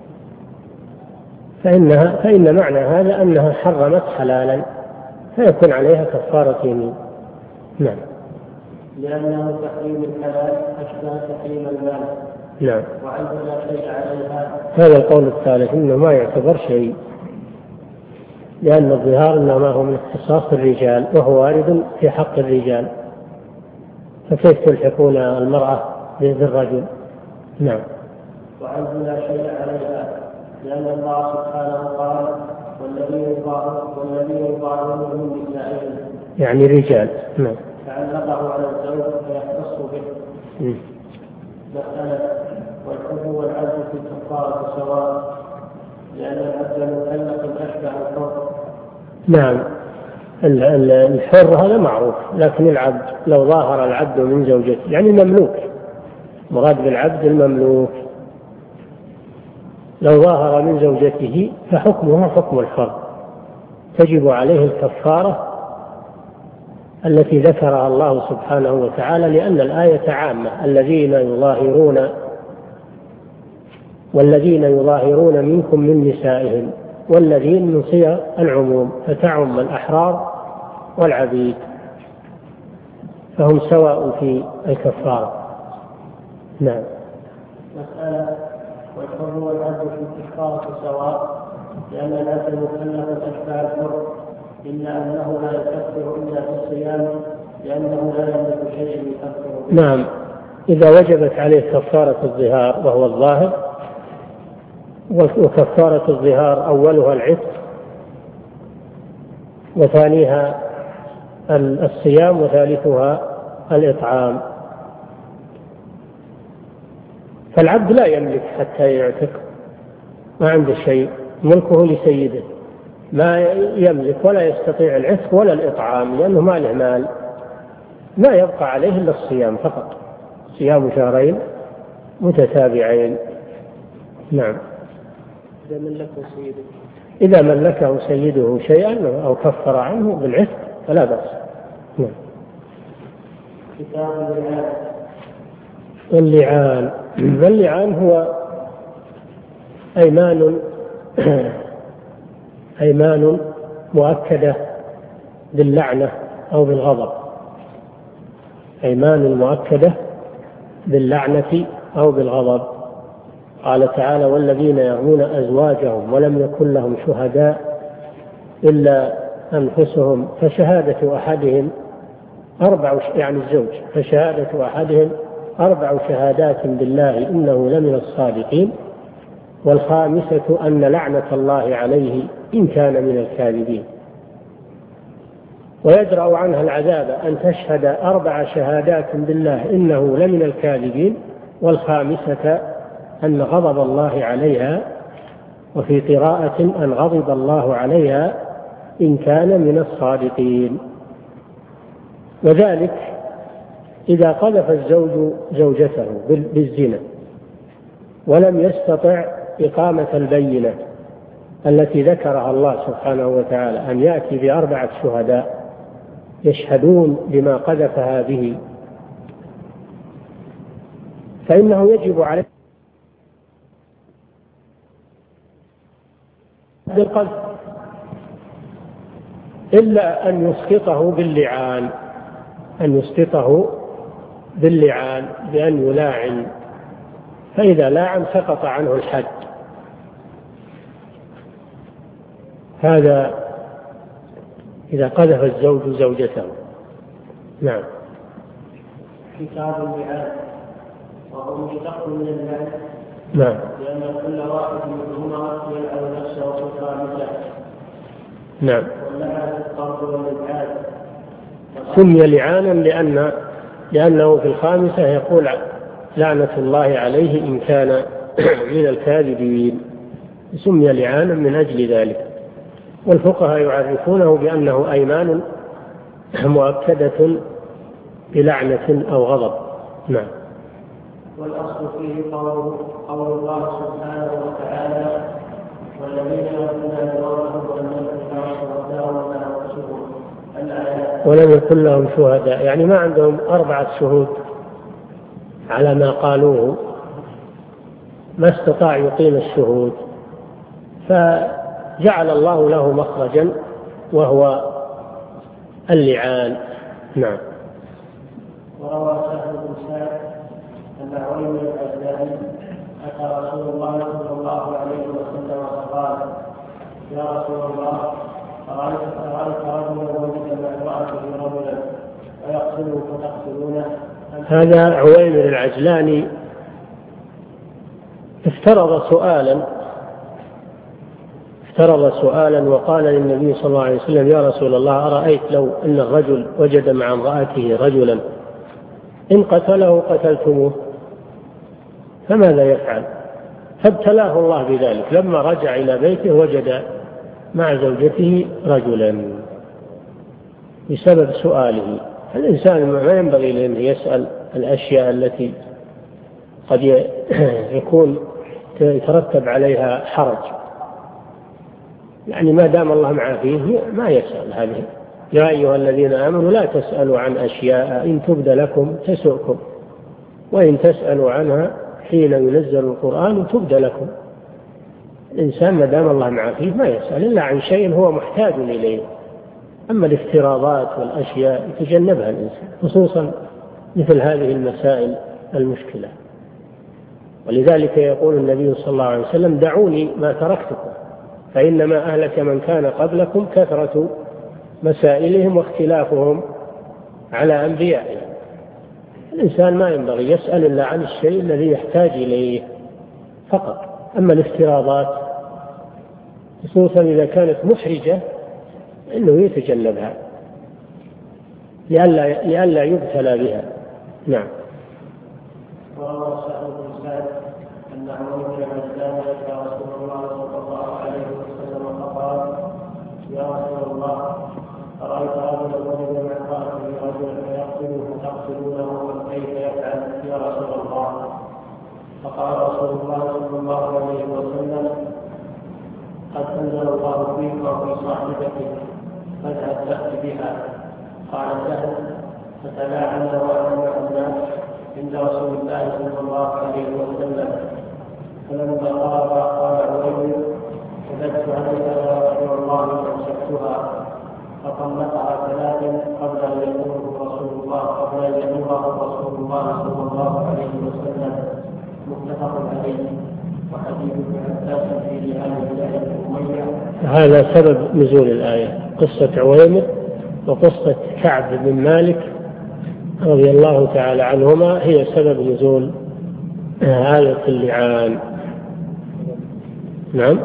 فإنها فإن معنى هذا أنها حرمت حلالا، فيكون عليها كفارة يمين. نعم. لأنه تحريم الحلال أشبه تحريم المال. نعم. وعنده لا شيء عليها. هذا القول الثالث إنه ما يعتبر شيء، لأن الظهار إنما هو من اختصاص الرجال وهو وارد في حق الرجال، فكيف تلحقون المرأة بالرجل؟ نعم. وعنده لا شيء عليها، لأن الله سبحانه قال: والذين يظاهرون من نسائهم، يعني رجال. نعم. فعلقه على الزوج فيختص به. م. مسألة: والحب والعبد في الكفارة سواء، لأن العبد مكلف أشبه الحر. نعم. الحر هذا معروف، لكن العبد لو ظاهر العبد من زوجته يعني مملوك، مراد بالعبد المملوك، لو ظاهر من زوجته فحكمه حكم الحر، تجب عليه الكفارة التي ذكرها الله سبحانه وتعالى، لأن الآية عامة: الذين يظاهرون والذين يظاهرون منكم من نسائهم، والذين من صيغ العموم فتعم الأحرار والعبيد، فهم سواء في الكفارة. نعم. مسألة: والحر والعبد في الكفارة سواء، لأن العبد مكلف أشبه الحر، إلا أنه لا يكفر إلا في الصيام، لأنه لا يملك شيء يكفر. نعم، إذا وجبت عليه كفارة الظهار وهو الظاهر، وكفارة الظهار أولها العتق وثانيها الصيام وثالثها الإطعام، فالعبد لا يملك حتى يعتق، ما عنده شيء، ملكه لسيده، ما يملك ولا يستطيع العتق ولا الإطعام، لأنه ما له مال، ما يبقى عليه إلا الصيام فقط، صيام شهرين متتابعين. نعم. إذا ملكه سيده إذا ملكه سيده شيئا أو كفر عنه بالعتق فلا بأس. نعم. كتاب اللعان. اللعان اللعان هو أيمان أيمان مؤكدة باللعنة أو بالغضب، أيمان مؤكدة باللعنة أو بالغضب. قال تعالى: والذين يرمون أزواجهم ولم يكن لهم شهداء إلا أنفسهم فشهادة أحدهم أربع، يعني الزوج، فشهادة أحدهم أربع شهادات بالله إنه لمن الصادقين، والخامسة أن لعنة الله عليه إن كان من الكاذبين. ويدرأ عنها العذاب أن تشهد أربع شهادات بالله إنه لمن الكاذبين، والخامسة أن غضب الله عليها، وفي قراءة أن غضب الله عليها إن كان من الصادقين. وذلك إذا قذف الزوج زوجته بالزنا ولم يستطع إقامة البينة التي ذكرها الله سبحانه وتعالى، أن يأتي بأربعة شهداء يشهدون بما قذفها به، فإنه يجب عليه بالقذف إلا أن يسقطه باللعان، أن يسقطه باللعان بأن يلاعن، فإذا لاعن سقط عنه الحد. هذا إذا قذف الزوج زوجته. نعم. كتاب اللعان، وهو مشتق من اللعن، نعم، لأن كل واحد منهما يلعن نفسه في الخامسة. نعم. واللعن الطرد والإبعاد. سمي لعانا لأن لأنه في الخامسة يقول لعنة الله عليه إن كان من الكاذبين، سمي لعانا من أجل ذلك. والفقهاء يعرفونه بأنه أيمان مؤكدة بلعنة أو غضب. نعم. والأصل فيه قوله قول الله سبحانه وتعالى: والذين يرمون أزواجهم ولم يكن لهم شهداء ولا أنفسهم. الآيات. ولم يكن لهم شهداء، يعني ما عندهم أربعة شهود على ما قالوه، ما استطاع يقيم الشهود، فجعل الله له مخرجا وهو اللعان. نعم. وروى سهل بن سعد أن عويمر الأزداني أتى رسول الله صلى الله عليه وسلم فقال: يا رسول الله، أرأيت رجلا وجد مع امرأته رجلا فيقتله فتقتلونه؟ هذا عويمر العجلاني افترض سؤالا افترض سؤالا وقال للنبي صلى الله عليه وسلم: يا رسول الله، أرأيت لو أن الرجل وجد مع امرأته رجلا إن قتله قتلتموه فماذا يفعل؟ فابتلاه الله بذلك، لما رجع إلى بيته وجد مع زوجته رجلا بسبب سؤاله. الإنسان ما ينبغي له أن يسأل الأشياء التي قد يكون يترتب عليها حرج، يعني ما دام الله معه فيه ما يسأل هذه يا أيها الذين آمنوا لا تسألوا عن أشياء إن تبد لكم تسؤكم وإن تسألوا عنها حين ينزل القرآن تبد لكم. الإنسان ما دام الله معافيه ما يسأل إلا عن شيء هو محتاج إليه. أما الافتراضات والأشياء يتجنبها الإنسان، خصوصا مثل هذه المسائل المشكلة. ولذلك يقول النبي صلى الله عليه وسلم دعوني ما تركتكم فإنما أهلك من كان قبلكم كثرة مسائلهم واختلافهم على أنبيائهم. الإنسان ما ينبغي يسأل إلا عن الشيء الذي يحتاج إليه فقط. أما الافتراضات خصوصا إذا كانت محرجة إنه يتجنبها لئلا لئلا يبتلى بها. نعم. وروى سعد بن سعد أن عمر بن عبدان أتى رسول الله صلى الله عليه وسلم فقال يا رسول الله أرأيت رجلا ولد مع امرأته رجلا فيقتله تقتلونه كيف يفعل يا رسول الله؟ فقال رسول الله صلى الله عليه وسلم قد أنزل الله فيك وفي صاحبتك فاذهب تأت بها. قال سهل فتلاعنا وأنا مع الناس عند رسول الله صلى الله عليه وسلم فلما قال قال عويل كذبت عليك يا رسول الله فامسكتها فطلقها ثلاثا قبل ان يقوله رسول الله قبل ان يقوله رسول الله صلى الله عليه وسلم. متفق عليه. وحديث ابن عباس في لهذه الآية الأمية. هذا سبب نزول الآية، قصة عويمر وقصة كعب بن مالك رضي الله تعالى عنهما هي سبب نزول آية اللعان. نعم.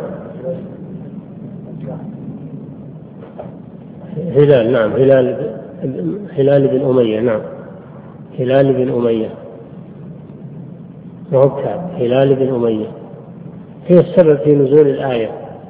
هلال نعم هلال هلال بن أمية. نعم هلال بن أمية وكعب هلال بن أمية هي السبب في نزول الآية.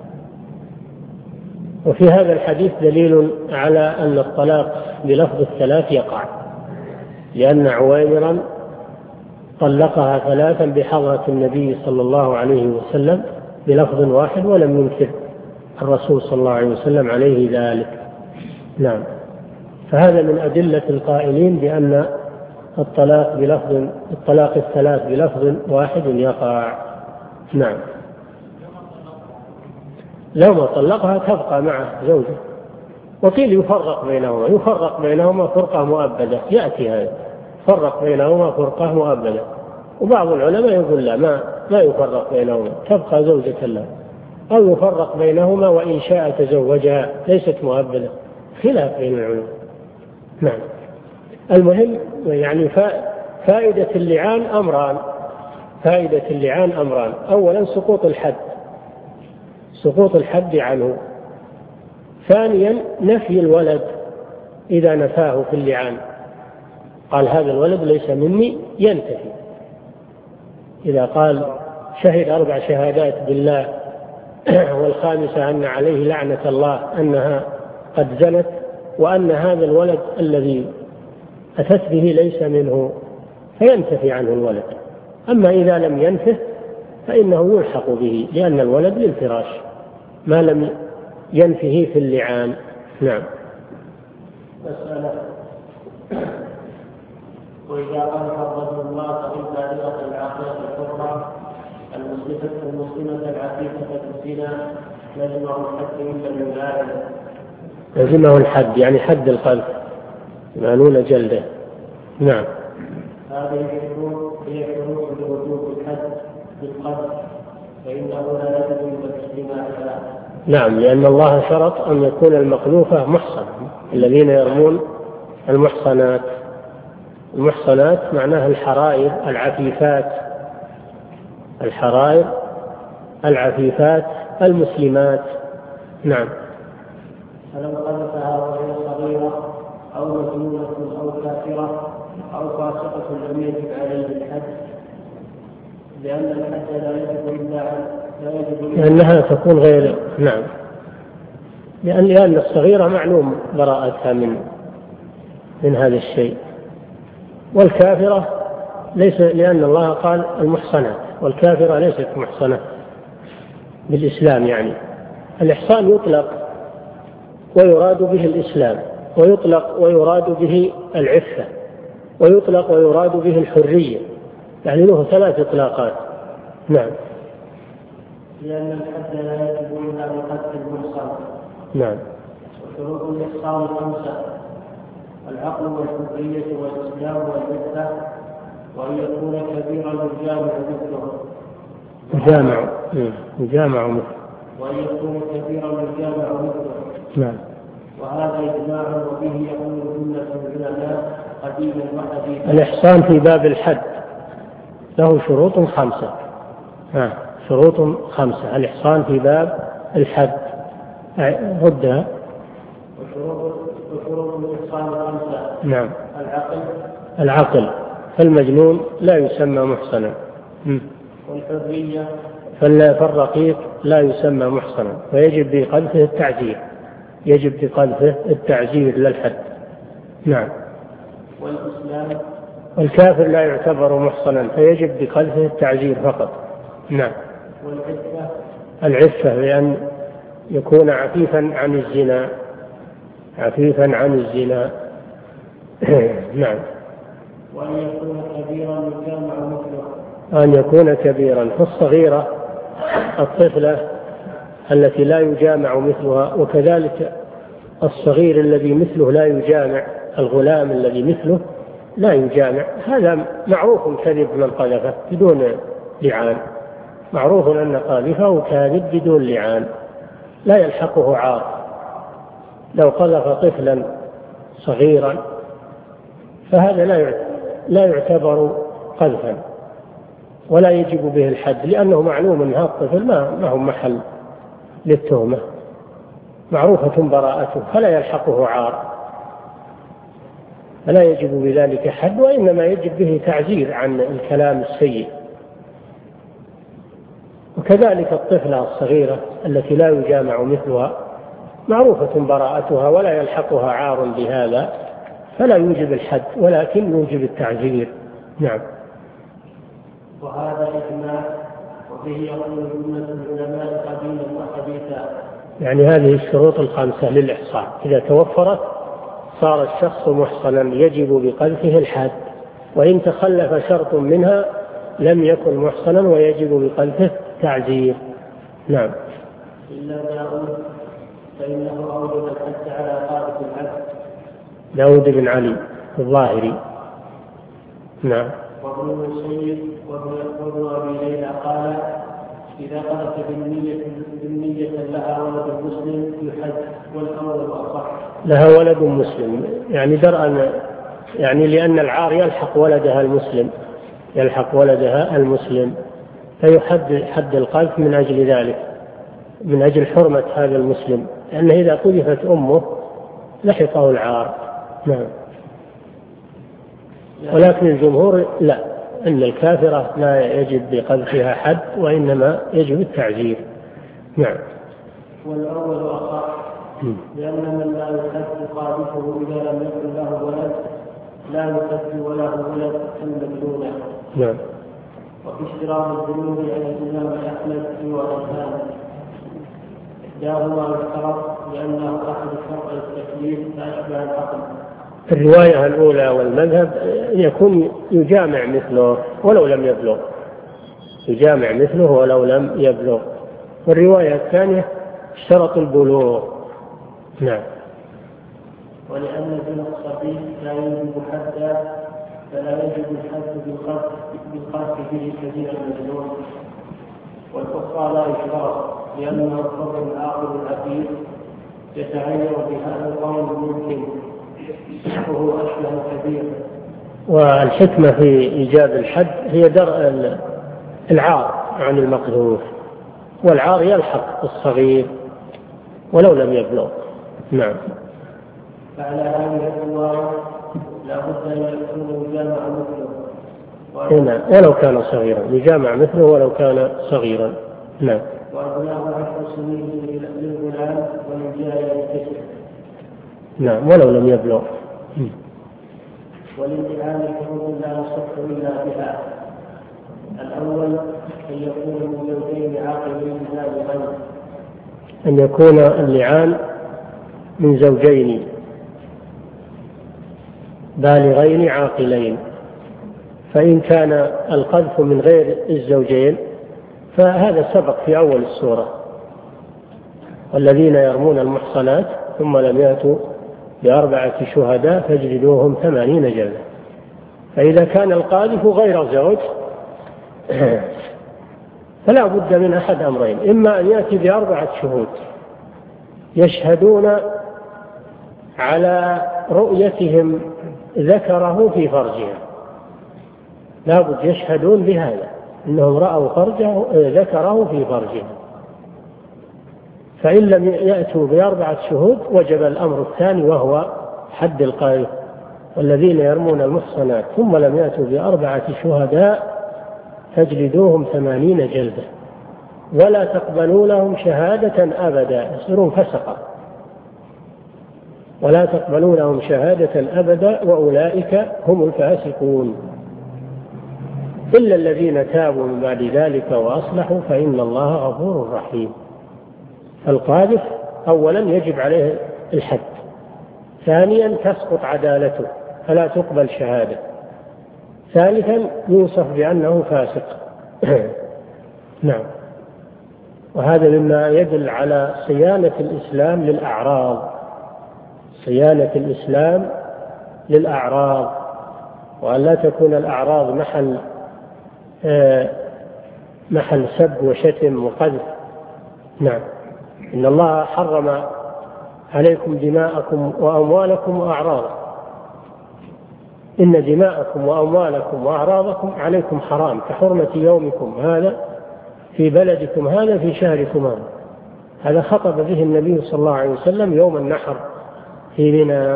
وفي هذا الحديث دليل على أن الطلاق بلفظ الثلاث يقع، لأن عويمرا طلقها ثلاثا بحضرة النبي صلى الله عليه وسلم بلفظ واحد ولم ينكر الرسول صلى الله عليه وسلم عليه ذلك. نعم. فهذا من أدلة القائلين بأن الطلاق بلفظ الطلاق الثلاث بلفظ واحد يقع. نعم. لو ما طلقها تبقى مع زوجه. وقيل يفرق بينهما يفرق بينهما فرقة مؤبدة، يأتي هذا فرق بينهما فرقة مؤبدة. وبعض العلماء يقول لا ما ما يفرق بينهما تبقى زوجة له، أو يفرق بينهما وإن شاء تزوجها ليست مؤبدة، خلاف بين العلماء. نعم. المهم يعني فائدة اللعان أمران فائدة اللعان أمران أولا سقوط الحد سقوط الحد عنه. ثانيا نفي الولد إذا نفاه في اللعان قال هذا الولد ليس مني ينتفي. إذا قال شهد أربع شهادات بالله والخامسة أن عليه لعنة الله أنها قد زنت وأن هذا الولد الذي أتت به ليس منه فينتفي عنه الولد. أما إذا لم ينفه فإنه يلحق به لأن الولد للفراش ما لم ينفه في اللعان. نعم. مسألة وإذا أنفى الرجل الله بالبالغة العاقلة الحرة المسلمة العفيفة الزنا لزمه الحد إلا من ذلك. لزمه الحد يعني حد القذف يمانون جلده. نعم. هذه الشروط هي شروط لوجوب الحد بالقذف فإنه لا يجوز الاجتماع لها. نعم لأن الله شرط أن يكون المقذوفة محصن الذين يرمون المحصنات. المحصنات معناها الحرائر العفيفات الحرائر العفيفات المسلمات. نعم. فلو قذفها وهي صغيرة أو مجنونة أو كافرة أو فاسقة لم يجب عليه الحد لأن الحد لا يجب إلا لا يجب لأنها تكون غير. نعم. لأن لأن الصغيرة معلوم براءتها من من هذا الشيء. والكافرة ليس لأن الله قال المحصنات والكافرة ليست محصنة بالإسلام. يعني الإحصان يطلق ويراد به الإسلام ويطلق ويراد به العفة، ويطلق ويراد به الحرية، يعني له ثلاث إطلاقات. نعم. لأن الحد لا يجب إلا بقدر المحصن. نعم. وشروط الإحصان خمسة: العقل والحرية والإسلام والعفة، وأن يكون كبيرا يجامع مثله. يجامع يجامع مثله. وأن يكون كبيرا يجامع مثله. نعم. وهذا إجماع وبه يقول جملة العلماء قديما وحديثا. الإحصان في باب الحد له شروط خمسة. ها شروط خمسة. الإحصان في باب الحد ردها. وشروط وشروط الإحصان خمسة. نعم. العقل العقل، فالمجنون لا يسمى محصنا. والحرية، فالرقيق لا يسمى محصنا، ويجب بقذفه التعزير، يجب بقذفه التعزير للحد. نعم. والإسلام، والكافر لا يعتبر محصنا، فيجب بقذفه التعزير فقط. نعم. والعفة، العفة بأن يكون عفيفا عن الزنا، عفيفا عن الزنا. نعم. وأن يكون كبيرا يجامع مثله. أن يكون كبيرا، فالصغيرة الطفلة التي لا يجامع مثلها، وكذلك الصغير الذي مثله لا يجامع، الغلام الذي مثله لا يجامع. هذا معروف كذب من قذفه بدون لعان، معروف أن قاذفه كاذب بدون لعان لا يلحقه عار. لو قذف طفلا صغيرا فهذا لا يعتبر قذفا ولا يجب به الحد، لأنه معلوم أن هذا الطفل ما هو محل للتهمة، معروفة براءته، فلا يلحقه عار، فلا يجب بذلك حد، وإنما يجب به تعزير عن الكلام السيء. وكذلك الطفلة الصغيرة التي لا يجامع مثلها معروفة براءتها ولا يلحقها عار بهذا، فلا يوجب الحد ولكن يوجب التعزير. نعم. وهذا إجماع وبه يقول جملة العلماء قديما وحديثا. يعني هذه الشروط الخمسة للإحصان إذا توفرت صار الشخص محصنا، يجب بقذفه الحد، وإن تخلف شرط منها لم يكن محصنا ويجب بقذفه تعزير. نعم. إلا داود فإنه أوجب الحد على قاذف العبد. داود بن علي الظاهري. نعم. وابن المسيب وابن أبي ليلى قال: إذا قذف بالنية بالنية لها ولد مسلم يحد، والأول أصح. لها ولد مسلم يعني درءا، يعني لأن العار يلحق ولدها المسلم، يلحق ولدها المسلم، فيحد حد القذف من أجل ذلك، من أجل حرمة هذا المسلم، لأنه إذا قذفت أمه لحقه العار. نعم. ولكن الجمهور لا، أن الكافرة لا يجب بقذفها حد وإنما يجب التعزير. نعم. والأول أصح، لأن من لا يحد قاذفه إذا لم يكن له ولد لا يحد وله ولد كالمجنون. نعم. وفي اشتراط الذنوب عن الإمام أحمد في وجهان: إحداهما يشترط لأنه أحد شرط التكليف فأشبه العقل. الرواية الأولى والمذهب يكون يجامع مثله ولو لم يبلغ، يجامع مثله ولو لم يبلغ. والرواية الثانية اشترط البلوغ. نعم. ولأن ابن الصبي لا يجب حدا فلا يجب الحد بالقذف به كثير المجنون. والأخرى لا يشترط لأنه الحر العاقل العقيل يتعين بهذا القول ممكن وهو أشبه كبير. والحكمة في إيجاب الحد هي درء العار عن المقذوف، والعار يلحق الصغير ولو لم يبلغ. نعم. فعلى هذه الرواية لا بد أن يكون يجامع مثله هنا ولو كان صغيرا، يجامع مثله ولو كان صغيرا. نعم. وأبناء عشر سنين للغلام وللجارية الكسر. نعم ولو لم يبلغ. والامتحان شروط لا يصح إلا بها: الأول أن يكون من زوجين عاقلين بالغين، أن يكون اللعان من زوجين بالغين عاقلين. فإن كان القذف من غير الزوجين فهذا سبق في أول السورة: والذين يرمون المحصنات ثم لم يأتوا بأربعة شهداء فاجلدوهم ثمانين جلدة. فإذا كان القاذف غير زوج فلا بد من أحد أمرين: إما أن يأتي بأربعة شهود يشهدون على رؤيتهم ذكره في فرجها، لا بد يشهدون بهذا إنهم رأوا فرجه ذكره في فرجها. فإن لم يأتوا بأربعة شهود وجب الأمر الثاني وهو حد القاذف: والذين يرمون المحصنات ثم لم يأتوا بأربعة شهداء فاجلدوهم ثمانين جلدة ولا تقبلوا لهم شهادة أبدا، يصيرون فسقا، ولا تقبلوا لهم شهادة أبدا وأولئك هم الفاسقون، إلا الذين تابوا من بعد ذلك وأصلحوا فإن الله غفور رحيم. القاذف أولا يجب عليه الحد، ثانيا تسقط عدالته فلا تقبل شهادة، ثالثا يوصف بأنه فاسق. نعم. وهذا مما يدل على صيانة الإسلام للأعراض، صيانة الإسلام للأعراض، وأن لا تكون الأعراض محل آه محل سب وشتم وقذف. نعم. إن الله حرم عليكم دماءكم وأموالكم وأعراضكم، إن دماءكم وأموالكم وأعراضكم عليكم حرام كحرمة يومكم هذا في بلدكم هذا في شهركم هذا. هذا خطب به النبي صلى الله عليه وسلم يوم النحر في منى.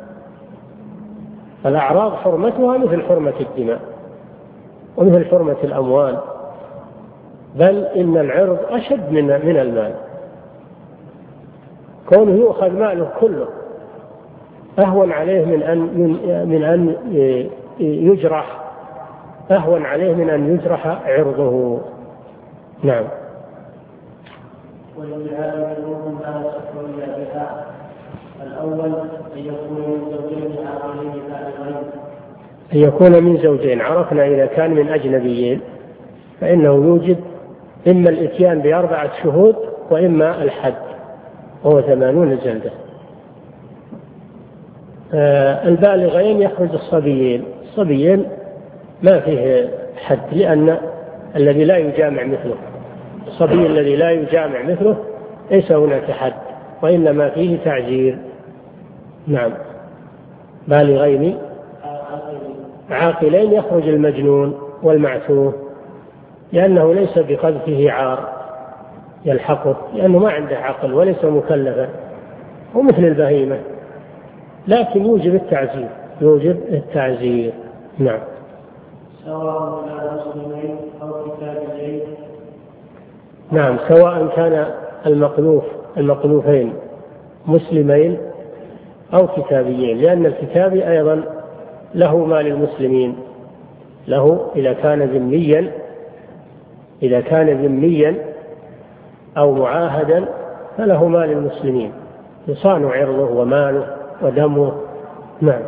الأعراض حرمتها مثل حرمة الدماء ومثل حرمة الأموال، بل إن العرض أشد من من المال، كونه يؤخذ ماله كله أهون عليه من أن من أن يجرح أهون عليه من أن يجرح عرضه. نعم. ولهذا منهم ما يصح إلا بها: الأول أن يكون من زوجين عاقلين بالغين، أن يكون من زوجين. عرفنا إذا كان من أجنبيين فإنه يوجب إما الإتيان بأربعة شهود وإما الحد وهو ثمانون جلدة. آه البالغين يخرج الصبيين، الصبيين ما فيه حد لأن الذي لا يجامع مثله، الصبي الذي لا يجامع مثله ليس هناك حد وإنما فيه تعزير. نعم. بالغين عاقلين يخرج المجنون والمعتوه لأنه ليس بقذفه عار يلحقه، لأنه ما عنده عقل وليس مكلفا ومثل البهيمة، لكن يوجب التعزير يوجب التعزير. نعم. سواء كان مسلمين أو كتابيين. نعم، سواء كان المقذوف المقذوفين مسلمين أو كتابيين، لأن الكتابي أيضا له ما للمسلمين، له إذا كان ذميا إذا كان ذميا أو معاهدا فله ما للمسلمين، يصان عرضه وماله ودمه. نعم.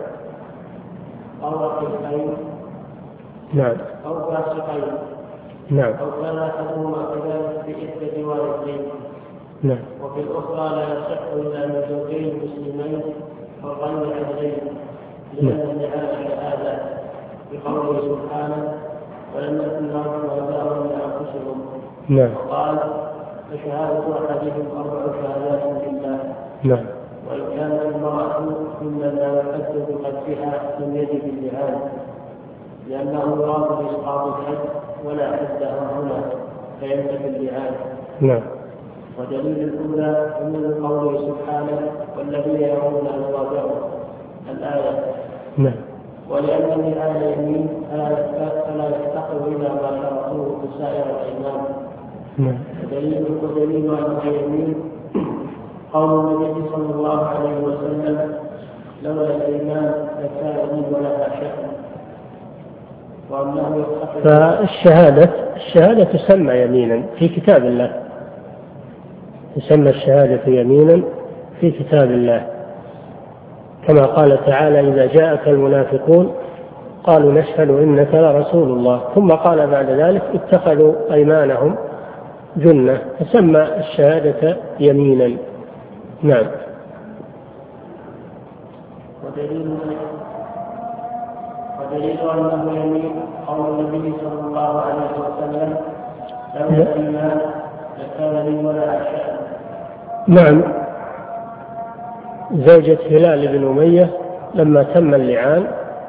أو رقيقين. نعم. أو فاسقين. نعم. أو كان أحدهما كذلك بإحدى والدين. نعم. وفي الأخرى لا يصح إلا من زوجين مسلمين أو غير عدلين، لأن النعاء هذا بقوله سبحانه: ولم يكن لهم شهداء من أنفسهم. نعم. وقال: فشهادة أحدهم أربع شهادات بالله. نعم. وإن كانت المرأة ممن لا يحد بقذفها لم يجب اللعان، لأنه يراد بإسقاط الحد ولا حد هنا فينتفي اللعان. نعم. ودليل الأولى من قوله سبحانه: والذين يرون أزواجهم الآية. نعم. ولأن اللعان يمين فلا يفتقر إلى ما شرطوه في سائر الأيمان. نعم. ودليل ودليل أنه يمين قول النبي صلى الله عليه وسلم: لولا الإيمان لكان لي ولها شأن. وأنه يفتقر. فالشهادة الشهادة تسمى يمينا في كتاب الله، تسمى الشهادة يمينا في كتاب الله، كما قال تعالى إذا جاءك المنافقون قالوا نشهد إنك لرسول الله، ثم قال بعد ذلك اتخذوا أيمانهم جنة، فسمى الشهادة يمينا. نعم. ودليل ودليل أنه يمين قول النبي صلى الله عليه وسلم لولا الإيمان لكان لي ولا أشاء. نعم. زوجة هلال بن أمية لما تم اللعان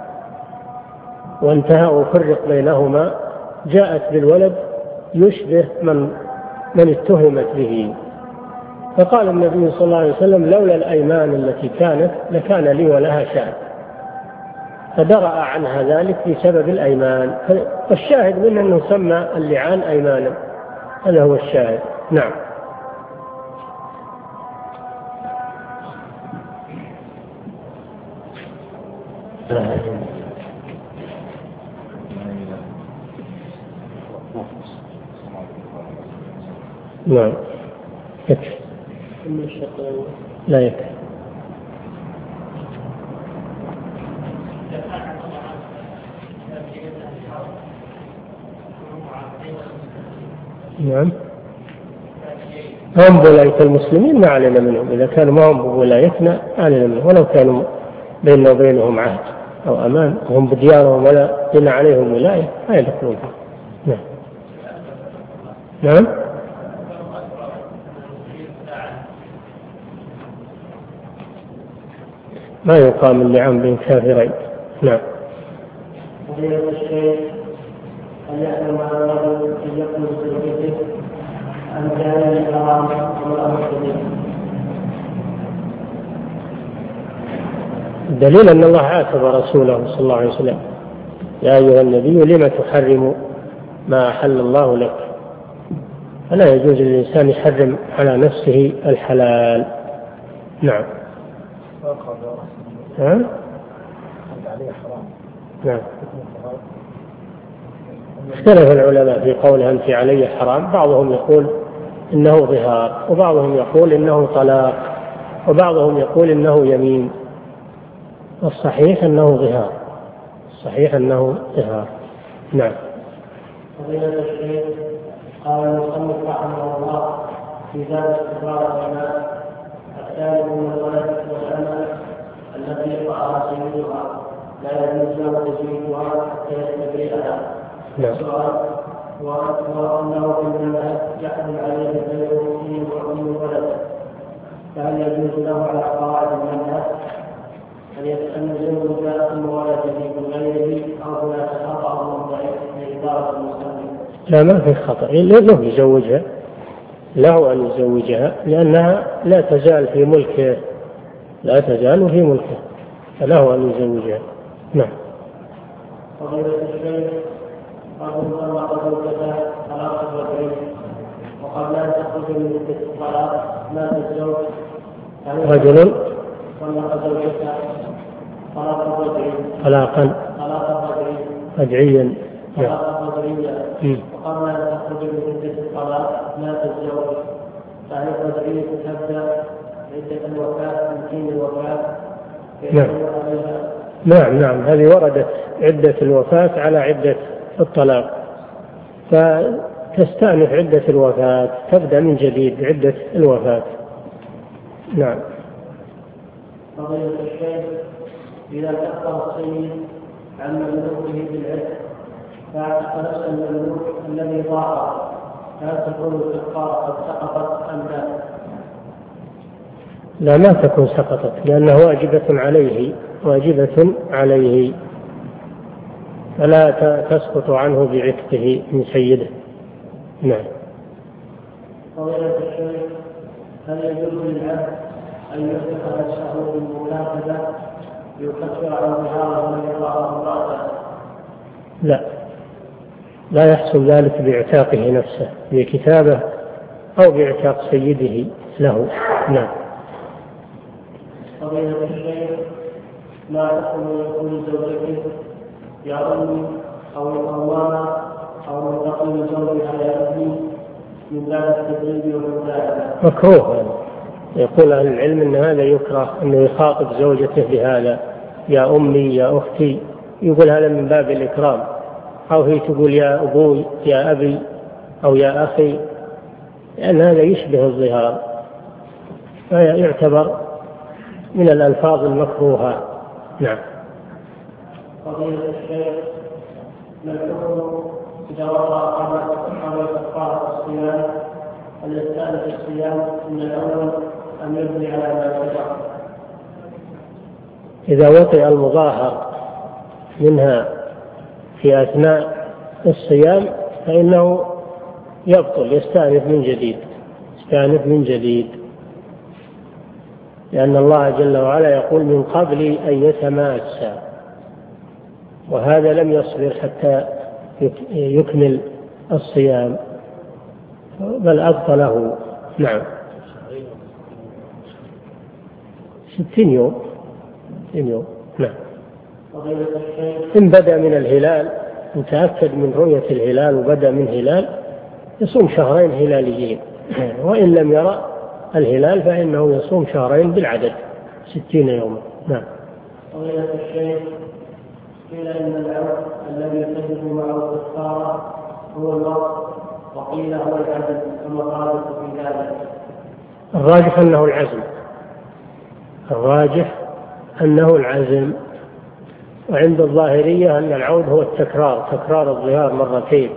وانتهى وفرق بينهما جاءت بالولد يشبه من من اتهمت به، فقال النبي صلى الله عليه وسلم لولا الأيمان التي كانت لكان لي ولها شأن، فدرأ عنها ذلك بسبب الأيمان. فالشاهد منه أنه سمى اللعان أيمانا، هذا هو الشاهد. نعم. نعم يكفي. لا يكفي. نعم. هم بولاية المسلمين ما علينا منهم، إذا كانوا ما هم بولايتنا علينا منهم، ولو كانوا بيننا وبينهم عهد أو أمان وهم بديارهم ولا لنا عليهم ولاية ما يدخلون. نعم. نعم. ما يقام اللعان بين كافرين. نعم. فضيلة الشيخ هل يحرم على الرجل أن يقول زوجته أن كان الحرام ولا الحديث؟ الدليل أن الله عاتب رسوله صلى الله عليه وسلم يا أيها النبي لما تحرم ما أحل الله لك، فلا يجوز للإنسان يحرم على نفسه الحلال. نعم. ها؟ نعم. اختلف العلماء في قولها أنت علي حرام، بعضهم يقول إنه ظهار، وبعضهم يقول إنه طلاق، وبعضهم يقول إنه يمين. الصحيح أنه ظهار، الصحيح أنه ظهار. نعم. فضيلة الشيخ قال المصنف رحمه الله في ذلك استقرار العلماء الثالث من الولد والأمة التي رأى سيدها لا يجوز له تزويجها حتى يستبرئها. السؤال هو أنه في المنهج يحمل عليه غير مسلم وأم الولد، فهل يجوز له على قواعد المنهج أن يتزوج أم ولده من غيره أو لا خطأ من عبارة المسلم؟ لا، ما في خطأ، له يزوجها، له أن يزوجها لأنها لا تزال في ملكه، لا تزال في ملكه، فله أن يزوجها. نعم. فضيلة الشيخ رجل طلق زوجته طلاق الرجعي وقبل أن تخرج من مدة الطلاق مات الزوج. رجل طلق زوجته طلاق الرجعي طلاقا طلاق الرجعي رجعيا طلاق رجعيا وقبل أن تخرج من مدة الطلاق مات الزوج، فهل الرجعية تبدأ عدة الوفاة من حين الوفاة؟ نعم. نعم نعم هذه وردت عدة الوفاة على عدة الطلاق، فتستأنف عدة الوفاة، تبدأ من جديد عدة الوفاة. نعم. فضيلة الشيخ إذا كفر السيد عن مملوكه بالعتق فاعتق نفس المملوك الذي ضاع، هل تكون الكفارة قد سقطت أم لا؟ لا، ما تكون سقطت، لأنها واجبة عليه، واجبة عليه، فلا تسقط عنه بعتقه من سيده. نعم. فضيلة الشيخ هل يجوز للعبد أن يفتح نفسه بالمكاتبة يكفر عن ظهاره من يراه امرأته؟ لا، لا يحصل ذلك باعتاقه نفسه بكتابة أو باعتاق سيده له. نعم. فضيلة الشيخ ما حكم يقول زوجته يا أمي أو القوامة أو من تقول زوجها يا ابني من باب التدريب والمداعبة؟ مكروه، يقول أهل العلم أن هذا يكره، أنه يخاطب زوجته بهذا، يا أمي يا أختي، يقول هذا من باب الإكرام، أو هي تقول يا أبوي يا أبي أو يا أخي، لأن هذا يشبه الظهار، فيعتبر من الألفاظ المكروهة. نعم. فضيلة الشيخ، ما الحكم إذا وقع قبل كفارة الصيام هل يستأنف الصيام من الأول أم يبني على ما سبق؟ إذا وطئ المظاهر منها في أثناء الصيام فإنه يبطل، يستأنف من جديد، يستأنف من جديد، لأن الله جل وعلا يقول من قبل أن يتماسا، وهذا لم يصبر حتى يكمل الصيام بل أبطله. نعم. ستين يوم. ستين يوم. نعم. إن بدأ من الهلال، متأكد من رؤية الهلال وبدأ من هلال، يصوم شهرين هلاليين، وإن لم يرى الهلال فإنه يصوم شهرين بالعدد ستين يوما. نعم. فضيلة الشيخ، قيل إن العرض الذي تجد معه الكفارة هو المرض، وقيل هو العزم، ثم قالت في ذلك. الراجح أنه العزم، الراجح أنه العزم، وعند الظاهرية أن العود هو التكرار، تكرار الظهار مرتين،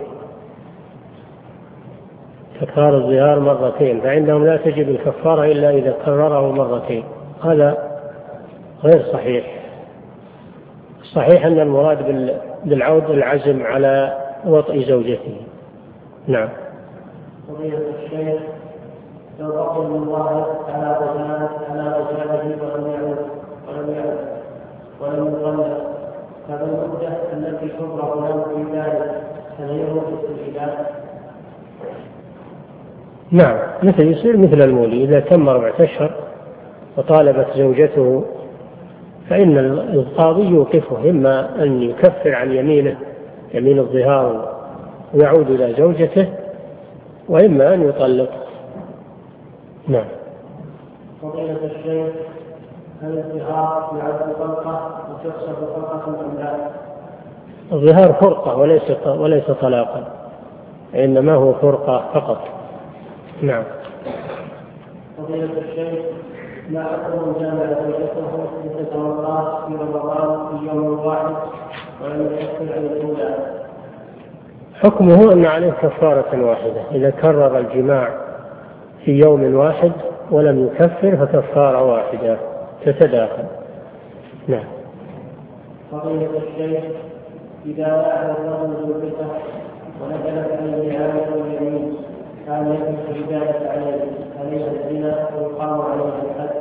تكرار الظهار مرتين، فعندهم لا تجب الكفارة إلا إذا كرره مرتين. هذا غير صحيح. صحيح أن المراد بالعود العزم على وطئ زوجته. نعم. فضيلة الشيخ، لو بقي الله على رجاله على رجاله ولم يعود ولم يعود ولم يطلق، هذا المدة التي تضرب له في ذلك هل هي مدة العلاج؟ نعم، مثل يصير مثل المولي، إذا تم أربعة أشهر وطالبت زوجته فإن القاضي يوقفه، إما أن يكفر عن يمينه يمين الظهار ويعود إلى زوجته، وإما أن يطلق. نعم. فضيلة الشيخ، هل الظهار يعد طلقة وتحسب طلقة أم لا؟ الظهار فرقة وليس وليس طلاقا، إنما هو فرقة فقط. نعم. فضيلة الشيخ، ما حكم جامع زوجته لتتوقع في رمضان في يوم واحد ولم يكفر عن الأولى؟ حكمه أن عليه كفارة واحدة، إذا كرر الجماع في يوم واحد ولم يكفر فكفارة واحدة تتداخل. نعم. فضيلة الشيخ، إذا لاعب الرجل زوجته ونزلت عليه عامة اليمين كان يكفر ذلك عليه، عليه الزنا ويقام عليه الحد؟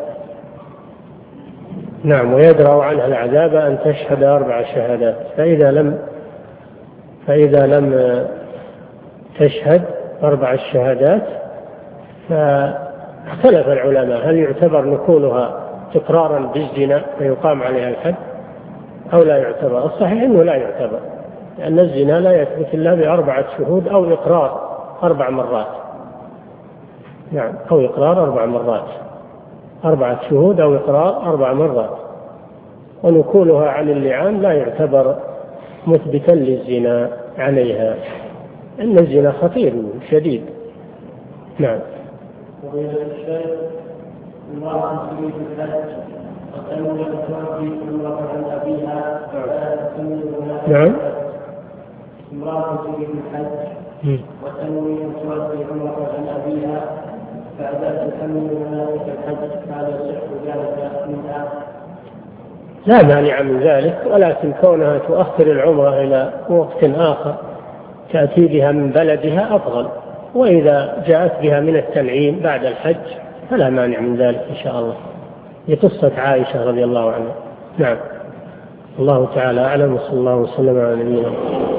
نعم، ويدرأ عنها العذاب أن تشهد أربع شهادات، فإذا لم فإذا لم تشهد أربع الشهادات فاختلف العلماء هل يعتبر نكولها تقرارا بالزنا فيقام عليها الحد أو لا يعتبر. الصحيح أنه لا يعتبر، لأن الزنا لا يثبت إلا بأربعة شهود أو إقرار أربع مرات. نعم، أو إقرار أربع مرات، أربعة شهود أو إقرار أربع مرات، ونكولها عن اللعان لا يعتبر مثبتا للزنا عليها، إن الزنا خطير شديد. نعم. فضيلة الشيخ، امرأة تريد الحج وتنوي أن تؤدي عمرة عن أبيها فلا تكمل هناك. نعم. امرأة تريد الحج وتنوي أن تؤدي عمرة عن أبيها فلا تكمل هناك الحج، فلا يصح ذلك منها؟ لا مانع من ذلك، ولكن كونها تؤخر العمرة إلى وقت آخر تأتي بها من بلدها أفضل، وإذا جاءت بها من التنعيم بعد الحج فلا مانع من ذلك إن شاء الله، لقصة عائشة رضي الله عنها. نعم. الله تعالى أعلم، وصلى الله وسلم على نبينا.